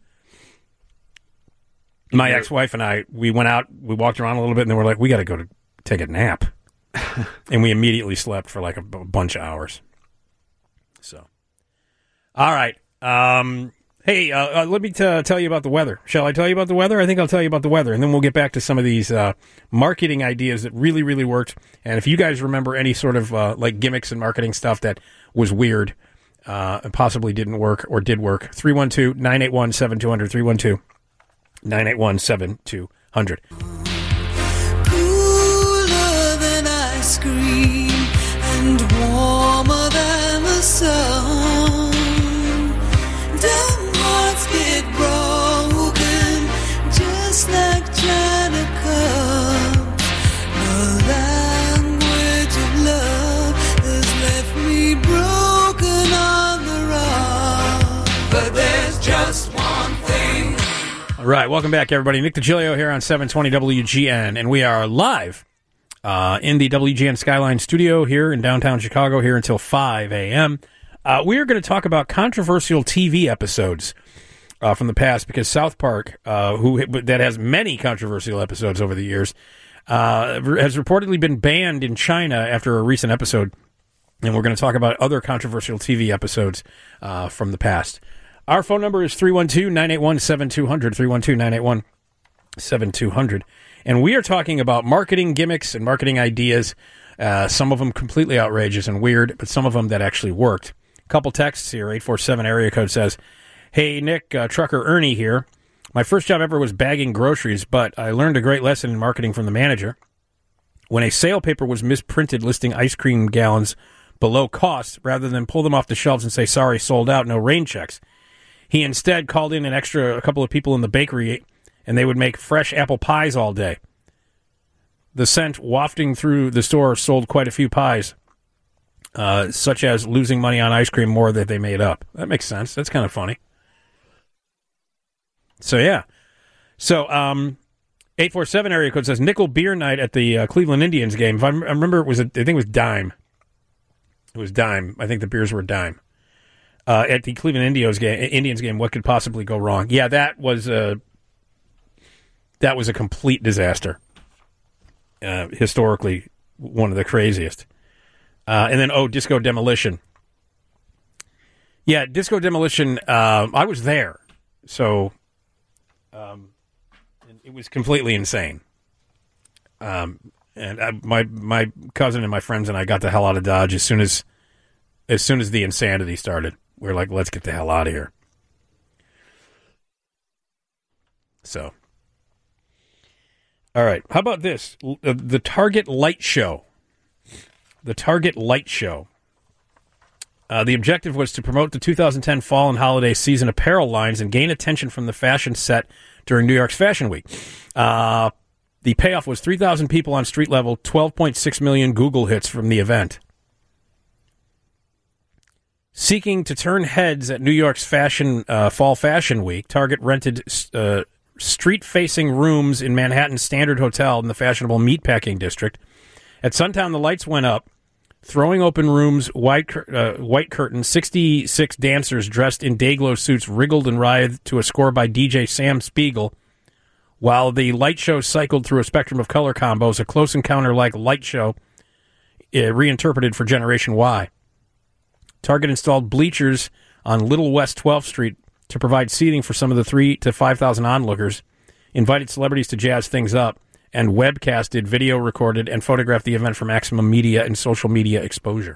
my ex-wife and I, we went out, we walked around a little bit, and then we're like, we got to go to take a nap. And we immediately slept for like a bunch of hours. So, all right. Hey, let me tell you about the weather. Shall I tell you about the weather? I think I'll tell you about the weather, and then we'll get back to some of these marketing ideas that really, really worked. And if you guys remember any sort of like gimmicks and marketing stuff that was weird and possibly didn't work or did work, 312-981-7200, 312-981-7200. Cooler than ice cream and warmer than the sun. Dumb hearts get broken just like China cups. The language of love has left me broken on the run. But there's just one thing. All right, welcome back, everybody. Nick DiGilio here on 720 WGN, and we are live in the WGN Skyline studio here in downtown Chicago here until 5 a.m. We are going to talk about controversial TV episodes from the past because South Park, that has many controversial episodes over the years, has reportedly been banned in China after a recent episode, and we're going to talk about other controversial TV episodes from the past. Our phone number is 312-981-7200, 312-981-7200. And we are talking about marketing gimmicks and marketing ideas, some of them completely outrageous and weird, but some of them that actually worked. A couple texts here. 847 area code says, "Hey, Nick, trucker Ernie here. My first job ever was bagging groceries, but I learned a great lesson in marketing from the manager. When a sale paper was misprinted listing ice cream gallons below cost, rather than pull them off the shelves and say, sorry, sold out, no rain checks, he instead called in a couple of people in the bakery, and they would make fresh apple pies all day. The scent wafting through the store sold quite a few pies, such as losing money on ice cream more than they made up." That makes sense. That's kind of funny. So, yeah. So, 847 area code says, "Nickel beer night at the Cleveland Indians game." If I remember, I think it was dime. It was dime. I think the beers were dime. At the Cleveland Indians game, what could possibly go wrong? Yeah, that was a complete disaster. Historically, one of the craziest. And then, Disco Demolition. Yeah, Disco Demolition, I was there. So, It was completely insane. My cousin and my friends and I got the hell out of Dodge as soon as the insanity started. We were like, let's get the hell out of here. So, all right. How about this? The Target Light Show. The Target Light Show. The objective was to promote the 2010 fall and holiday season apparel lines and gain attention from the fashion set during New York's Fashion Week. The payoff was 3,000 people on street level, 12.6 million Google hits from the event. Seeking to turn heads at New York's Fall Fashion Week, Target rented street-facing rooms in Manhattan's Standard Hotel in the fashionable Meatpacking District. At sundown, the lights went up, throwing open rooms, white curtains. 66 dancers dressed in day-glow suits wriggled and writhed to a score by DJ Sam Spiegel. While the light show cycled through a spectrum of color combos, a close encounter-like light show reinterpreted for Generation Y. Target installed bleachers on Little West 12th Street to provide seating for some of the 3,000 to 5,000 onlookers, invited celebrities to jazz things up, and webcasted, video recorded, and photographed the event for maximum media and social media exposure.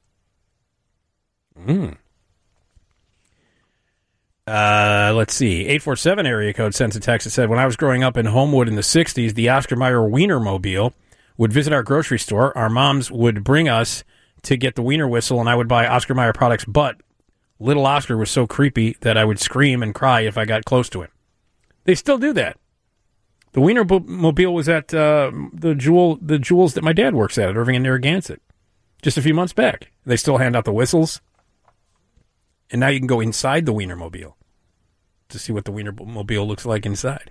Let's see. 847 area code sent a text that said, when I was growing up in Homewood in the 60s, the Oscar Mayer Wienermobile would visit our grocery store. Our moms would bring us to get the Wiener whistle, and I would buy Oscar Mayer products, but little Oscar was so creepy that I would scream and cry if I got close to him. They still do that. The Wienermobile was at the Jewels that my dad works at Irving and Narragansett just a few months back. They still hand out the whistles. And now you can go inside the Wienermobile to see what the Wienermobile looks like inside.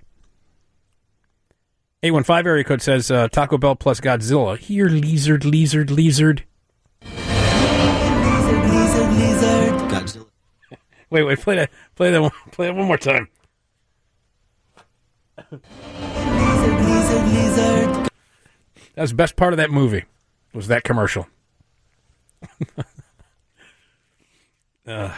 815 area code says Taco Bell plus Godzilla. Here, lizard. Lizard. Godzilla. Wait, play that one more time. Lizard. That was the best part of that movie, was that commercial. How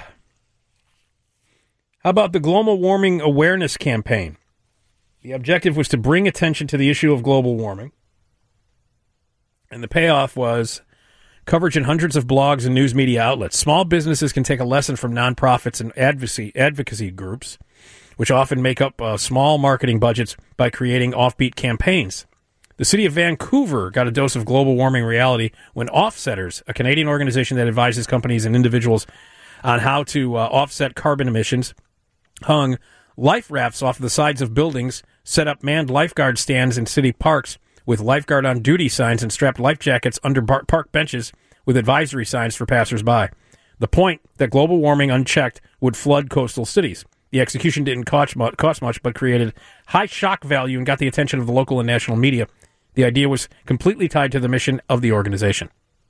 about the global warming awareness campaign? The objective was to bring attention to the issue of global warming. And the payoff was coverage in hundreds of blogs and news media outlets. Small businesses can take a lesson from nonprofits and advocacy groups, which often make up small marketing budgets by creating offbeat campaigns. The city of Vancouver got a dose of global warming reality when Offsetters, a Canadian organization that advises companies and individuals on how to offset carbon emissions, hung life rafts off the sides of buildings, set up manned lifeguard stands in city parks with lifeguard on duty signs, and strapped life jackets under park benches with advisory signs for passersby. The point that global warming unchecked would flood coastal cities. The execution didn't cost much, but created high shock value and got the attention of the local and national media. The idea was completely tied to the mission of the organization.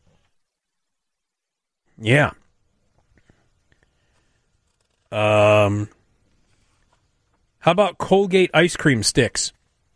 Yeah. How about Colgate ice cream sticks?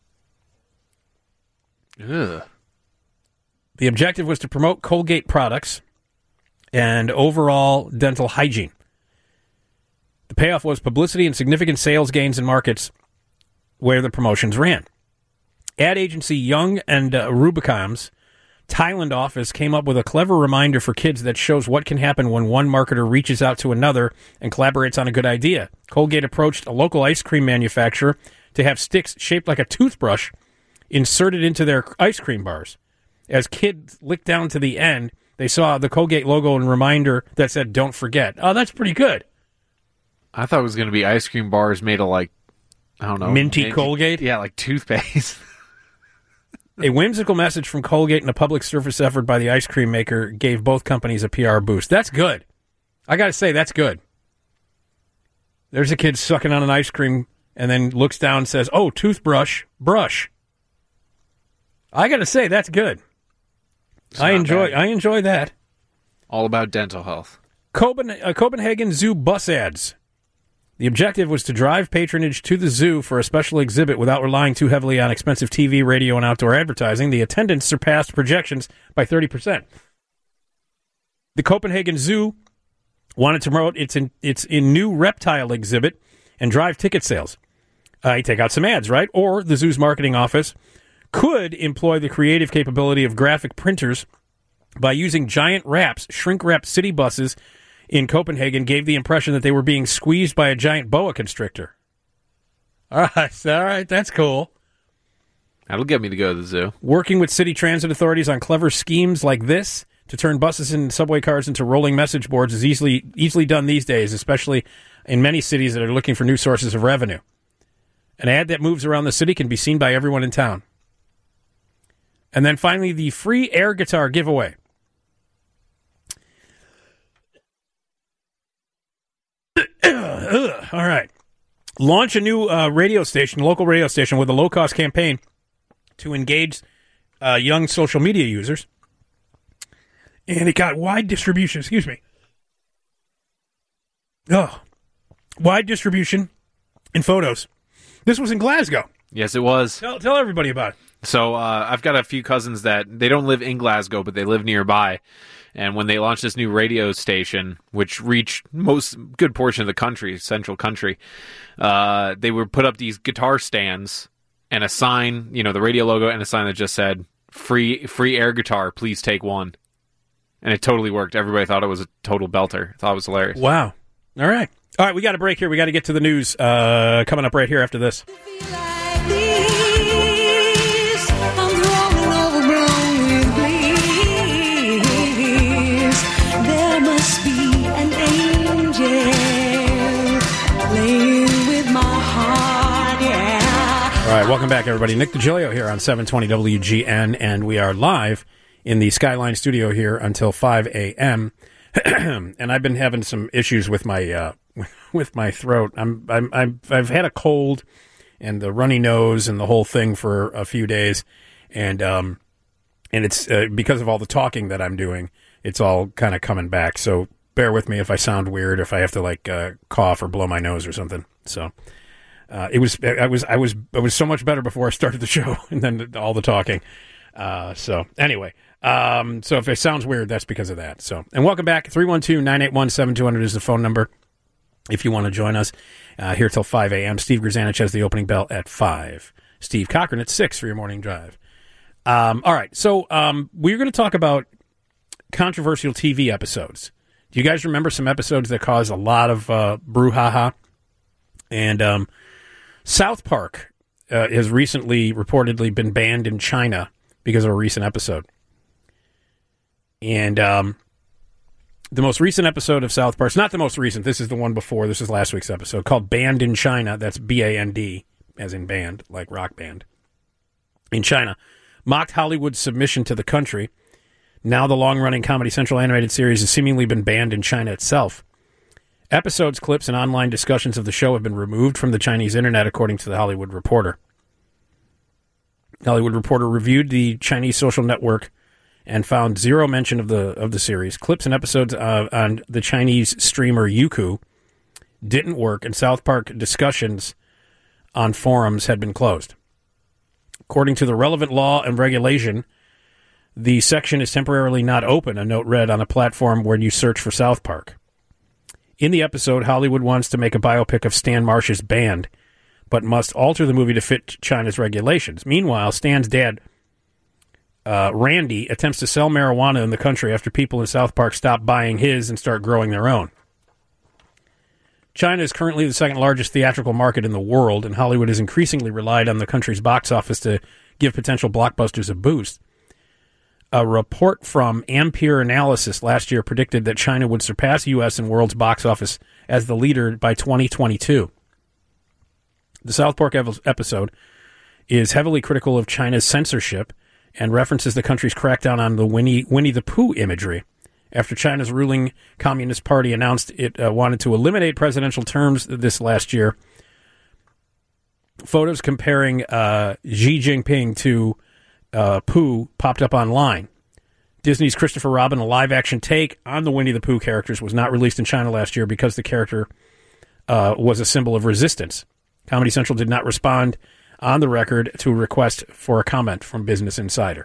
Ugh. The objective was to promote Colgate products and overall dental hygiene. The payoff was publicity and significant sales gains in markets where the promotions ran. Ad agency Young and Rubicam's Thailand office came up with a clever reminder for kids that shows what can happen when one marketer reaches out to another and collaborates on a good idea. Colgate approached a local ice cream manufacturer to have sticks shaped like a toothbrush inserted into their ice cream bars. As kids licked down to the end, they saw the Colgate logo and reminder that said, "Don't forget." Oh, that's pretty good. I thought it was going to be ice cream bars made of, like, I don't know. Minty Colgate? Yeah, like toothpaste. A whimsical message from Colgate and a public service effort by the ice cream maker gave both companies a PR boost. That's good. I got to say, that's good. There's a kid sucking on an ice cream and then looks down and says, "Oh, toothbrush, brush." I got to say, that's good. I enjoy that. All about dental health. Copenhagen Zoo bus ads. The objective was to drive patronage to the zoo for a special exhibit without relying too heavily on expensive TV, radio, and outdoor advertising. The attendance surpassed projections by 30%. The Copenhagen Zoo wanted to promote its new reptile exhibit and drive ticket sales. You take out some ads, right? Or the zoo's marketing office could employ the creative capability of graphic printers by using giant wraps, shrink-wrapped city buses in Copenhagen gave the impression that they were being squeezed by a giant boa constrictor. All right, that's cool. That'll get me to go to the zoo. Working with city transit authorities on clever schemes like this to turn buses and subway cars into rolling message boards is easily done these days, especially in many cities that are looking for new sources of revenue. An ad that moves around the city can be seen by everyone in town. And then finally, the free air guitar giveaway. All right. Launch a new local radio station with a low-cost campaign to engage young social media users. And it got wide distribution, wide distribution in photos. This was in Glasgow. Yes, it was. Tell everybody about it. So I've got a few cousins that they don't live in Glasgow, but they live nearby. And when they launched this new radio station, which reached good portion of the country, central country, they would put up these guitar stands and a sign, the radio logo, and a sign that just said, free air guitar, please take one. And it totally worked. Everybody thought it was a total belter. I thought it was hilarious. Wow. All right, we got a break here. We got to get to the news coming up right here after this. All right, welcome back, everybody. Nick DiGilio here on 720 WGN, and we are live in the Skyline studio here until 5 a.m. And I've been having some issues with my throat. I've had a cold and the runny nose and the whole thing for a few days, and it's because of all the talking that I'm doing. It's all kind of coming back. So bear with me if I sound weird, if I have to cough or blow my nose or something. So. I was so much better before I started the show, and then all the talking. So anyway, so if it sounds weird, that's because of that. So, and welcome back. 312-981-7200 is the phone number if you want to join us here till 5 a.m. Steve Grzanich has the opening bell at 5. Steve Cochran at 6 for your morning drive. All right, so we're going to talk about controversial TV episodes. Do you guys remember some episodes that caused a lot of brouhaha? And South Park has recently reportedly been banned in China because of a recent episode. And the most recent episode of South Park, it's not the most recent, this is the one before, this is last week's episode, called Banned in China, that's B-A-N-D, as in band, like rock band, in China, mocked Hollywood's submission to the country. Now the long-running Comedy Central animated series has seemingly been banned in China itself. Episodes, clips, and online discussions of the show have been removed from the Chinese internet, according to The Hollywood Reporter. The Hollywood Reporter reviewed the Chinese social network and found zero mention of the series. Clips and episodes on the Chinese streamer Youku didn't work, and South Park discussions on forums had been closed. According to the relevant law and regulation, the section is temporarily not open, a note read on a platform where you search for South Park. In the episode, Hollywood wants to make a biopic of Stan Marsh's band, but must alter the movie to fit China's regulations. Meanwhile, Stan's dad, Randy, attempts to sell marijuana in the country after people in South Park stop buying his and start growing their own. China is currently the second largest theatrical market in the world, and Hollywood has increasingly relied on the country's box office to give potential blockbusters a boost. A report from Ampere Analysis last year predicted that China would surpass U.S. and world's box office as the leader by 2022. The South Park episode is heavily critical of China's censorship and references the country's crackdown on the Winnie the Pooh imagery. After China's ruling Communist Party announced it wanted to eliminate presidential terms this last year, photos comparing Xi Jinping to Pooh popped up online. Disney's Christopher Robin, a live-action take on the Winnie the Pooh characters, was not released in China last year because the character was a symbol of resistance. Comedy Central did not respond on the record to a request for a comment from Business Insider.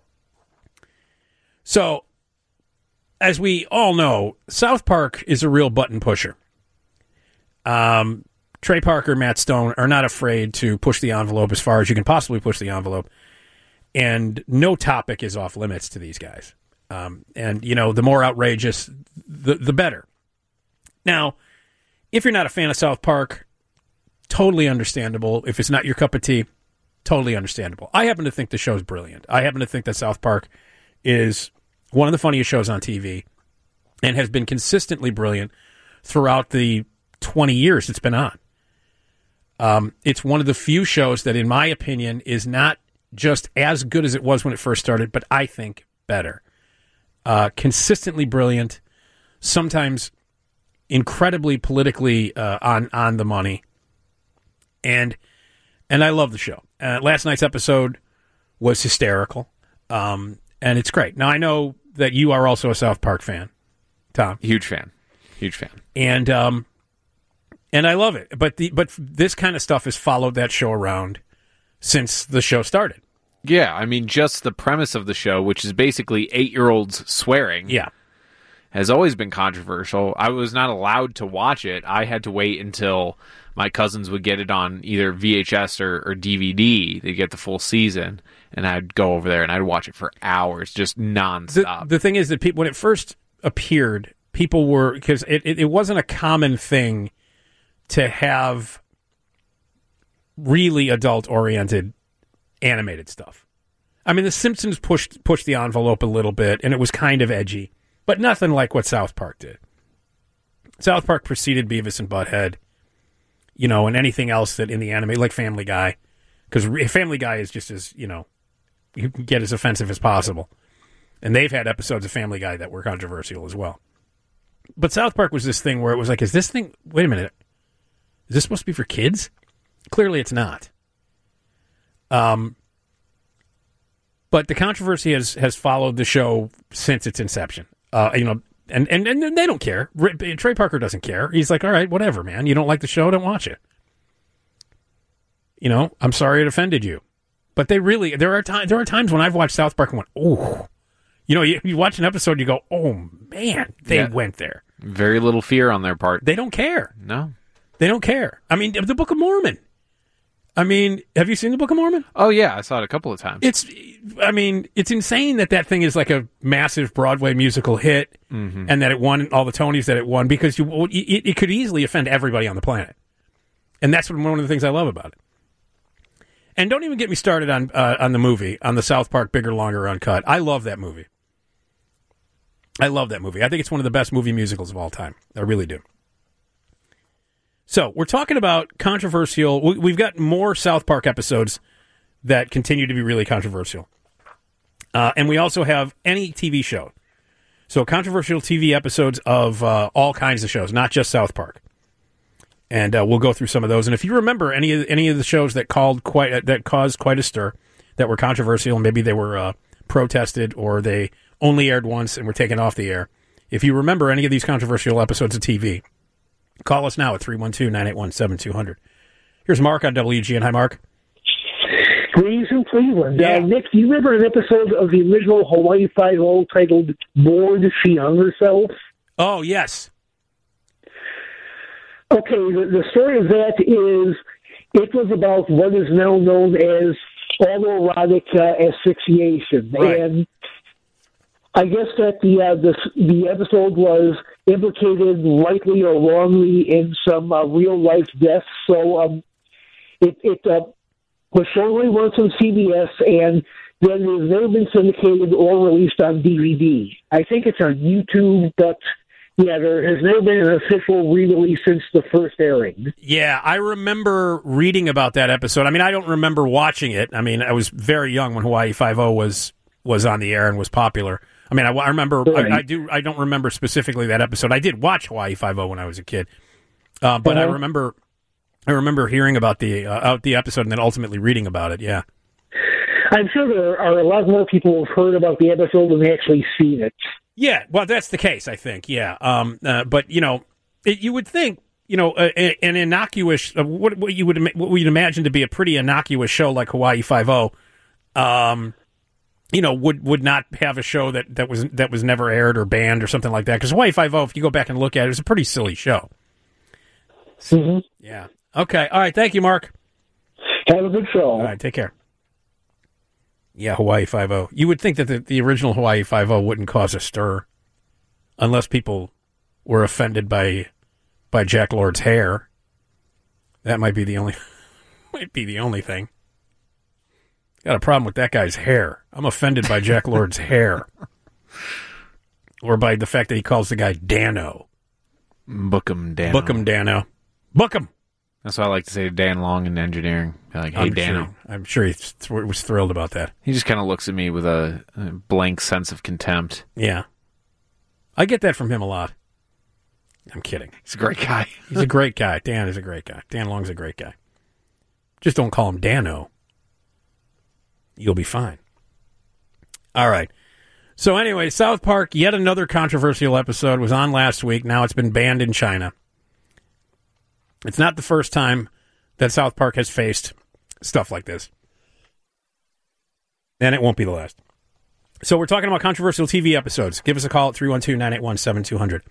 So, as we all know, South Park is a real button pusher. Trey Parker, Matt Stone are not afraid to push the envelope as far as you can possibly push the envelope. And no topic is off limits to these guys. And, you know, the more outrageous, the better. Now, if you're not a fan of South Park, totally understandable. If it's not your cup of tea, totally understandable. I happen to think the show's brilliant. I happen to think that South Park is one of the funniest shows on TV and has been consistently brilliant throughout the 20 years it's been on. It's one of the few shows that, in my opinion, is not just as good as it was when it first started, but I think better. Consistently brilliant, sometimes incredibly politically on the money, and I love the show. Last night's episode was hysterical, and it's great. Now, I know that you are also a South Park fan, Tom. Huge fan. And I love it. But this kind of stuff has followed that show around since the show started. Yeah, I mean, just the premise of the show, which is basically 8-year-olds swearing, has always been controversial. I was not allowed to watch it. I had to wait until my cousins would get it on either VHS or DVD. They'd get the full season, and I'd go over there and I'd watch it for hours, just nonstop. The thing is that people, when it first appeared, people were, because it wasn't a common thing to have really adult-oriented animated stuff. I mean, The Simpsons pushed the envelope a little bit, and it was kind of edgy, but nothing like what South Park did. South Park preceded Beavis and Butthead, you know, and anything else that in the anime, like Family Guy, because Family Guy is just as, you know, you can get as offensive as possible. And they've had episodes of Family Guy that were controversial as well. But South Park was this thing where it was like, is this thing, wait a minute, is this supposed to be for kids? Clearly it's not. But the controversy has followed the show since its inception. You know, and they don't care. Trey Parker doesn't care. He's like, all right, whatever, man. You don't like the show, don't watch it. You know, I'm sorry it offended you. But there are times when I've watched South Park and went, oh, you know, you watch an episode, you go, oh man, they went there. Very little fear on their part. They don't care. No. They don't care. I mean, the Book of Mormon. I mean, have you seen the Book of Mormon? Oh, yeah. I saw it a couple of times. It's insane that thing is like a massive Broadway musical hit and that it won all the Tonys that it won because it could easily offend everybody on the planet. And that's one of the things I love about it. And don't even get me started on the movie, on the South Park Bigger, Longer, Uncut. I love that movie. I think it's one of the best movie musicals of all time. I really do. So, we're talking about controversial. We've got more South Park episodes that continue to be really controversial. And we also have any TV show. So, controversial TV episodes of all kinds of shows, not just South Park. And we'll go through some of those. And if you remember any of the shows that caused quite a stir, that were controversial, and maybe they were protested or they only aired once and were taken off the air. If you remember any of these controversial episodes of TV, call us now at 312-981-7200. Here's Mark on WGN. Hi, Mark. Greetings from Cleveland. Nick, do you remember an episode of the original Hawaii Five-0 titled Bored She Hung Herself? Oh, yes. Okay, the story of that is it was about what is now known as autoerotic asphyxiation. Right. And I guess that the episode was implicated rightly or wrongly in some real-life deaths. So it was shown once on CBS, and then it has never been syndicated or released on DVD. I think it's on YouTube, but yeah, there has never been an official re-release since the first airing. Yeah, I remember reading about that episode. I mean, I don't remember watching it. I mean, I was very young when Hawaii Five-0 was on the air and was popular. I mean, I remember. Right. I don't remember specifically that episode. I did watch Hawaii Five-0 when I was a kid, but I remember hearing about the episode and then ultimately reading about it. Yeah, I'm sure there are a lot more people who have heard about the episode than actually seen it. Yeah, well, that's the case, I think. Yeah, but you know, you would think, you know, an innocuous what you'd imagine to be a pretty innocuous show like Hawaii Five-0. You know, would not have a show that was never aired or banned or something like that. Because Hawaii Five-0, if you go back and look at it, it's a pretty silly show. Mm-hmm. Yeah. Okay. All right. Thank you, Mark. Have a good show. All right. Take care. Yeah, Hawaii Five-0. You would think that the original Hawaii Five-0 wouldn't cause a stir unless people were offended by Jack Lord's hair. That might be the only thing. Got a problem with that guy's hair. I'm offended by Jack Lord's hair. Or by the fact that he calls the guy Dano. Book him, Dano. Book him, Dano. Book him. That's what I like to say to Dan Long in engineering. Like, hey, Dano. I'm sure he was thrilled about that. He just kind of looks at me with a blank sense of contempt. Yeah. I get that from him a lot. I'm kidding. He's a great guy. He's a great guy. Dan is a great guy. Dan Long's a great guy. Just don't call him Dano. You'll be fine. All right. So anyway, South Park, yet another controversial episode, was on last week. Now it's been banned in China. It's not the first time that South Park has faced stuff like this. And it won't be the last. So we're talking about controversial TV episodes. Give us a call at 312-981-7200.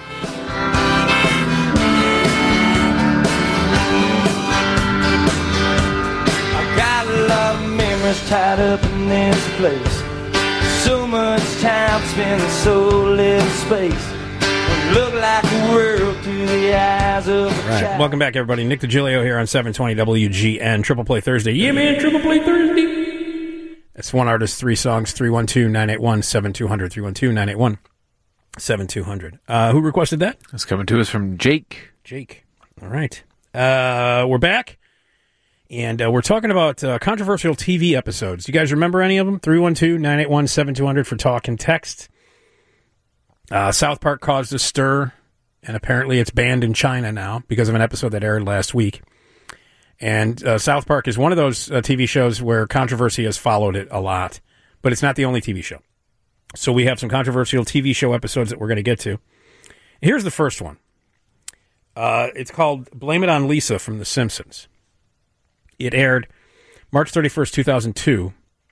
I've got a lot of memories tied up in this place. So much time spent in so little space. Look like a world through the eyes of a child. Welcome back, everybody. Nick DiGilio here on 720 WGN. Triple Play Thursday. Yeah, man, Triple Play Thursday. That's one artist, three songs, 312-981-7200, 312-981-7200. Who requested that? It's coming to us from Jake. Jake. All right. We're back, and we're talking about controversial TV episodes. Do you guys remember any of them? 312-981-7200 for talk and text. South Park caused a stir, and apparently it's banned in China now because of an episode that aired last week. And South Park is one of those TV shows where controversy has followed it a lot, but it's not the only TV show. So we have some controversial TV show episodes that we're going to get to. Here's the first one. It's called Blame It on Lisa from The Simpsons. It aired March 31st, 2002.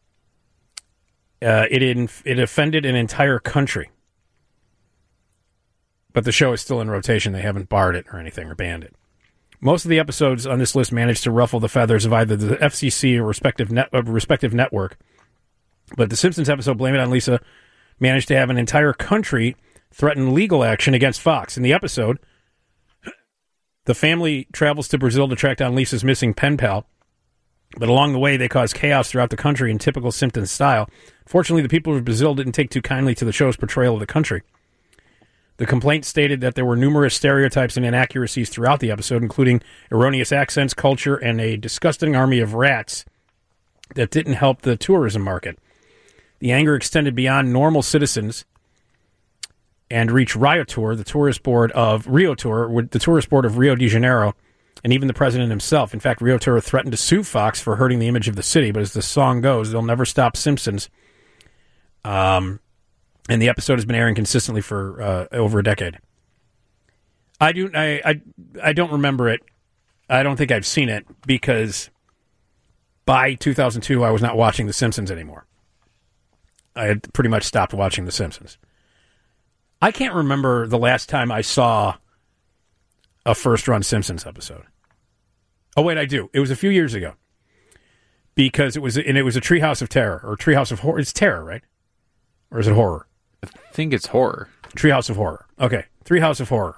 It offended an entire country. But the show is still in rotation. They haven't barred it or anything or banned it. Most of the episodes on this list managed to ruffle the feathers of either the FCC or respective network. But the Simpsons episode, Blame It on Lisa, managed to have an entire country threaten legal action against Fox. In the episode, the family travels to Brazil to track down Lisa's missing pen pal. But along the way, they cause chaos throughout the country in typical Simpsons style. Fortunately, the people of Brazil didn't take too kindly to the show's portrayal of the country. The complaint stated that there were numerous stereotypes and inaccuracies throughout the episode, including erroneous accents, culture, and a disgusting army of rats that didn't help the tourism market. The anger extended beyond normal citizens and reached Riotour, the tourist board of Rio de Janeiro, and even the president himself. In fact, Riotour threatened to sue Fox for hurting the image of the city, but as the song goes, they'll never stop Simpsons. And the episode has been airing consistently for over a decade. I don't remember it. I don't think I've seen it because by 2002 I was not watching The Simpsons anymore. I had pretty much stopped watching The Simpsons. I can't remember the last time I saw a first-run Simpsons episode. Oh, wait, I do. It was a few years ago. Because it was a Treehouse of Terror, or Treehouse of Horror. It's terror, right? Or is it horror? I think it's horror. Treehouse of Horror. Okay, Treehouse of Horror.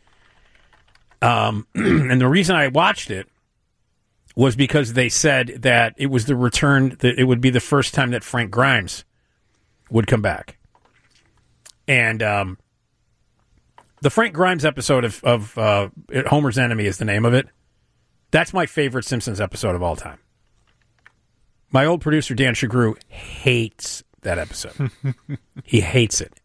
And the reason I watched it was because they said that it was the return, that it would be the first time that Frank Grimes would come back. And the Frank Grimes episode of Homer's Enemy is the name of it. That's my favorite Simpsons episode of all time. My old producer, Dan Shagru, hates that episode. He hates it.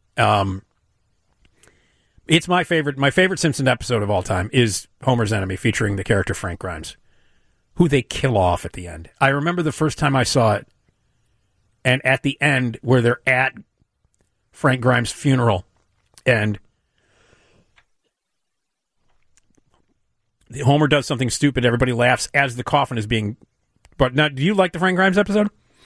It's my favorite. My favorite Simpsons episode of all time is Homer's Enemy, featuring the character Frank Grimes, who they kill off at the end. I remember the first time I saw it, and at the end where they're at Frank Grimes' funeral, and Homer does something stupid. Everybody laughs as the coffin is being. But now, do you like the Frank Grimes episode?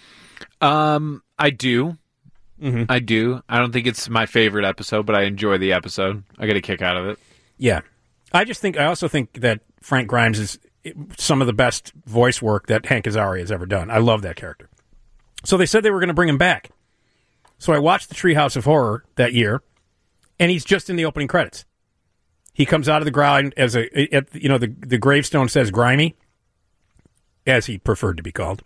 I do. Mm-hmm. I do. I don't think it's my favorite episode, but I enjoy the episode. I get a kick out of it. Yeah. I also think that Frank Grimes some of the best voice work that Hank Azaria has ever done. I love that character. So they said they were going to bring him back. So I watched the Treehouse of Horror that year, and he's just in the opening credits. He comes out of the ground as the gravestone says Grimy, as he preferred to be called.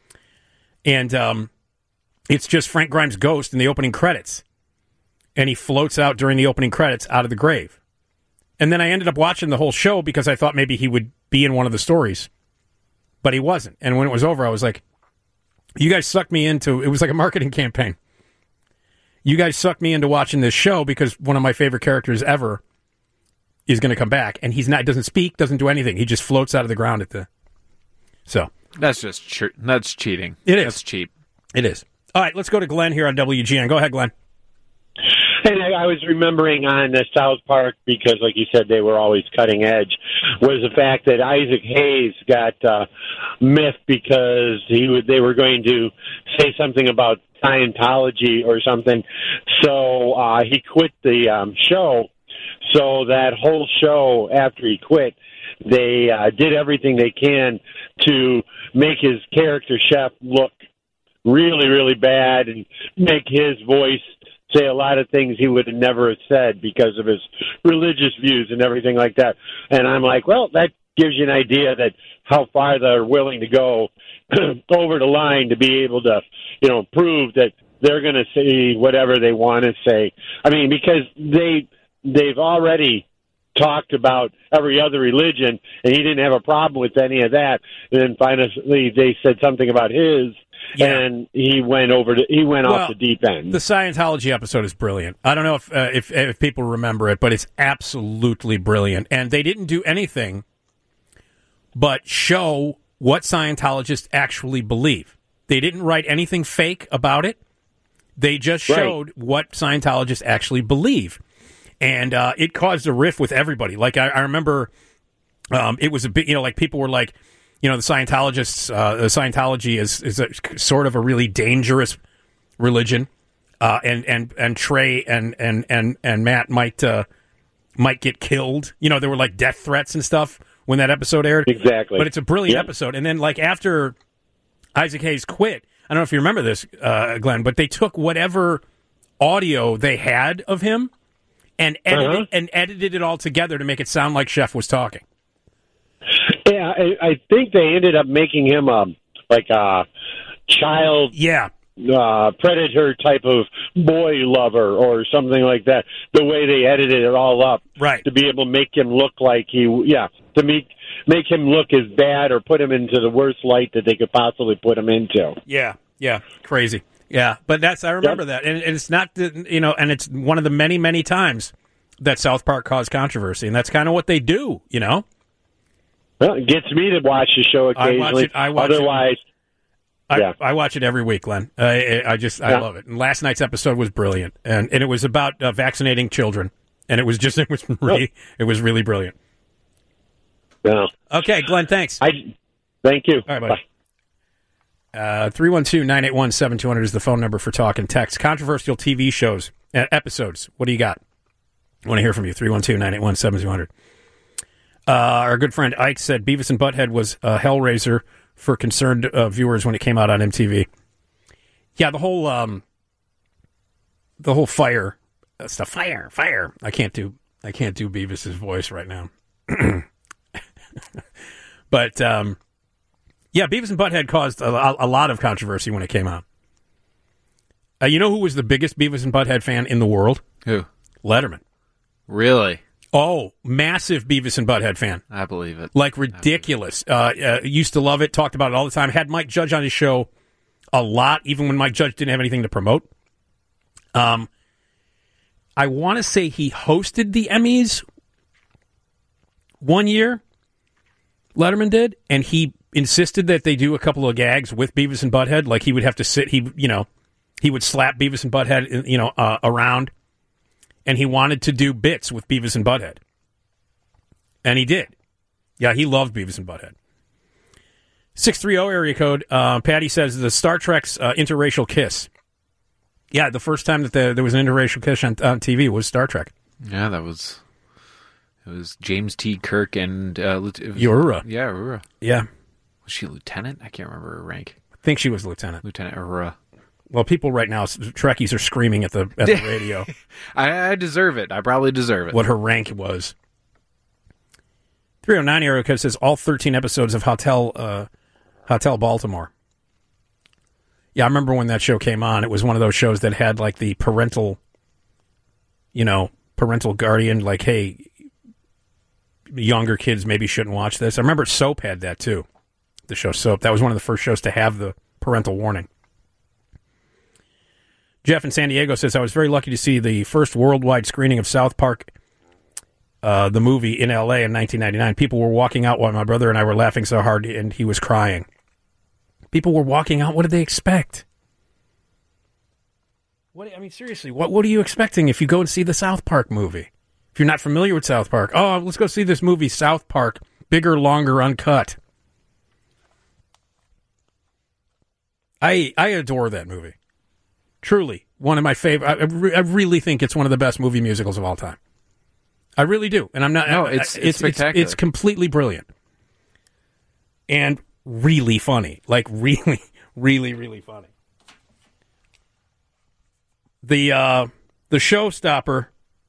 And it's just Frank Grimes' ghost in the opening credits. And he floats out during the opening credits out of the grave. And then I ended up watching the whole show because I thought maybe he would be in one of the stories. But he wasn't. And when it was over, I was like, you guys sucked me into... It was like a marketing campaign. You guys sucked me into watching this show because one of my favorite characters ever is going to come back. And he's not... doesn't speak, doesn't do anything. He just floats out of the ground at the... So... That's just... that's cheating. It is. That's cheap. It is. All right, let's go to Glenn here on WGN. Go ahead, Glenn. And I was remembering on the South Park, because like you said, they were always cutting edge, was the fact that Isaac Hayes got miffed because they were going to say something about Scientology or something. So he quit the show. So that whole show, after he quit, they did everything they can to make his character chef look really, really bad and make his voice say a lot of things he would have never said because of his religious views and everything like that. And I'm like, well, that gives you an idea that how far they're willing to go over the line to be able to, prove that they're going to say whatever they want to say. I mean, because they've already talked about every other religion, and he didn't have a problem with any of that. And then finally they said something about his, and he went off the deep end. The Scientology episode is brilliant. I don't know if people remember it, but it's absolutely brilliant. And they didn't do anything but show what Scientologists actually believe. They didn't write anything fake about it. They just showed what Scientologists actually believe. And it caused a riff with everybody. Like, I remember it was a bit, like people were like, the Scientologists, Scientology is a, sort of a really dangerous religion. And Trey and Matt might get killed. There were like death threats and stuff when that episode aired. Exactly. But it's a brilliant episode. And then like after Isaac Hayes quit, I don't know if you remember this, Glenn, but they took whatever audio they had of him and edited it all together to make it sound like Chef was talking. Yeah, I think they ended up making him a child predator type of boy lover or something like that. The way they edited it all up, right, to be able to make him look like to make him look as bad or put him into the worst light that they could possibly put him into. Yeah, crazy. Yeah, but I remember that, and it's not, and it's one of the many, many times that South Park caused controversy, and that's kind of what they do, Well, it gets me to watch the show occasionally. I watch Otherwise, I watch it every week, Glenn. I love it. And last night's episode was brilliant, and it was about vaccinating children, and it was really brilliant. Yeah. Okay, Glenn, thanks. Thank you. All right, buddy. 312-981-7200 is the phone number for talk and text. Controversial TV shows, episodes. What do you got? I want to hear from you. 312-981-7200. Our good friend Ike said Beavis and Butthead was a hellraiser for concerned viewers when it came out on MTV. Yeah, the whole fire stuff. Fire. I can't do Beavis's voice right now. But yeah, Beavis and Butthead caused a lot of controversy when it came out. You know who was the biggest Beavis and Butthead fan in the world? Who? Letterman. Really? Oh, massive Beavis and Butthead fan. I believe it. Like ridiculous. Used to love it, talked about it all the time. Had Mike Judge on his show a lot, even when Mike Judge didn't have anything to promote. I want to say he hosted the Emmys one year, Letterman did, and he insisted that they do a couple of gags with Beavis and Butthead. Like he would have to sit, he would slap Beavis and Butthead, around. And he wanted to do bits with Beavis and Butthead. And he did. Yeah, he loved Beavis and Butthead. 630 area code. Patty says the Star Trek's interracial kiss. Yeah, the first time that there was an interracial kiss on TV was Star Trek. Yeah, that was It was James T. Kirk and Uhura. Yeah, Uhura. Yeah. Was she lieutenant? I can't remember her rank. I think she was lieutenant. Lieutenant Uhura. Well, people right now, Trekkies are screaming at the radio. I deserve it. I probably deserve it. What her rank was. 309 area code says all 13 episodes of Hotel Baltimore. Yeah, I remember when that show came on. It was one of those shows that had like the parental guardian, like, hey, younger kids maybe shouldn't watch this. I remember Soap had that too. The show Soap. That was one of the first shows to have the parental warning. Jeff in San Diego says, I was very lucky to see the first worldwide screening of South Park, the movie, in L.A. in 1999. People were walking out while my brother and I were laughing so hard, and he was crying. People were walking out. What did they expect? Seriously, what are you expecting if you go and see the South Park movie? If you're not familiar with South Park, let's go see this movie, South Park, bigger, longer, uncut. I adore that movie. Truly, one of my favorite. I really think it's one of the best movie musicals of all time. I really do, and I'm not. No, it's spectacular. It's completely brilliant, and really funny. Like really, really, really funny. The showstopper,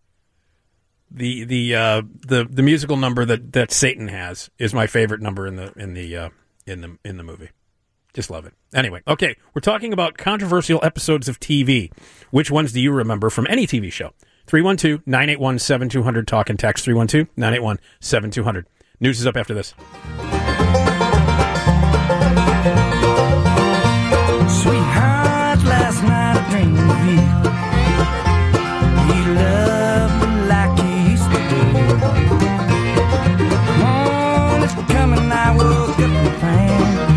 the musical number that Satan has is my favorite number in the movie. Just love it. Anyway, okay, we're talking about controversial episodes of TV. Which ones do you remember from any TV show? 312-981-7200, talk and text 312-981-7200. News is up after this. Sweetheart, last night I dreamed of you. You loved me like you used to do. Morning's coming, I woke up and found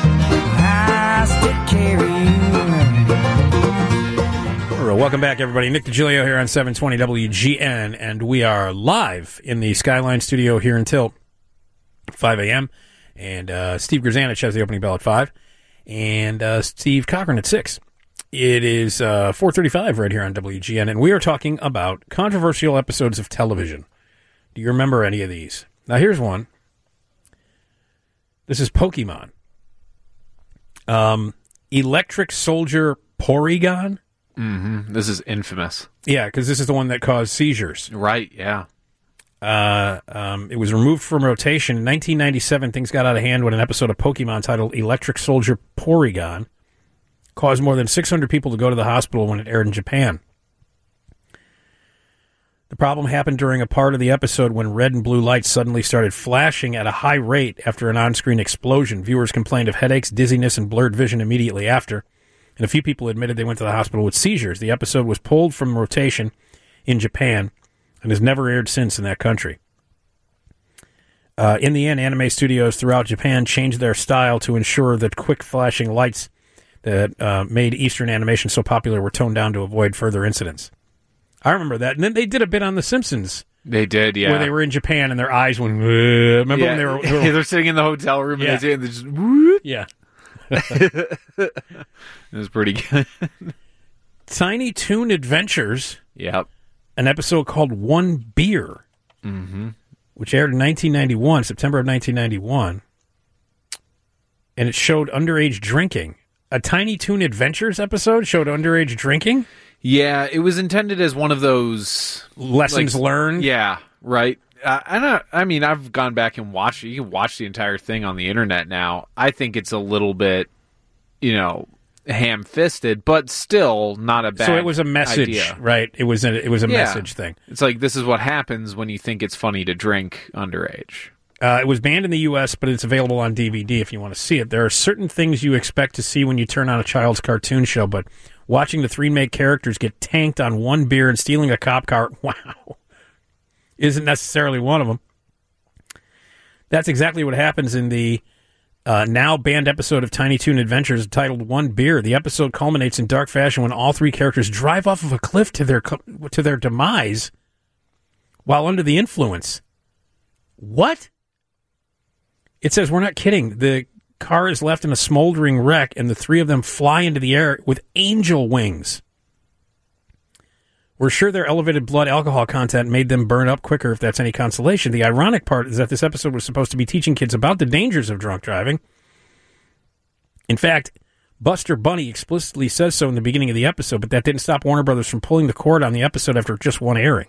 welcome back, everybody. Nick DiGilio here on 720 WGN, and we are live in the Skyline studio here until 5 a.m. And Steve Grzanich has the opening bell at 5, and Steve Cochran at 6. It is 4:35 right here on WGN, and we are talking about controversial episodes of television. Do you remember any of these? Now, here's one. This is Pokemon. Electric Soldier Porygon. Mm-hmm. This is infamous. Yeah, because this is the one that caused seizures. Right, yeah. It was removed from rotation. In 1997, things got out of hand when an episode of Pokemon titled Electric Soldier Porygon caused more than 600 people to go to the hospital when it aired in Japan. The problem happened during a part of the episode when red and blue lights suddenly started flashing at a high rate after an on-screen explosion. Viewers complained of headaches, dizziness, and blurred vision immediately after, and a few people admitted they went to the hospital with seizures. The episode was pulled from rotation in Japan and has never aired since in that country. In the end, anime studios throughout Japan changed their style to ensure that quick flashing lights that made Eastern animation so popular were toned down to avoid further incidents. I remember that. And then they did a bit on The Simpsons. They did, yeah. Where they were in Japan and their eyes went, remember when they were... they're sitting in the hotel room and they just... Yeah. It was pretty good. Tiny Toon Adventures. Yep. An episode called One Beer, which aired in 1991, September of 1991. And it showed underage drinking. A Tiny Toon Adventures episode showed underage drinking? Yeah, it was intended as one of those... Lessons learned? Yeah, right. I've gone back and watched it. You can watch the entire thing on the internet now. I think it's a little bit, ham-fisted, but still not a bad idea. So it was a message, right? It was a message thing. It's like, this is what happens when you think it's funny to drink underage. It was banned in the U.S., but it's available on DVD if you want to see it. There are certain things you expect to see when you turn on a child's cartoon show, but watching the three main characters get tanked on one beer and stealing a cop car, wow, isn't necessarily one of them. That's exactly what happens in the now banned episode of Tiny Toon Adventures titled One Beer. The episode culminates in dark fashion when all three characters drive off of a cliff to their demise while under the influence. What? It says, we're not kidding. The car is left in a smoldering wreck, and the three of them fly into the air with angel wings. We're sure their elevated blood alcohol content made them burn up quicker, if that's any consolation. The ironic part is that this episode was supposed to be teaching kids about the dangers of drunk driving. In fact, Buster Bunny explicitly says so in the beginning of the episode, but that didn't stop Warner Brothers from pulling the cord on the episode after just one airing.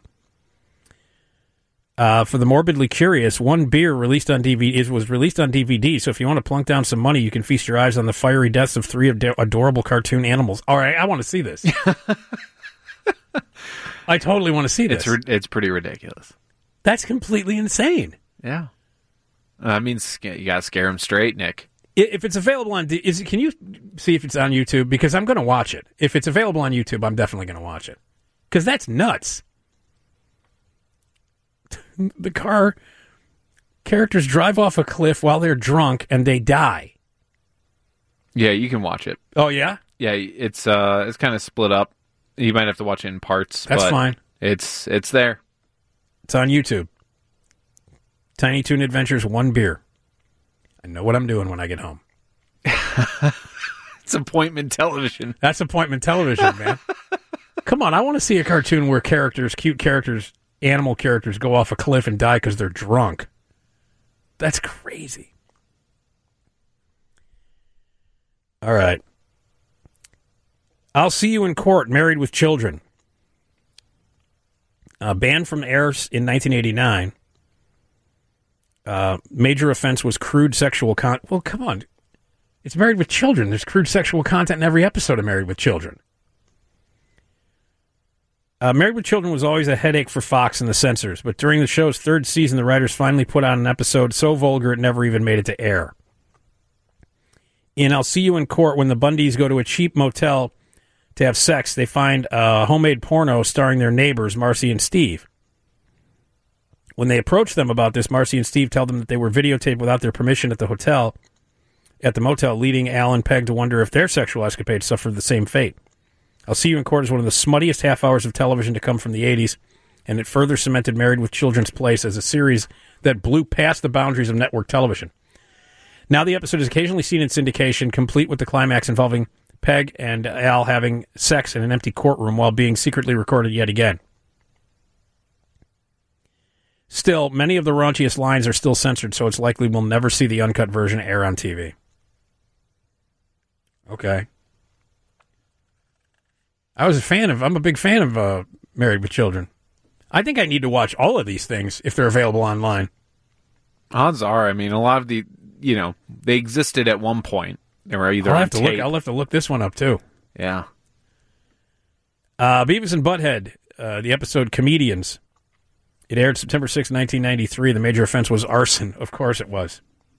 For the morbidly curious, One Beer was released on DVD, so if you want to plunk down some money, you can feast your eyes on the fiery deaths of 3 adorable cartoon animals. All right, I want to see this. I totally want to see this. It's pretty ridiculous. That's completely insane. Yeah. I mean, you got to scare them straight, Nick. If it's available on... Can you see if it's on YouTube? Because I'm going to watch it. If it's available on YouTube, I'm definitely going to watch it. Because that's nuts. The car characters drive off a cliff while they're drunk and they die. Yeah, you can watch it. Oh, yeah? Yeah, it's kind of split up. You might have to watch it in parts. That's fine. It's there. It's on YouTube. Tiny Toon Adventures, One Beer. I know what I'm doing when I get home. It's appointment television. That's appointment television, man. Come on, I want to see a cartoon where cute characters, animal characters, go off a cliff and die because they're drunk. That's crazy. All right. I'll See You in Court, Married with Children. Banned from air in 1989. Major offense was crude sexual content. Well, come on. It's Married with Children. There's crude sexual content in every episode of Married with Children. Married with Children was always a headache for Fox and the censors, but during the show's 3rd season, the writers finally put on an episode so vulgar it never even made it to air. In I'll See You in Court, when the Bundys go to a cheap motel to have sex, they find a homemade porno starring their neighbors, Marcy and Steve. When they approach them about this, Marcy and Steve tell them that they were videotaped without their permission at the motel, leading Al and Peg to wonder if their sexual escapades suffered the same fate. I'll See You in Court is one of the smuttiest half hours of television to come from the 80s, and it further cemented Married with Children's place as a series that blew past the boundaries of network television. Now the episode is occasionally seen in syndication, complete with the climax involving Peg and Al having sex in an empty courtroom while being secretly recorded yet again. Still, many of the raunchiest lines are still censored, so it's likely we'll never see the uncut version air on TV. Okay. I'm a big fan of Married with Children. I think I need to watch all of these things if they're available online. Odds are, I mean, a lot of they existed at one point. They were either on tape. I'll have to look this one up, too. Yeah. Beavis and Butthead, the episode Comedians. It aired September 6, 1993. The major offense was arson. Of course it was.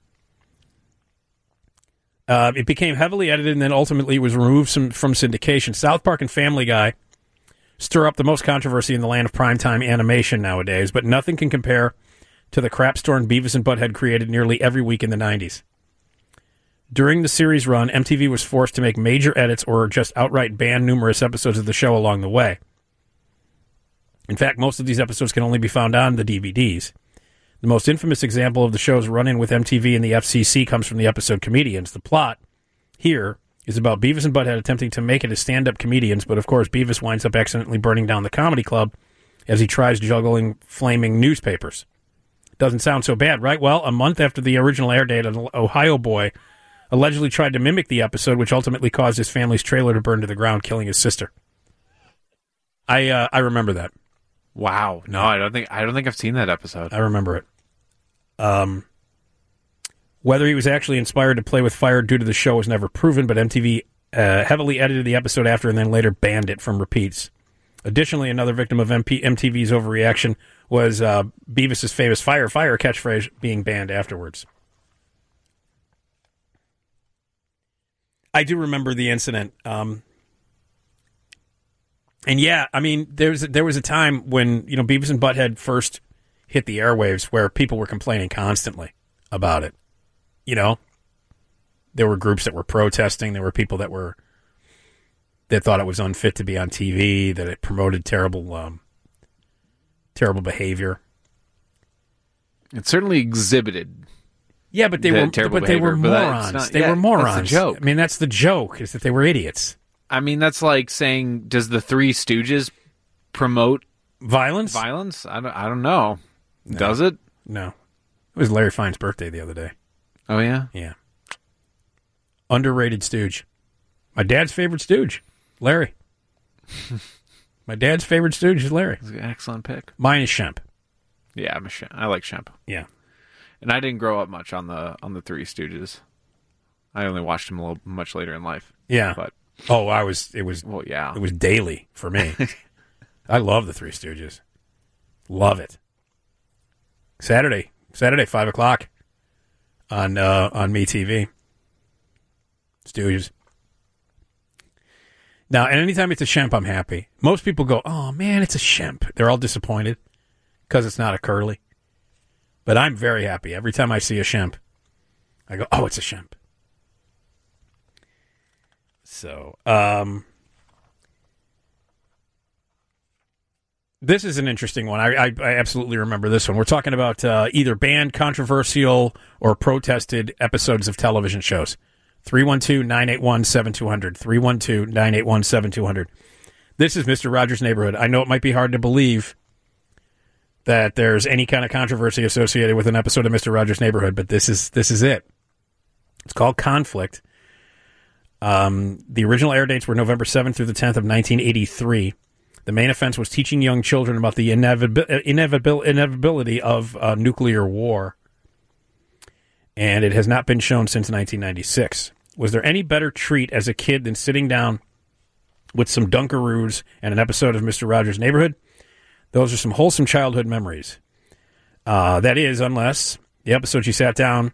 It became heavily edited and then ultimately was removed from syndication. South Park and Family Guy stir up the most controversy in the land of primetime animation nowadays, but nothing can compare to the crap-storm Beavis and Butthead created nearly every week in the 90s. During the series run, MTV was forced to make major edits or just outright ban numerous episodes of the show along the way. In fact, most of these episodes can only be found on the DVDs. The most infamous example of the show's run-in with MTV and the FCC comes from the episode Comedians. The plot here is about Beavis and Butthead attempting to make it as stand-up comedians, but of course Beavis winds up accidentally burning down the comedy club as he tries juggling flaming newspapers. Doesn't sound so bad, right? Well, a month after the original air date, an Ohio boy allegedly tried to mimic the episode, which ultimately caused his family's trailer to burn to the ground, killing his sister. I remember that. Wow. No, I don't think I've seen that episode. I remember it. Whether he was actually inspired to play with fire due to the show was never proven, but MTV heavily edited the episode after and then later banned it from repeats. Additionally, another victim of MTV's overreaction was Beavis' famous fire catchphrase being banned afterwards. I do remember the incident. And yeah, I mean, there was a time when, Beavis and Butthead first hit the airwaves where people were complaining constantly about it. There were groups that were protesting. There were people that thought it was unfit to be on TV, that it promoted terrible behavior. It certainly exhibited. Yeah, but they were morons. They were morons. That's the joke. I mean, that's the joke, is that they were idiots. I mean, that's like saying, does the Three Stooges promote violence? I don't know. No. Does it? No. It was Larry Fine's birthday the other day. Oh, yeah? Yeah. Underrated stooge. My dad's favorite stooge, Larry. My dad's favorite stooge is Larry. That's an excellent pick. Mine is Shemp. Yeah, I like Shemp. Yeah. And I didn't grow up much on the Three Stooges. I only watched them much later in life. Yeah. But it was daily for me. I love the Three Stooges. Love it. Saturday, 5:00 on MeTV. Stooges. Now, and anytime it's a Shemp, I'm happy. Most people go, "Oh man, it's a Shemp." They're all disappointed because it's not a Curly. But I'm very happy every time I see a Shemp. I go, "Oh, it's a Shemp." So, this is an interesting one. I absolutely remember this one. We're talking about either banned, controversial, or protested episodes of television shows. 312-981-7200. 312-981-7200. This is Mr. Rogers' Neighborhood. I know it might be hard to believe that there's any kind of controversy associated with an episode of Mr. Rogers' Neighborhood, but this is it. It's called Conflict. The original air dates were November 7th through the 10th of 1983. The main offense was teaching young children about the inevitability of nuclear war. And it has not been shown since 1996. Was there any better treat as a kid than sitting down with some Dunkaroos and an episode of Mr. Rogers' Neighborhood? Those are some wholesome childhood memories. That is, unless the episode you sat down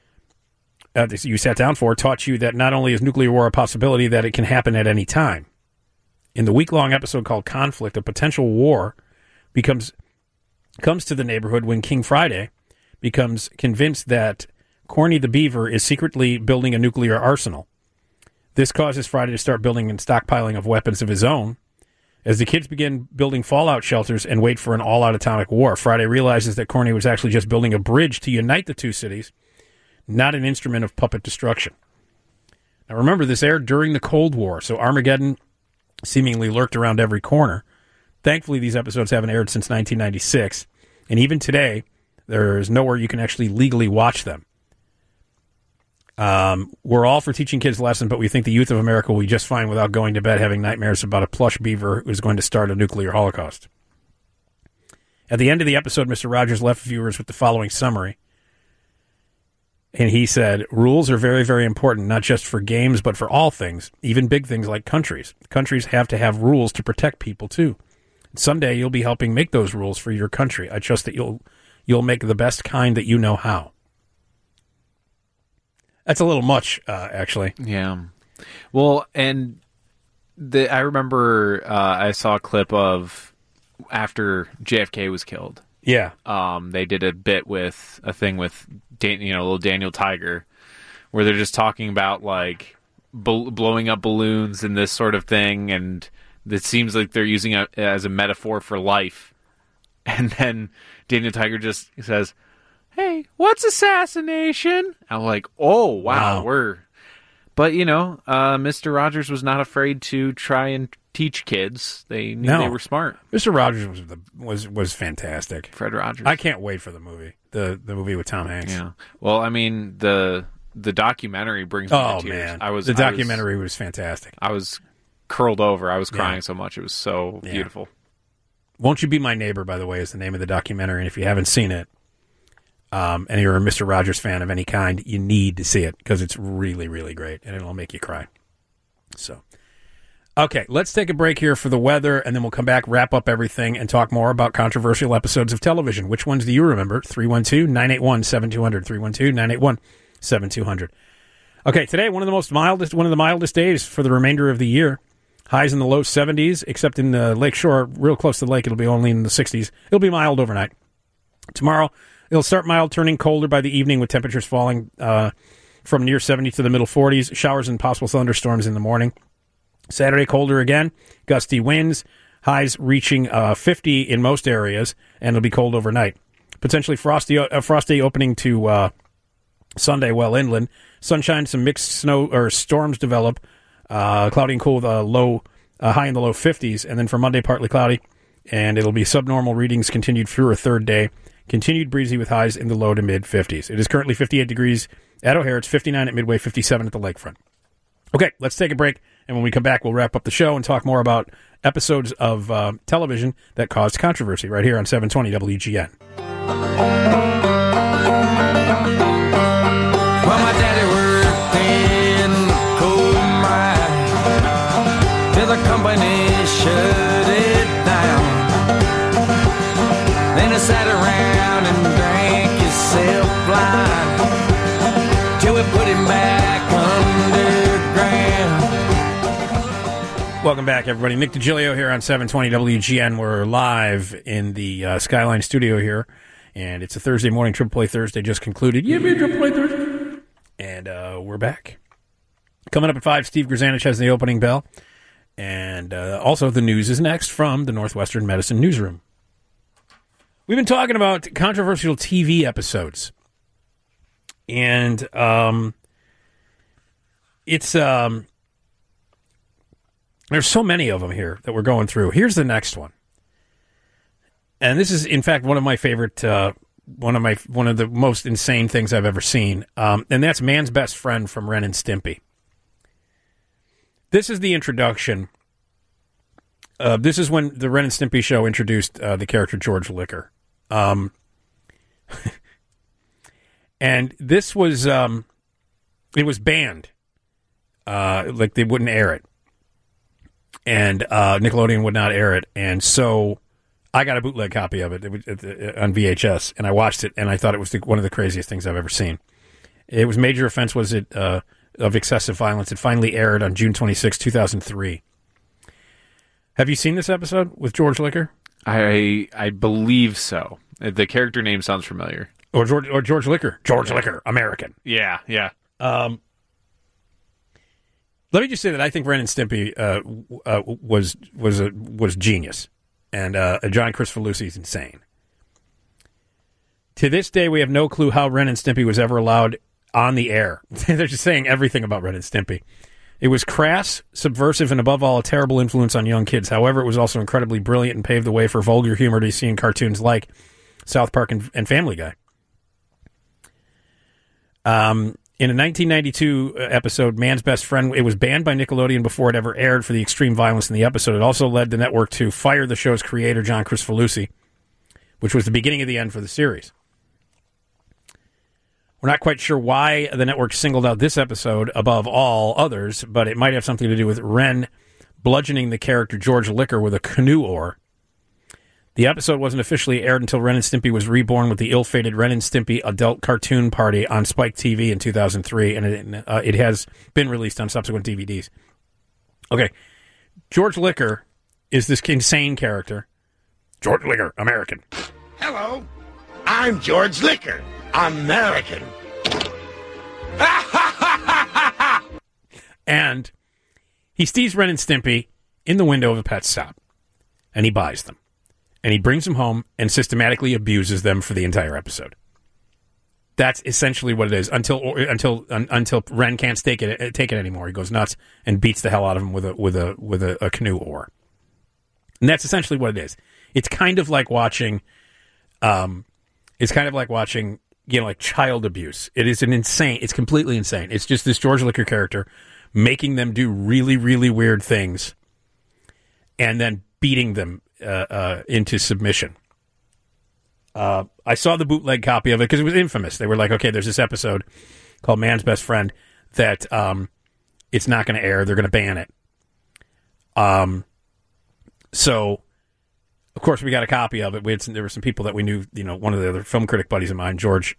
for taught you that not only is nuclear war a possibility, that it can happen at any time. In the week-long episode called Conflict, a potential war comes to the neighborhood when King Friday becomes convinced that Corny the Beaver is secretly building a nuclear arsenal. This causes Friday to start building and stockpiling of weapons of his own. As the kids begin building fallout shelters and wait for an all-out atomic war, Friday realizes that Corny was actually just building a bridge to unite the two cities, not an instrument of puppet destruction. Now remember, this aired during the Cold War, so Armageddon seemingly lurked around every corner. Thankfully, these episodes haven't aired since 1996, and even today, there is nowhere you can actually legally watch them. We're all for teaching kids lessons, but we think the youth of America will be just fine without going to bed having nightmares about a plush beaver who's going to start a nuclear holocaust. At the end of the episode, Mr. Rogers left viewers with the following summary. And he said, rules are very, very important, not just for games, but for all things, even big things like countries. Countries have to have rules to protect people, too. And someday you'll be helping make those rules for your country. I trust that you'll make the best kind that you know how. That's a little much, actually. Yeah. Well, and I remember I saw a clip of after JFK was killed. Yeah. They did a thing with little Daniel Tiger, where they're just talking about like blowing up balloons and this sort of thing, and it seems like they're using it as a metaphor for life. And then Daniel Tiger just says, "Hey, what's assassination?" I'm like, "Oh wow. But Mr. Rogers was not afraid to try and teach kids. They knew they were smart. Mr. Rogers was fantastic. Fred Rogers. I can't wait for the movie. The movie with Tom Hanks. Yeah. Well, I mean, the documentary brings me to tears. Man. The documentary was fantastic. I was curled over. I was crying so much. It was so beautiful. Won't You Be My Neighbor, by the way, is the name of the documentary. And if you haven't seen it, and you're a Mr. Rogers fan of any kind, you need to see it because it's really, really great, and it'll make you cry. So, okay, let's take a break here for the weather, and then we'll come back, wrap up everything, and talk more about controversial episodes of television. Which ones do you remember? 312-981-7200, 312-981-7200. Okay, today, one of the mildest days for the remainder of the year. Highs in the low 70s, except in the lakeshore, real close to the lake, it'll be only in the 60s. It'll be mild overnight. Tomorrow, it'll start mild, turning colder by the evening with temperatures falling from near 70 to the middle 40s. Showers and possible thunderstorms in the morning. Saturday, colder again. Gusty winds. Highs reaching 50 in most areas, and it'll be cold overnight. Potentially frosty opening to Sunday well inland. Sunshine, some mixed snow or storms develop. Cloudy and cool with high in the low 50s. And then for Monday, partly cloudy. and it'll be subnormal readings continued through a third day. Continued breezy with highs in the low to mid 50s. It is currently 58 degrees at O'Hare. It's 59 at Midway, 57 at the lakefront. Okay, let's take a break, and when we come back, we'll wrap up the show and talk more about episodes of television that caused controversy right here on 720 WGN. Well, my daddy worked in the coal mine till the company shut it down. Then I sat around and drank himself blind till we put him back underground. Welcome back, everybody. Nick DiGilio here on 720 WGN. We're live in the Skyline studio here, and it's a Thursday morning. Triple Play Thursday just concluded. Yeah, man, Triple Play Thursday. And we're back. Coming up at 5, Steve Grzanich has the opening bell. And also the news is next from the Northwestern Medicine Newsroom. We've been talking about controversial TV episodes. And it's there's so many of them here that we're going through. Here's the next one. And this is, in fact, one of my favorite, one of the most insane things I've ever seen. And that's Man's Best Friend from Ren and Stimpy. This is the introduction. This is when the Ren and Stimpy show introduced the character George Liquor. And this was, it was banned. Like they wouldn't air it. And Nickelodeon would not air it. And so I got a bootleg copy of it, on VHS, and I watched it, and I thought it was one of the craziest things I've ever seen. It was Major Offense, was it, of Excessive Violence. It finally aired on June 26, 2003. Have you seen this episode with George Liquor? I believe so. The character name sounds familiar. Or George Liquor. George Liquor, American. Yeah. Let me just say that I think Ren and Stimpy was genius, and John Kricfalusi is insane. To this day, we have no clue how Ren and Stimpy was ever allowed on the air. They're just saying everything about Ren and Stimpy. It was crass, subversive, and above all, a terrible influence on young kids. However, it was also incredibly brilliant and paved the way for vulgar humor to see in cartoons like South Park and Family Guy. In a 1992 episode, Man's Best Friend, it was banned by Nickelodeon before it ever aired for the extreme violence in the episode. It also led the network to fire the show's creator, John Kricfalusi, which was the beginning of the end for the series. We're not quite sure why the network singled out this episode above all others, but it might have something to do with Ren bludgeoning the character George Liquor with a canoe oar. The episode wasn't officially aired until Ren and Stimpy was reborn with the ill-fated Ren and Stimpy Adult Cartoon Party on Spike TV in 2003, and it has been released on subsequent DVDs. Okay, George Liquor is this insane character. George Liquor, American. Hello, I'm George Liquor, American. And he sees Ren and Stimpy in the window of a pet shop, and he buys them. And he brings them home and systematically abuses them for the entire episode. That's essentially what it is until Ren can't take it anymore. He goes nuts and beats the hell out of him with a canoe oar. And that's essentially what it is. It's kind of like watching, like child abuse. It is it's completely insane. It's just this George Liquor character making them do really, really weird things and then beating them into submission. I saw the bootleg copy of it because it was infamous. They were like, okay, there's this episode called Man's Best Friend that it's not going to air. They're going to ban it. So, of course, we got a copy of it. There were some people that we knew, one of the other film critic buddies of mine,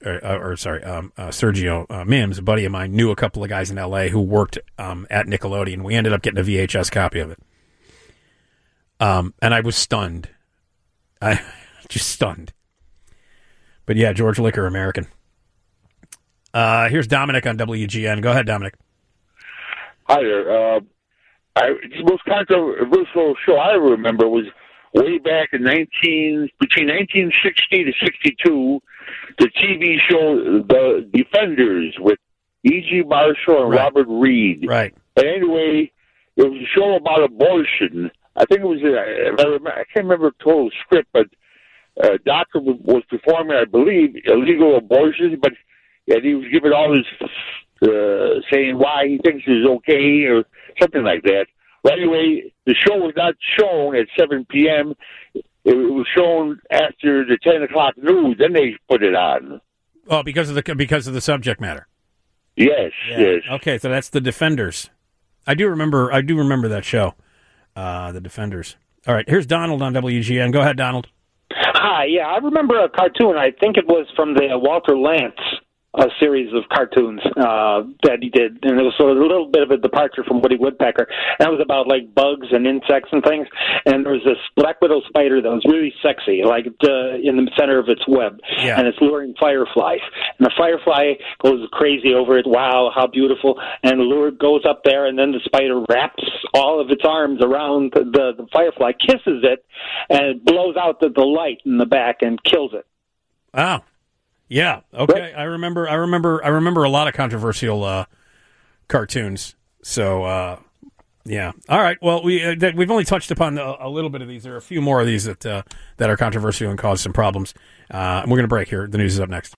Sergio Mims, a buddy of mine, knew a couple of guys in L.A. who worked at Nickelodeon. We ended up getting a VHS copy of it. And I was stunned. Just stunned. But yeah, George Liquor, American. Here's Dominic on WGN. Go ahead, Dominic. Hi there. The most controversial show I remember was way back in between 1960 to 62, the TV show The Defenders with E.G. Marshall and Robert Reed. Right. And anyway, it was a show about abortion. I think it was, I can't remember the total script, but doctor was performing, I believe, illegal abortions, but he was giving all his, saying why he thinks it's okay or something like that. But anyway, the show was not shown at 7 p.m. It was shown after the 10 o'clock news. Then they put it on. Oh, because of the subject matter. Yes, yes. Okay, so that's The Defenders. I do remember that show, The Defenders. All right, here's Donald on WGN. Go ahead, Donald. Hi, yeah, I remember a cartoon. I think it was from the Walter Lantz series of cartoons that he did, and it was sort of a little bit of a departure from Woody Woodpecker. And it was about like bugs and insects and things. And there was this black widow spider that was really sexy, like in the center of its web, and it's luring fireflies. And the firefly goes crazy over it. Wow, how beautiful! And the lure goes up there, and then the spider wraps all of its arms around the firefly, kisses it, and it blows out the light in the back and kills it. Wow. Yeah. Okay. Right. I remember a lot of controversial cartoons. So yeah. All right. Well, we've only touched upon a little bit of these. There are a few more of these that are controversial and cause some problems. We're going to break here. The news is up next.